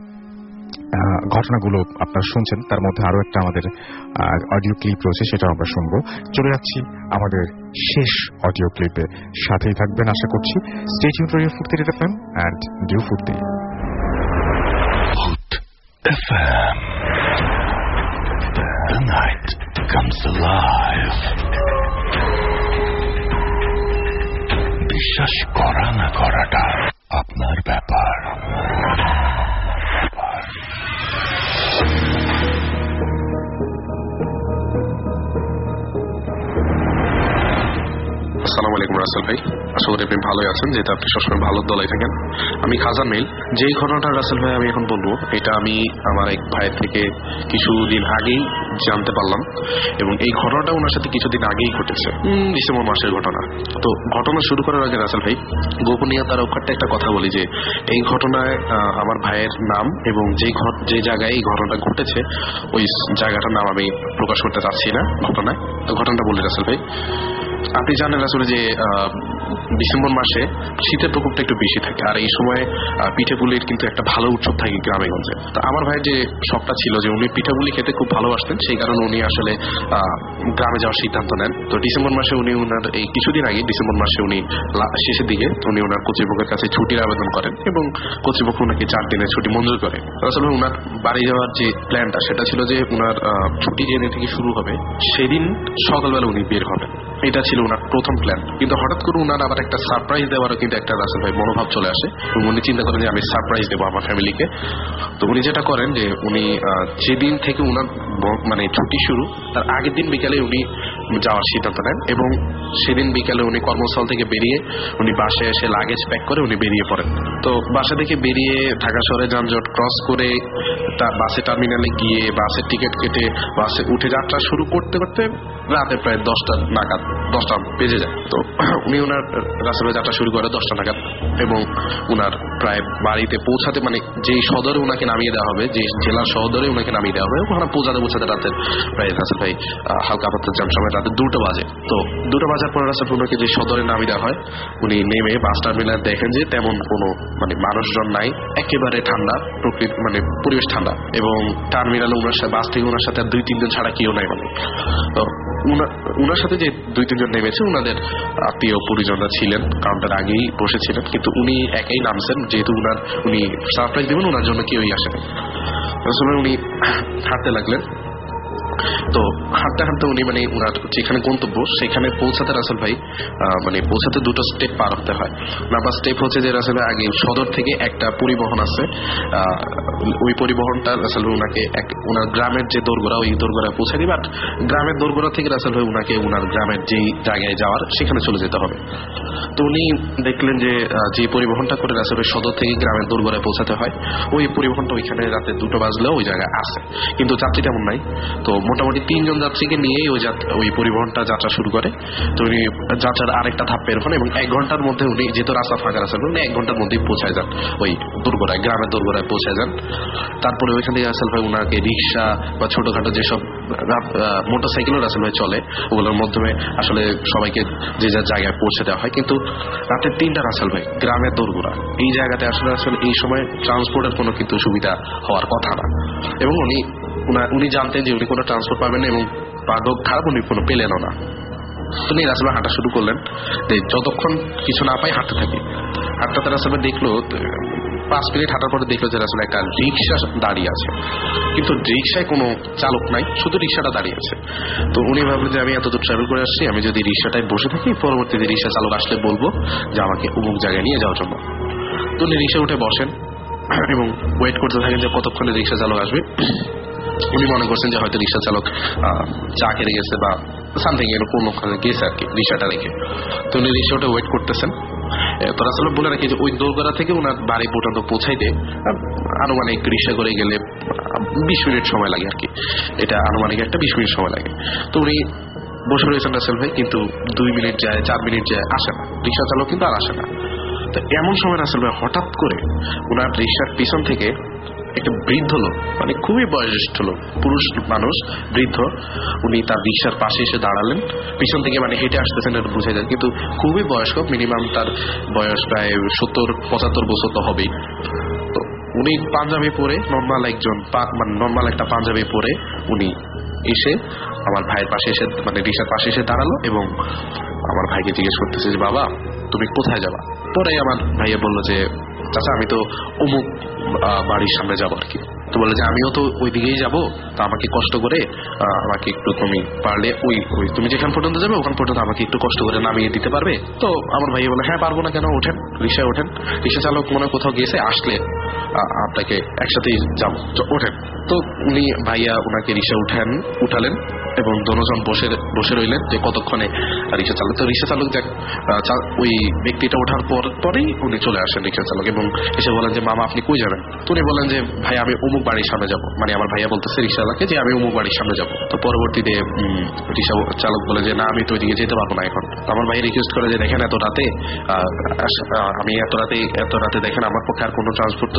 ঘটনাগুলো আপনারা শুনছেন তার মধ্যে আরো একটা আমাদের অডিও ক্লিপ রয়েছে, সেটা আমরা শুনবো। চলে যাচ্ছি আমাদের শেষ অডিও ক্লিপে, সাথেই থাকবেন আশা করছি। Stay tune to radio Foorti FM and do Foorti FM. The night comes alive. বিশ্বাস করা না করাটা আপনার ব্যাপার। আসসালামু আলাইকুম রাসেল ভাই, আশা করি আপনি ভালোই আছেন, যেহেতু আপনি সবসময় ভালো দলাই থাকেন। আমি খাজা মেল। যেই ঘটনাটা রাসেল ভাই আমি এখন বলবো এটা আমি আমার এক ভাইয়ের থেকে কিছুদিন আগেই জানতে পারলাম এবং এই ঘটনাটা ওনার সাথে কিছুদিন আগেই ঘটেছে, ডিসেম্বর মাসের ঘটনা। তো ঘটনা শুরু করার আগে রাসেল ভাই গোপনীয়তার রক্ষার্থে একটা কথা বলি যে এই ঘটনায় আমার ভাইয়ের নাম এবং যেই যে জায়গায় এই ঘটনাটা ঘটেছে ওই জায়গাটার নাম আমি প্রকাশ করতে চাচ্ছি না ঘটনায়। তো ঘটনাটা বলি রাসেল ভাই, আপনি জানেন আসলে যে ডিসেম্বর মাসে শীতের প্রকোপটা একটু বেশি থাকে, আর এই সময় পিঠেপুলির কিন্তু একটা ভালো উৎসব থাকে গ্রামে গঞ্জে। তো আমার ভাইয়ের যে শখটা ছিল যে উনি পিঠাপুলি খেতে খুব ভালোবাসতেন, সেই কারণে উনি আসলে গ্রামে যাওয়ার সিদ্ধান্ত নেন। তো ডিসেম্বর মাসে উনি ওনার এই কিছুদিন আগে ডিসেম্বর মাসে উনি শেষের দিকে উনি ওনার কর্তৃপক্ষের কাছে ছুটির আবেদন করেন এবং কর্তৃপক্ষ ওনাকে চার দিনের ছুটি মঞ্জুর করে। আসলে ওনার বাড়ি যাওয়ার যে প্ল্যানটা সেটা ছিল যে ওনার ছুটি যেদিন থেকে শুরু হবে সেদিন সকালবেলা উনি বের হবেন, এটা ছিল ওনার প্রথম প্ল্যান। কিন্তু হঠাৎ করে ওনার আবার একটা সারপ্রাইজ দেওয়ারও কিন্তু একটা রাসেল ভাই মনোভাব চলে আসে। উনি চিন্তা করেন যে আমি সারপ্রাইজ দেবো আমার ফ্যামিলিকে। তো উনি যেটা করেন যে উনি যেদিন থেকে ওনার মানে ছুটি শুরু তার আগের দিন বিকালে উনি যাওয়ার সিদ্ধান্ত নেন এবং সেদিন বিকালে উনি কর্মস্থল থেকে বেরিয়ে উনি বাসে এসে লাগেজ প্যাক করে উনি বেরিয়ে পড়েন। তো বাসা থেকে বেরিয়ে ঢাকা শহরে যানজট ক্রস করে বাসে টার্মিনালে গিয়ে বাসের টিকিট কেটে বাসে উঠে যাত্রা শুরু করতে করতে রাতে প্রায় দশটা নাগাদ দশটা বেজে যায়। তো উনি ওনার রাস্তায় যাত্রা শুরু করে দশটা নাগাদ এবং ওনার প্রায় বাড়িতে পৌঁছাতে মানে যে সদরে ওনাকে নামিয়ে দেওয়া হবে, যে জেলার সদরে ওনাকে নামিয়ে দেওয়া হবে ওখানে পৌঁছাতে পৌঁছাতে রাতের প্রায় রাসেল ভাই হালকা পাতলা জ্যাম সময় রাতে দুটো বাজে। তো দুটো বাজার পরে রাসেল ওনাকে যে সদরে নামিয়ে দেওয়া হয় উনি নেমে বাস টার্মিনাল দেখেন যে তেমন কোনো মানে মানুষজন নাই, একেবারে ঠান্ডা প্রকৃতি মানে পরিবেশ ঠান্ডা এবং টার্মিনালে ওনার সাথে বাস থেকে ওনার সাথে দুই তিনজন ছাড়া কেউ নাই মানে। তো উনার সাথে যে দুই তিনজন নেমেছে উনাদের আত্মীয় পরিজনরা ছিলেন, কাউন্টার আগেই বসেছিলেন, কিন্তু উনি একাই নামছেন যেহেতু উনার উনি সারপ্রাইজ দেবেন ওনার জন্য কেউই আসেনি। আসলে উনি হাঁটতে লাগলেন। তো হাঁটতে হাঁটতে উনি মানে ওনার যেখানে গন্তব্য সেখানে পৌঁছাতে রাসেল ভাই মানে পৌঁছাতে দুটো স্টেপ পার হতে হয়। নাম্বার স্টেপ হচ্ছে যে রাসেল ভাই আগে সদর থেকে একটা পরিবহন আছে, ওই পরিবহনটা রাসেল ভাই ওনাকে এক ওনার গ্রামের যে দোরগোড়া ওই দোরগোড়ায় পৌঁছে দিবে, আর গ্রামের দোরগোড়া থেকে রাসেল ভাই ওনাকে ওনার গ্রামের যেই জায়গায় যাওয়ার সেখানে চলে যেতে হবে। তো উনি দেখলেন যে যে পরিবহনটা করে রাসেল ভাই সদর থেকে গ্রামের দোরগোড়ায় পৌঁছাতে হয় ওই পরিবহনটা ওইখানে রাতে দুটো বাজলেও ওই জায়গায় আসে, কিন্তু যাত্রী তেমন নাই। তো মোটামুটি তিনজন যাত্রীকে নিয়েই ওই ওই পরিবহনটা যাত্রা শুরু করে। তো উনি যাত্রার আরেকটা ধাপ বের হন এবং এক ঘন্টার মধ্যে উনি যেহেতু রাস্তা ফাঁকা রাস্তা উনি এক ঘন্টার মধ্যেই পৌঁছায় যান ওই দোরগোড়ায়, গ্রামের দোরগোড়ায় পৌঁছায় যান। তারপরে ওইখান থেকে রাসেল ভাই ওনাকে রিক্সা বা ছোটখাটো যেসব মোটর সাইকেলও রাসেল ভাই চলে ওগুলোর মাধ্যমে আসলে সবাইকে যে যার জায়গায় পৌঁছে দেওয়া হয়। কিন্তু রাতের তিনটা রাসেল ভাই গ্রামের দোরগোড়া এই জায়গাতে আসলে আসলে এই সময় ট্রান্সপোর্টের কোনো কিন্তু সুবিধা হওয়ার কথা না এবং উনি উনি জানতেন যে উনি কোনো ট্রান্সপোর্ট পাবেন এবং ভাগ্য খারাপ উনি কোনো পেলেনও না। উনি রাসেল ভাই হাঁটা শুরু করলেন যে যতক্ষণ কিছু না পাই হাঁটতে থাকি। হাঁটতে রাসেল ভাই দেখলো পাঁচ মিনিট হাঁটার পরে দেখলো যে আসলে একটা রিক্সা দাঁড়িয়ে আছে, কিন্তু রিক্সায় কোনো চালক নাই, শুধু রিক্সাটা দাঁড়িয়ে আছে। তো উনি ভাবলেন যে আমি এতদূর ট্রাভেল করে আসছি, আমি যদি রিক্সাটায় বসে থাকি পরবর্তীতে রিক্সা চালক আসলে বলবো যে আমাকে অমুক জায়গায় নিয়ে যাওয়ার জন্য। তো উনি রিক্সা উঠে বসেন এবং ওয়েট করতে থাকেন যে কতক্ষণে রিক্সা চালক আসবে। উনি মনে করছেন যে হয়তো রিক্সা চালক চা খেতে গেছে বা সামথিং এরকম ওখানে গেছে আর কি রিক্সাটা রেখে। তো উনি রিক্সা উঠে ওয়েট করতেছেন। তো আসলে বলে রাখি যে ওই দোরগোড়া থেকে ওনার বাড়ি পর্যন্ত পৌঁছাইতে আনুমানিক রিক্সা করে গেলে বিশ মিনিট সময় লাগে আর কি, এটা আনুমানিক একটা বিশ মিনিট সময় লাগে। তো উনি বসে রয়েছেন রাসেল ভাই, কিন্তু দুই মিনিট যায় চার মিনিট যায় আসে না, রিক্সা চালক কিন্তু আর আসে না। তো এমন সময় রাসেল ভাই হঠাৎ করে ওনার রিক্সার পিছন থেকে একটা বৃদ্ধ লোক, মানে খুবই বয়োজ্যেষ্ঠ লোক, পুরুষ মানুষ বৃদ্ধ, উনি তার রিক্সার পাশে এসে দাঁড়ালেন। পিছন থেকে মানে হেঁটে আসতেছেন এটা বুঝে যায়, কিন্তু খুবই বয়স্ক, মিনিমাম তার বয়স প্রায় সত্তর পঁচাত্তর বছর তো হবেই। তো উনি পাঞ্জাবি পরে নর্মাল একজন মানে নর্মাল একটা পাঞ্জাবি পরে উনি এসে আমার ভাইয়ের পাশে এসে মানে রিক্সার পাশে এসে দাঁড়ালো এবং আমার ভাইকে জিজ্ঞেস করতেছে যে বাবা তুমি কোথায় যাবা। পরে আমার ভাইয়া বললো যে চাচা আমি তো অমুক বাড়ির সামনে যাবো আর কি। তো বলে যে আমিও তো ওই দিকেই যাবো, তো আমাকে কষ্ট করে আমাকে একটু তুমি পারলে ওই ওই তুমি যেখান পর্যন্ত যাবে ওখান পর্যন্ত আমাকে একটু কষ্ট করে নামিয়ে দিতে পারবে। তো আমার ভাইয়া বলে হ্যাঁ পারবো না কেন, ওঠেন রিক্সায় ওঠেন, রিক্সা চালক মনে কোথাও গেছে আসলে আপনাকে একসাথেই যাবো, ওঠেন। তো উনি ভাইয়া ওনাকে রিক্সা উঠেন উঠালেন এবং দুজন বসে বসে রইলেন যে কতক্ষণে রিক্সা চালক। তো রিক্সা চালক যাক ওই ব্যক্তিটা ওঠার পর পরেই উনি চলে আসেন রিক্সা চালক এবং এসে বলেন যে মামা আপনি কই যাবেন। তো উনি বলেন যে ভাই আমি অমুক বাড়ির সামনে যাবো, মানে আমার ভাইয়া বলতেছে রিক্সা চালককে যে আমি অমুক বাড়ির সামনে যাবো। তো পরবর্তীতে রিক্সা চালক বলে যে না আমি তো ওইদিকে যেতে পারবো না এখন। আমার ভাই রিকোয়েস্ট করে যে দেখেন এত রাতে আমি এত রাতে এত রাতে দেখেন আমার পক্ষে আর কোনো ট্রান্সপোর্ট তো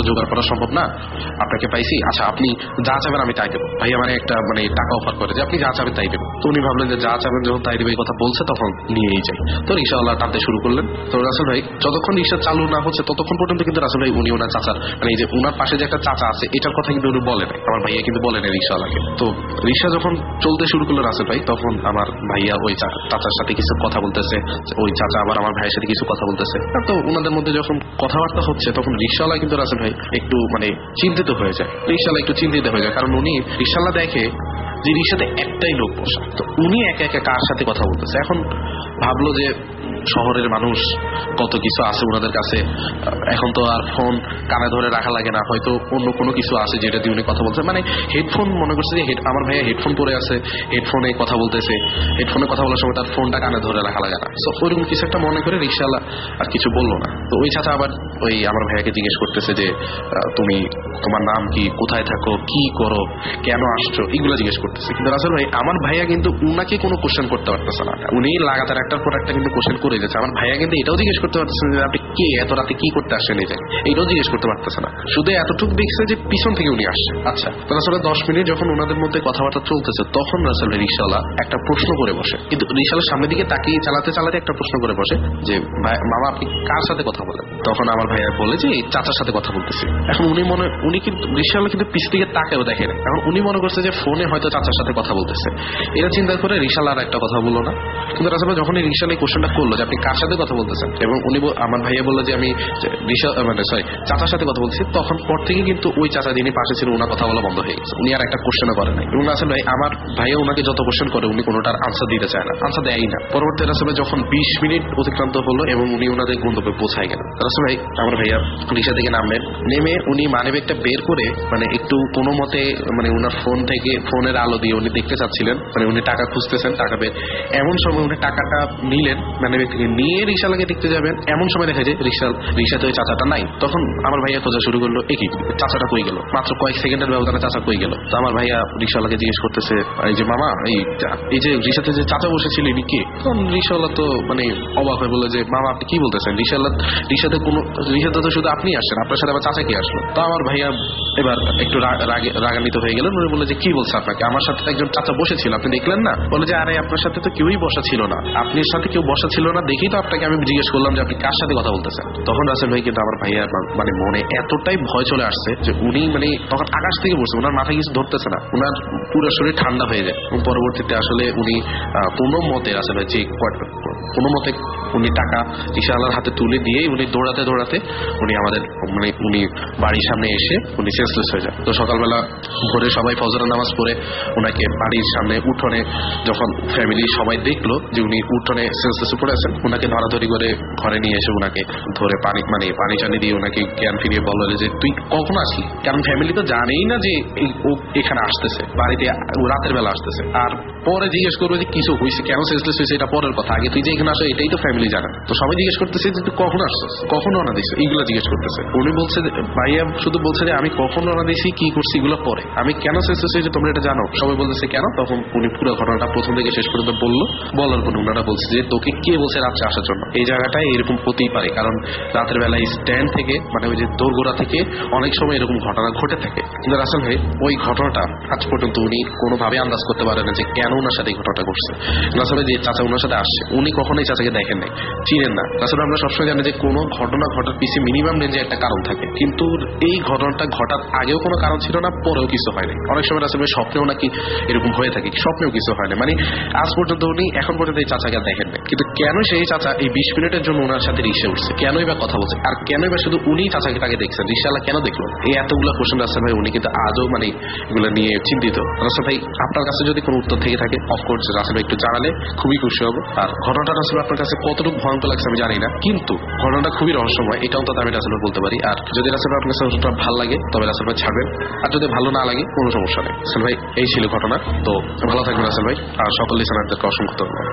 জোগাড় করা সম্ভব না, আপনাকে পাইছি, আচ্ছা আপনি যা চাবেন আমি তাই দেবো। ভাই আমার একটা মানে টাকা অফার করে যে আপনি যা চাবেন তাই দেবো। তো উনি ভাবলেন যে যা চাবেন যখন তাই দেবে এই কথা বলছে তখন নিয়েই যাই। তো রিক্সাওয়ালা টানতে শুরু করলেন। তো রাসেল ভাই যতক্ষণ রিক্সা চালু না হচ্ছে ততক্ষণ পর্যন্ত কিন্তু রাসেল ভাই উনি ওনার চাচার মানে এই যে ওনার পাশে যে একটা চাচা আছে এটার কথা কিন্তু উনি বলে নাই, আমার ভাইয়া কিন্তু বলে নাই রিক্সাওয়ালাকে। তো রিক্সা যখন চলতে শুরু করলো রাসেল ভাই তখন আমার ভাইয়া ওই চাচার সাথে কিছু কথা বলতেছে, ওই চাচা আবার আমার ভাইয়ের সাথে কিছু কথা বলতেছে। তো ওনাদের মধ্যে যখন কথাবার্তা হচ্ছে তখন রিক্সাওয়ালা কিন্তু রাসেল ভাই একটু মানে চিন্তিত হয়ে যায়, রিক্সাওয়ালা একটু চিন্তিত হয়ে যায়, কারণ উনি রিক্সাওয়ালা দেখে যে রিক্সাতে একটাই লোক বসা, তো উনি একা একা কার সাথে কথা বলতেছে। এখন ভাবলো যে শহরের মানুষ কত কিছু আছে ওনাদের কাছে, এখন তো আর ফোন কানে ধরে রাখা লাগে না, হয়তো অন্য কোনো কিছু আছে যেটা দিয়ে উনি কথা বলছে, মানে হেডফোন মনে করছে যে আমার ভাইয়া হেডফোন পরে আছে, হেডফোনে কথা বলতেছে, হেডফোনে কথা বলার সময় তার ফোনটা কানে ধরে রাখা লাগে না। তো ওইরকম কিছু একটা মনে করে রিক্সাওয়ালা আর কিছু বললো না। তো ওই চাচা আবার ওই আমার ভাইয়াকে জিজ্ঞেস করতেছে যে তুমি তোমার নাম কি, কোথায় থাকো, কি করো, কেন আসছো, এগুলো জিজ্ঞেস করতেছে। কিন্তু রাসেল ভাই আমার ভাইয়া কিন্তু উনাকে কোনো কোশ্চেন করতে পারতেছে না, উনি লাগাতার একটার পর একটা কিন্তু কোশ্চেন করে যাচ্ছে। আমার ভাইয়া কিন্তু এটাও জিজ্ঞেস করতে পারতেছে যে আপনি কে, এত রাতে কি করতে আসছেন, এই যায় এইটাও জিজ্ঞেস করতে পারতেছে না, শুধু এতটুকু দেখছে যে পিছন থেকে উনি আসছে। আচ্ছা তো আসলে দশ মিনিট যখন ওনাদের মধ্যে কথাবার্তা চলতেছে তখন রাসেল ভাই রিক্সাওয়ালা একটা প্রশ্ন করে বসে, কিন্তু রিক্সাওয়ালার সামনের দিকে তাকিয়ে চালাতে চালাতে একটা প্রশ্ন করে বসে যে মামা আপনি কার সাথে কথা বলেন? তখন আমার ভাইয়া বলে যে এই চাচার সাথে কথা বলতেছি। এখন উনি মনে উনি কিন্তু রিক্সাওয়ালা কিন্তু পিছ থেকে তাকেও দেখে না, এখন উনি মনে করছে যে ফোনে হয়তো চাচার সাথে কথা বলতেছে। এটা চিন্তা করে রিক্সাওয়ালা আর একটা কথা বললো না। কিন্তু রাসেল ভাই যখন এই রিক্সাওয়ালা এই কোশ্চেনটা করলো যে আপনি কার সাথে কথা বলতেছেন, এবং উনি আমার ভাইয়া বললো যে আমি রিক্সা মানে সরি চাচার সাথে কথা বলছি, তখন পর থেকে কিন্তু ওই চাচা যিনি পাশে ছিল ওনার কথা বলা বন্ধ হয়ে গেছে, উনি আর একটা কোশ্চেনও করে নাই। এবং রাসেল ভাই আমার ভাইয়া ওনাকে যত কোশ্চেন করে উনি কোনোটার আনসার দিতে চায় না, আনসার দেয়ই না। পরবর্তী রাসেল ভাই যখন বিশ মিনিট অতিক্রান্ত হলো এবং উনি ওনাদের গন্তব্যে পৌঁছায় গেলেন, রাসেল ভাই আমার ভাইয়া রিক্সা থেকে নামলেন, নেমে উনি মানিব্যাগটা বের করে মানে একটু কোনো মতে মানে ওনার ফোন থেকে ফোনের আলো দিয়ে উনি দেখতে চাচ্ছিলেন, মানে উনি টাকা খুঁজতেছেন, টাকা বের। এমন সময় উনি টাকাটা নিলেন মানিব্যাগ থেকে, নিয়ে রিক্সাওয়ালাকে দেখতে যাবেন, এমন সময় দেখা যায় রিক্সা রিক্সাতে ওই চাচাটা নাই। তখন আমার ভাইয়া খোঁজা শুরু করলো একই চাচাটা কই গেল, মাত্র কয়েক সেকেন্ডের ব্যবধানে চাচা কই গেল। তো আমার ভাইয়া রিক্সাওয়ালাকে জিজ্ঞেস করতেছে এই যে মামা এই এই যে রিক্সাতে যে চাচা বসেছিল ইনি কে? তখন রিক্সাওয়ালা তো মানে অবাক হয়ে বলে যে মামা আপনি কি বলতেছেন, রিক্সাওয়ালা রিক্সাতে কোনো রিক্সাতে তো শুধু আপনি আসছেন, আপনার সাথে আবার চাচা কে আসলো? তো আমার ভাইয়া এবার একটু রাগান্বিত হয়ে গেলেন, উনি বলে যে কি বলছে আপনাকে, আমার সাথে একজন চাচা বসেছিল আপনি দেখলেন না? বলে যে আরে আপনার সাথে তো কেউই বসা ছিল না, আপনার সাথে কেউ বসা ছিল না দেখেই তো আপনাকে আমি জিজ্ঞেস করলাম যে আপনি কার সাথে কথা বলতেছেন। তখন রাসেল ভাই কিন্তু আমার ভাইয়ার মানে মনে এতটাই ভয় চলে আসছে যে উনি মানে তখন আকাশ থেকে বসছে, ওনার মাথায় কিছু ধরতেছে না, ওনার পুরো শরীর ঠান্ডা হয়ে যায়। এবং পরবর্তীতে আসলে উনি কোনো মতে রাসেল ভাই যে কোনো মতে উনি টাকা রিক্সাওয়ালার হাতে তুলে দিয়েই উনি দৌড়াতে দৌড়াতে উনি আমাদের মানে উনি বাড়ির সামনে এসে উনি সেন্সলেস হয়ে যায়। তো সকালবেলা ভোরে সবাই ফজরের নামাজ পড়ে ওনাকে বাড়ির সামনে উঠোনে যখন ফ্যামিলি সবাই দেখলো যে উনি উঠোনে সেন্সলেসে পড়ে আছেন, ওনাকে ধরাধরি করে ঘরে নিয়ে এসে ওনাকে ধরে পানি মানে পানি টানি দিয়ে ওনাকে জ্ঞান ফিরিয়ে বললো যে তুই কখন আসলি, কারণ ফ্যামিলি তো জানেই না যে ও এখানে আসতেছে, বাড়িতে রাতের বেলা আসতেছে। আর পরে জিজ্ঞেস করবো যে কিছু হয়েছে, কেন সেন্সলেস হয়েছে এটা পরের কথা, আগে তুই যে এখানে আসো এটাই তো ফ্যামিলি জানে। তো সবাই জিজ্ঞেস করতেছে যে তুই কখন আসছিস, কখন রওনা দিস, এইগুলো জিজ্ঞেস করতেছে। উনি বলছে ভাইয়া শুধু বলছে যে আমি কখন রওনা দিয়েছি কি করছি এগুলো পরে, আমি কেন সেন্সলেস হয়েছে তোমরা এটা জানো? সবাই বলতেছে কেন? তখন উনি পুরো ঘটনাটা প্রথম থেকে শেষ পর্যন্ত বললো। বলার পর ওনারা বলছে যে তোকে কে বলছে রাত্রে আসার জন্য, এই জায়গাটায় এরকম হতেই পারে, কারণ রাতের বেলায় স্ট্যান্ড থেকে মানে ওই যে দোরগোড়া থেকে অনেক সময় এরকম ঘটনা ঘটে থাকে। কিন্তু রাসেল ভাই ওই ঘটনাটা আজ পর্যন্ত উনি কোনোভাবে আন্দাজ করতে পারেন না যে কেন ওনার সাথে এই ঘটনাটা ঘটছে। আসলে যে চাচা ওনার সাথে আসছে উনি কখনোই চাচাকে দেখেন নাই, চিনেন না। আসলে আমরা সবসময় জানি যে কোনো ঘটনা ঘটার পিছিয়ে মিনিমাম রেঞ্জে একটা কারণ থাকে, কিন্তু এই ঘটনাটা ঘটার আগেও কোনো কারণ ছিল না, পরেও কিছু হয়নি। অনেক সময় আসলে স্বপ্নেও নাকি এরকম হয়ে থাকে, স্বপ্নেও কিছু হয় না, মানে আজ পর্যন্ত উনি এখন পর্যন্ত এই চাচাকে দেখেন না। কিন্তু কেন সেই চাচা এই বিশ মিনিটের জন্য ওনার সাথে রিক্সা উঠছে, কেনই বা কথা বলছে, আর কেনই বা শুধু উনি চাচাকে তাকে দেখছেন, রিক্সাওয়ালা কেন দেখলো? এই এতগুলো কোশ্চেন রাসেল ভাই উনি কিন্তু আজও মানে এগুলো নিয়ে চিন্তিত। রাসেল ভাই আপনার কাছে যদি কোনো উত্তর থেকে থাকে অফকোর্স রাসেল ভাই একটু জানালে খুবই খুশি হবো। আর ঘটনাটা আসলে আপনার কাছে কতটুকু ভয়ঙ্কর লাগছে আমি জানি না, কিন্তু ঘটনাটা খুবই রহস্যময়, এটা অন্তত আমি রাসেল ভাই বলতে পারি। আর যদি রাসেল ভাই আপনার কাছে ভালো লাগে তবে রাসেল ভাই ছাড়বেন, আর যদি ভালো না লাগে কোনো সমস্যা নেই। রাসেল ভাই এই ছিল ঘটনা, তো ভালো থাকবেন রাসেল ভাই, আর সকল লিসেনারদেরকে অসংখ্য ধন্যবাদ।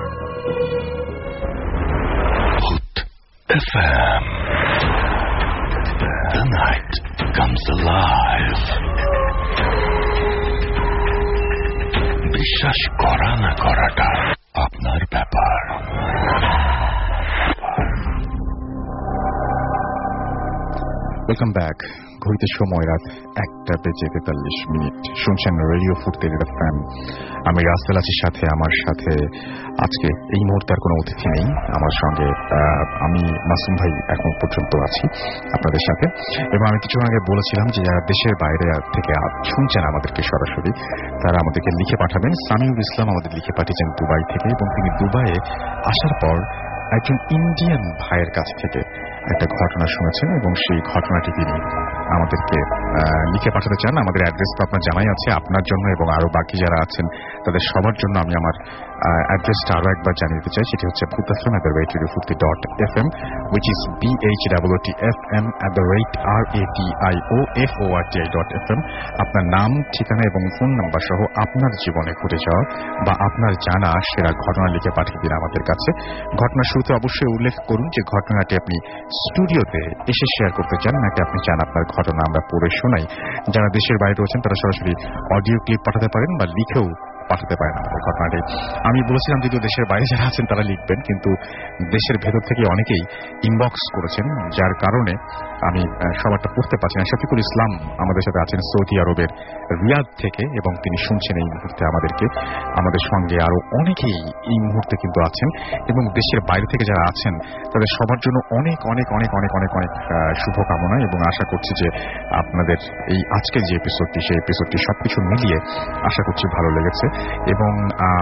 F M The night comes alive. বিশ্বাস করা না করাটা আপনার ব্যাপার। ওয়েলকাম ব্যাক ঘড়িতে সময় রাত একটা বেজে তেতাল্লিশ মিনিট। শুনছেন রেডিও ফুর্তি এফএম। আমি রাসেল আছি সাথে। আমার সাথে আজকে এই মুহূর্তে আর কোনো অতিথি নেই। আমার সঙ্গে আমি মাসুম ভাই এখন পর্যন্ত আছি আপনাদের সাথে। এবং আমি কিছুক্ষণ আগে বলেছিলাম যে যারা দেশের বাইরে থেকে শুনছেন আমাদেরকে সরাসরি, তারা আমাদেরকে লিখে পাঠাবেন। সামিউল ইসলাম আমাদের লিখে পাঠিয়েছেন দুবাই থেকে, এবং তিনি দুবাইয়ে আসার পর একজন ইন্ডিয়ান ভাইয়ের কাছ থেকে একটা ঘটনা শুনেছেন এবং সেই ঘটনাটি তিনি আমাদেরকে লিখে পাঠাতে চান। আমাদের অ্যাড্রেস তো আপনার জানাই আছে, আপনার জন্য এবং আরো বাকি যারা আছেন তাদের সবার জন্য আমি আমার অ্যাড্রেসটা আরো একবার জানিয়ে দিতে চাই। সেটি হচ্ছে Bhoot FM at the rate radio Foorti dot F M, which is B H double T F M at the rate R A T I O F O R T I dot F M. আপনার নাম, ঠিকানা এবং phone number সহ আপনার জীবনে ঘটে যাওয়া বা আপনার জানা সেরা ঘটনা লিখে পাঠিয়ে দিন আমাদের কাছে। ঘটনার শুরুতে অবশ্যই উল্লেখ করুন যে ঘটনাটি আপনি স্টুডিওতে এসে শেয়ার করতে চান, নাকি আপনি চান আপনার ঘটনা আমরা পড়ে শোনাই। যারা দেশের বাইরে রয়েছেন তারা সরাসরি অডিও ক্লিপ পাঠাতে পারেন বা লিখেও পাঠাতে পারেন আমাদের ঘটনাটি। আমি বলেছিলাম যদিও দেশের বাইরে যারা আছেন তারা লিখবেন, কিন্তু দেশের ভেতর থেকে অনেকেই ইনবক্স করেছেন, যার কারণে আমি সবারটা পড়তে পারছি না। শফিকুল ইসলাম আমাদের সাথে আছেন সৌদি আরবের রিয়াদ থেকে, এবং তিনি শুনছেন এই মুহূর্তে আমাদেরকে। আমাদের সঙ্গে আরো অনেকেই এই মুহূর্তে কিন্তু আছেন, এবং দেশের বাইরে থেকে যারা আছেন তাদের সবার জন্য অনেক অনেক অনেক অনেক অনেক অনেক শুভকামনা, এবং আশা করছি যে আপনাদের এই আজকের যে এপিসোডটি সেই এপিসোডটি সবকিছু মিলিয়ে আশা করছি ভালো লেগেছে। এবং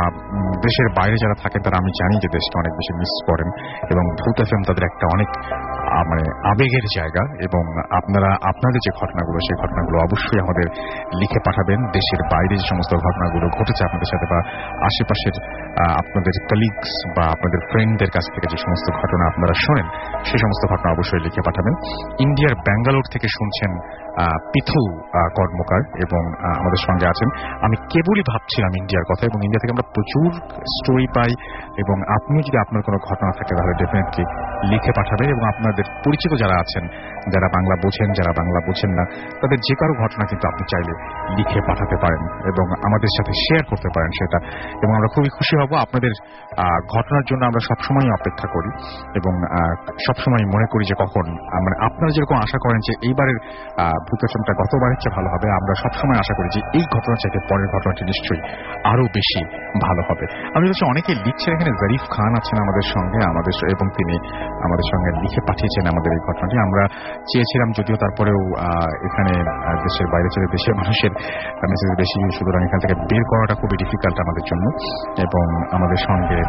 দেশের বাইরে যারা থাকেন তারা আমি জানি যে দেশকে অনেক বেশি মিস করেন, এবং ভূত এফএম তাদের একটা অনেক মানে আবেগের জায়গা। এবং আপনারা আপনাদের যে ঘটনাগুলো সেই ঘটনাগুলো অবশ্যই আমাদের লিখে পাঠাবেন। দেশের বাইরে যে সমস্ত ঘটনাগুলো ঘটেছে আপনাদের সাথে বা আশেপাশের আপনাদের কলিগস বা আপনাদের ফ্রেন্ডদের কাছ থেকে যে সমস্ত ঘটনা আপনারা শোনেন সেই সমস্ত ঘটনা অবশ্যই লিখে পাঠাবেন। ইন্ডিয়ার ব্যাঙ্গালোর থেকে শুনছেন পিথু কর্মকার, এবং আমাদের সঙ্গে আছেন। আমি কেবলই ভাবছিলাম ইন্ডিয়ার কথা, এবং ইন্ডিয়া থেকে আমরা প্রচুর স্টোরি পাই, এবং আপনিও যদি আপনার কোনো ঘটনা থাকে তাহলে ডেফিনেটলি লিখে পাঠাবেন। এবং আপনাদের পরিচিত যারা আছেন, যারা বাংলা বোঝেন, যারা বাংলা বোঝেন না, তাদের যে কারো ঘটনা কিন্তু আপনি চাইলে লিখে পাঠাতে পারেন এবং আমাদের সাথে শেয়ার করতে পারেন সেটা, এবং আমরা খুবই খুশি হব। আপনাদের ঘটনার জন্য আমরা সবসময় অপেক্ষা করি, এবং সবসময় মনে করি যে কখন মানে আপনারা যেরকম আশা করেন যে এইবারের ভূত এফএমটা গতবারের চেয়ে ভালো হবে, আমরা সবসময় আশা করি যে এই ঘটনা চাইতে পরের ঘটনাটি নিশ্চয়ই আরো বেশি ভালো হবে। আমি বলছি অনেকে লিখছেন, এখানে জরিফ খান আছেন আমাদের সঙ্গে আমাদের, এবং তিনি আমাদের সঙ্গে লিখে পাঠিয়েছেন আমাদের এই ঘটনাটি। আমরা চেয়েছিলাম, যদিও তারপরেও এখানে দেশের বাইরে ছেড়ে দেশের মানুষের মেসেজ বেশি, সুতরাং এখান থেকে বের করাটা খুবই ডিফিকাল্ট আমাদের জন্য। এবং আমাদের সঙ্গে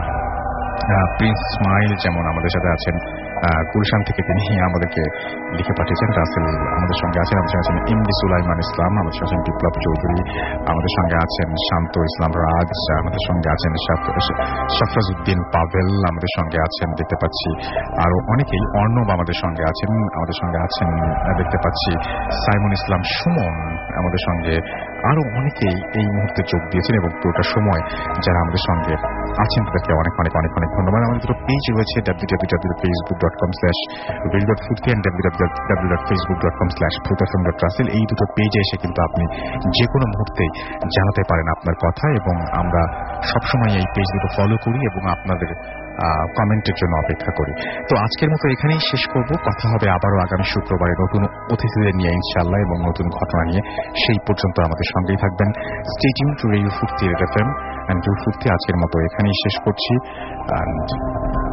প্রিন্স ইসমাইল যেমন আমাদের সাথে আছেন গুলশান থেকে, তিনি আমাদেরকে লিখে পাঠিয়েছেন। রাসেল আমাদের সঙ্গে আছেন, আমাদের সঙ্গে আছেন এমডি সুলাইমান ইসলাম, আমাদের সঙ্গে আছেন বিপ্লব চৌধুরী, আমাদের সঙ্গে আছেন শান্ত ইসলাম রাজ, আমাদের সঙ্গে আছেন শাফরাজউদ্দিন পাভেল, আমাদের সঙ্গে আছেন দেখতে পাচ্ছি আরো অনেকেই, অর্ণব আমাদের সঙ্গে আছেন, আমাদের সঙ্গে আছেন দেখতে পাচ্ছি সাইমন ইসলাম সুমন, আমাদের সঙ্গে আরো অনেকেই এই মুহূর্তে যোগ দিয়েছেন। এবং পুরোটা সময় যারা আমাদের সঙ্গে আছেন তাদেরকে অনেক অনেক অনেক অনেক ধন্যবাদ। আমাদের দুটো পেজ রয়েছে, W W W dot Facebook dot com slash radio dot Foorti and W W dot Facebook dot com slash Bhoot FM dot Rasel. এই দুটো পেজে এসে কিন্তু আপনি যে কোনো মুহূর্তে জানাতে পারেন আপনার কথা, এবং আমরা সবসময় এই পেজ দুটো ফলো করি এবং আপনাদের কমেন্টের জন্য অপেক্ষা করি। তো আজকের মতো এখানেই শেষ করব। কথা হবে আবারও আগামী শুক্রবারে নতুন অতিথিদের নিয়ে ইনশাআল্লাহ, এবং নতুন ঘটনা নিয়ে। সেই পর্যন্ত আমাদের সঙ্গেই থাকবেন। Stay tune to radio Foorti FM and radio Foorti. আজকের মতো এখানেই শেষ করছি।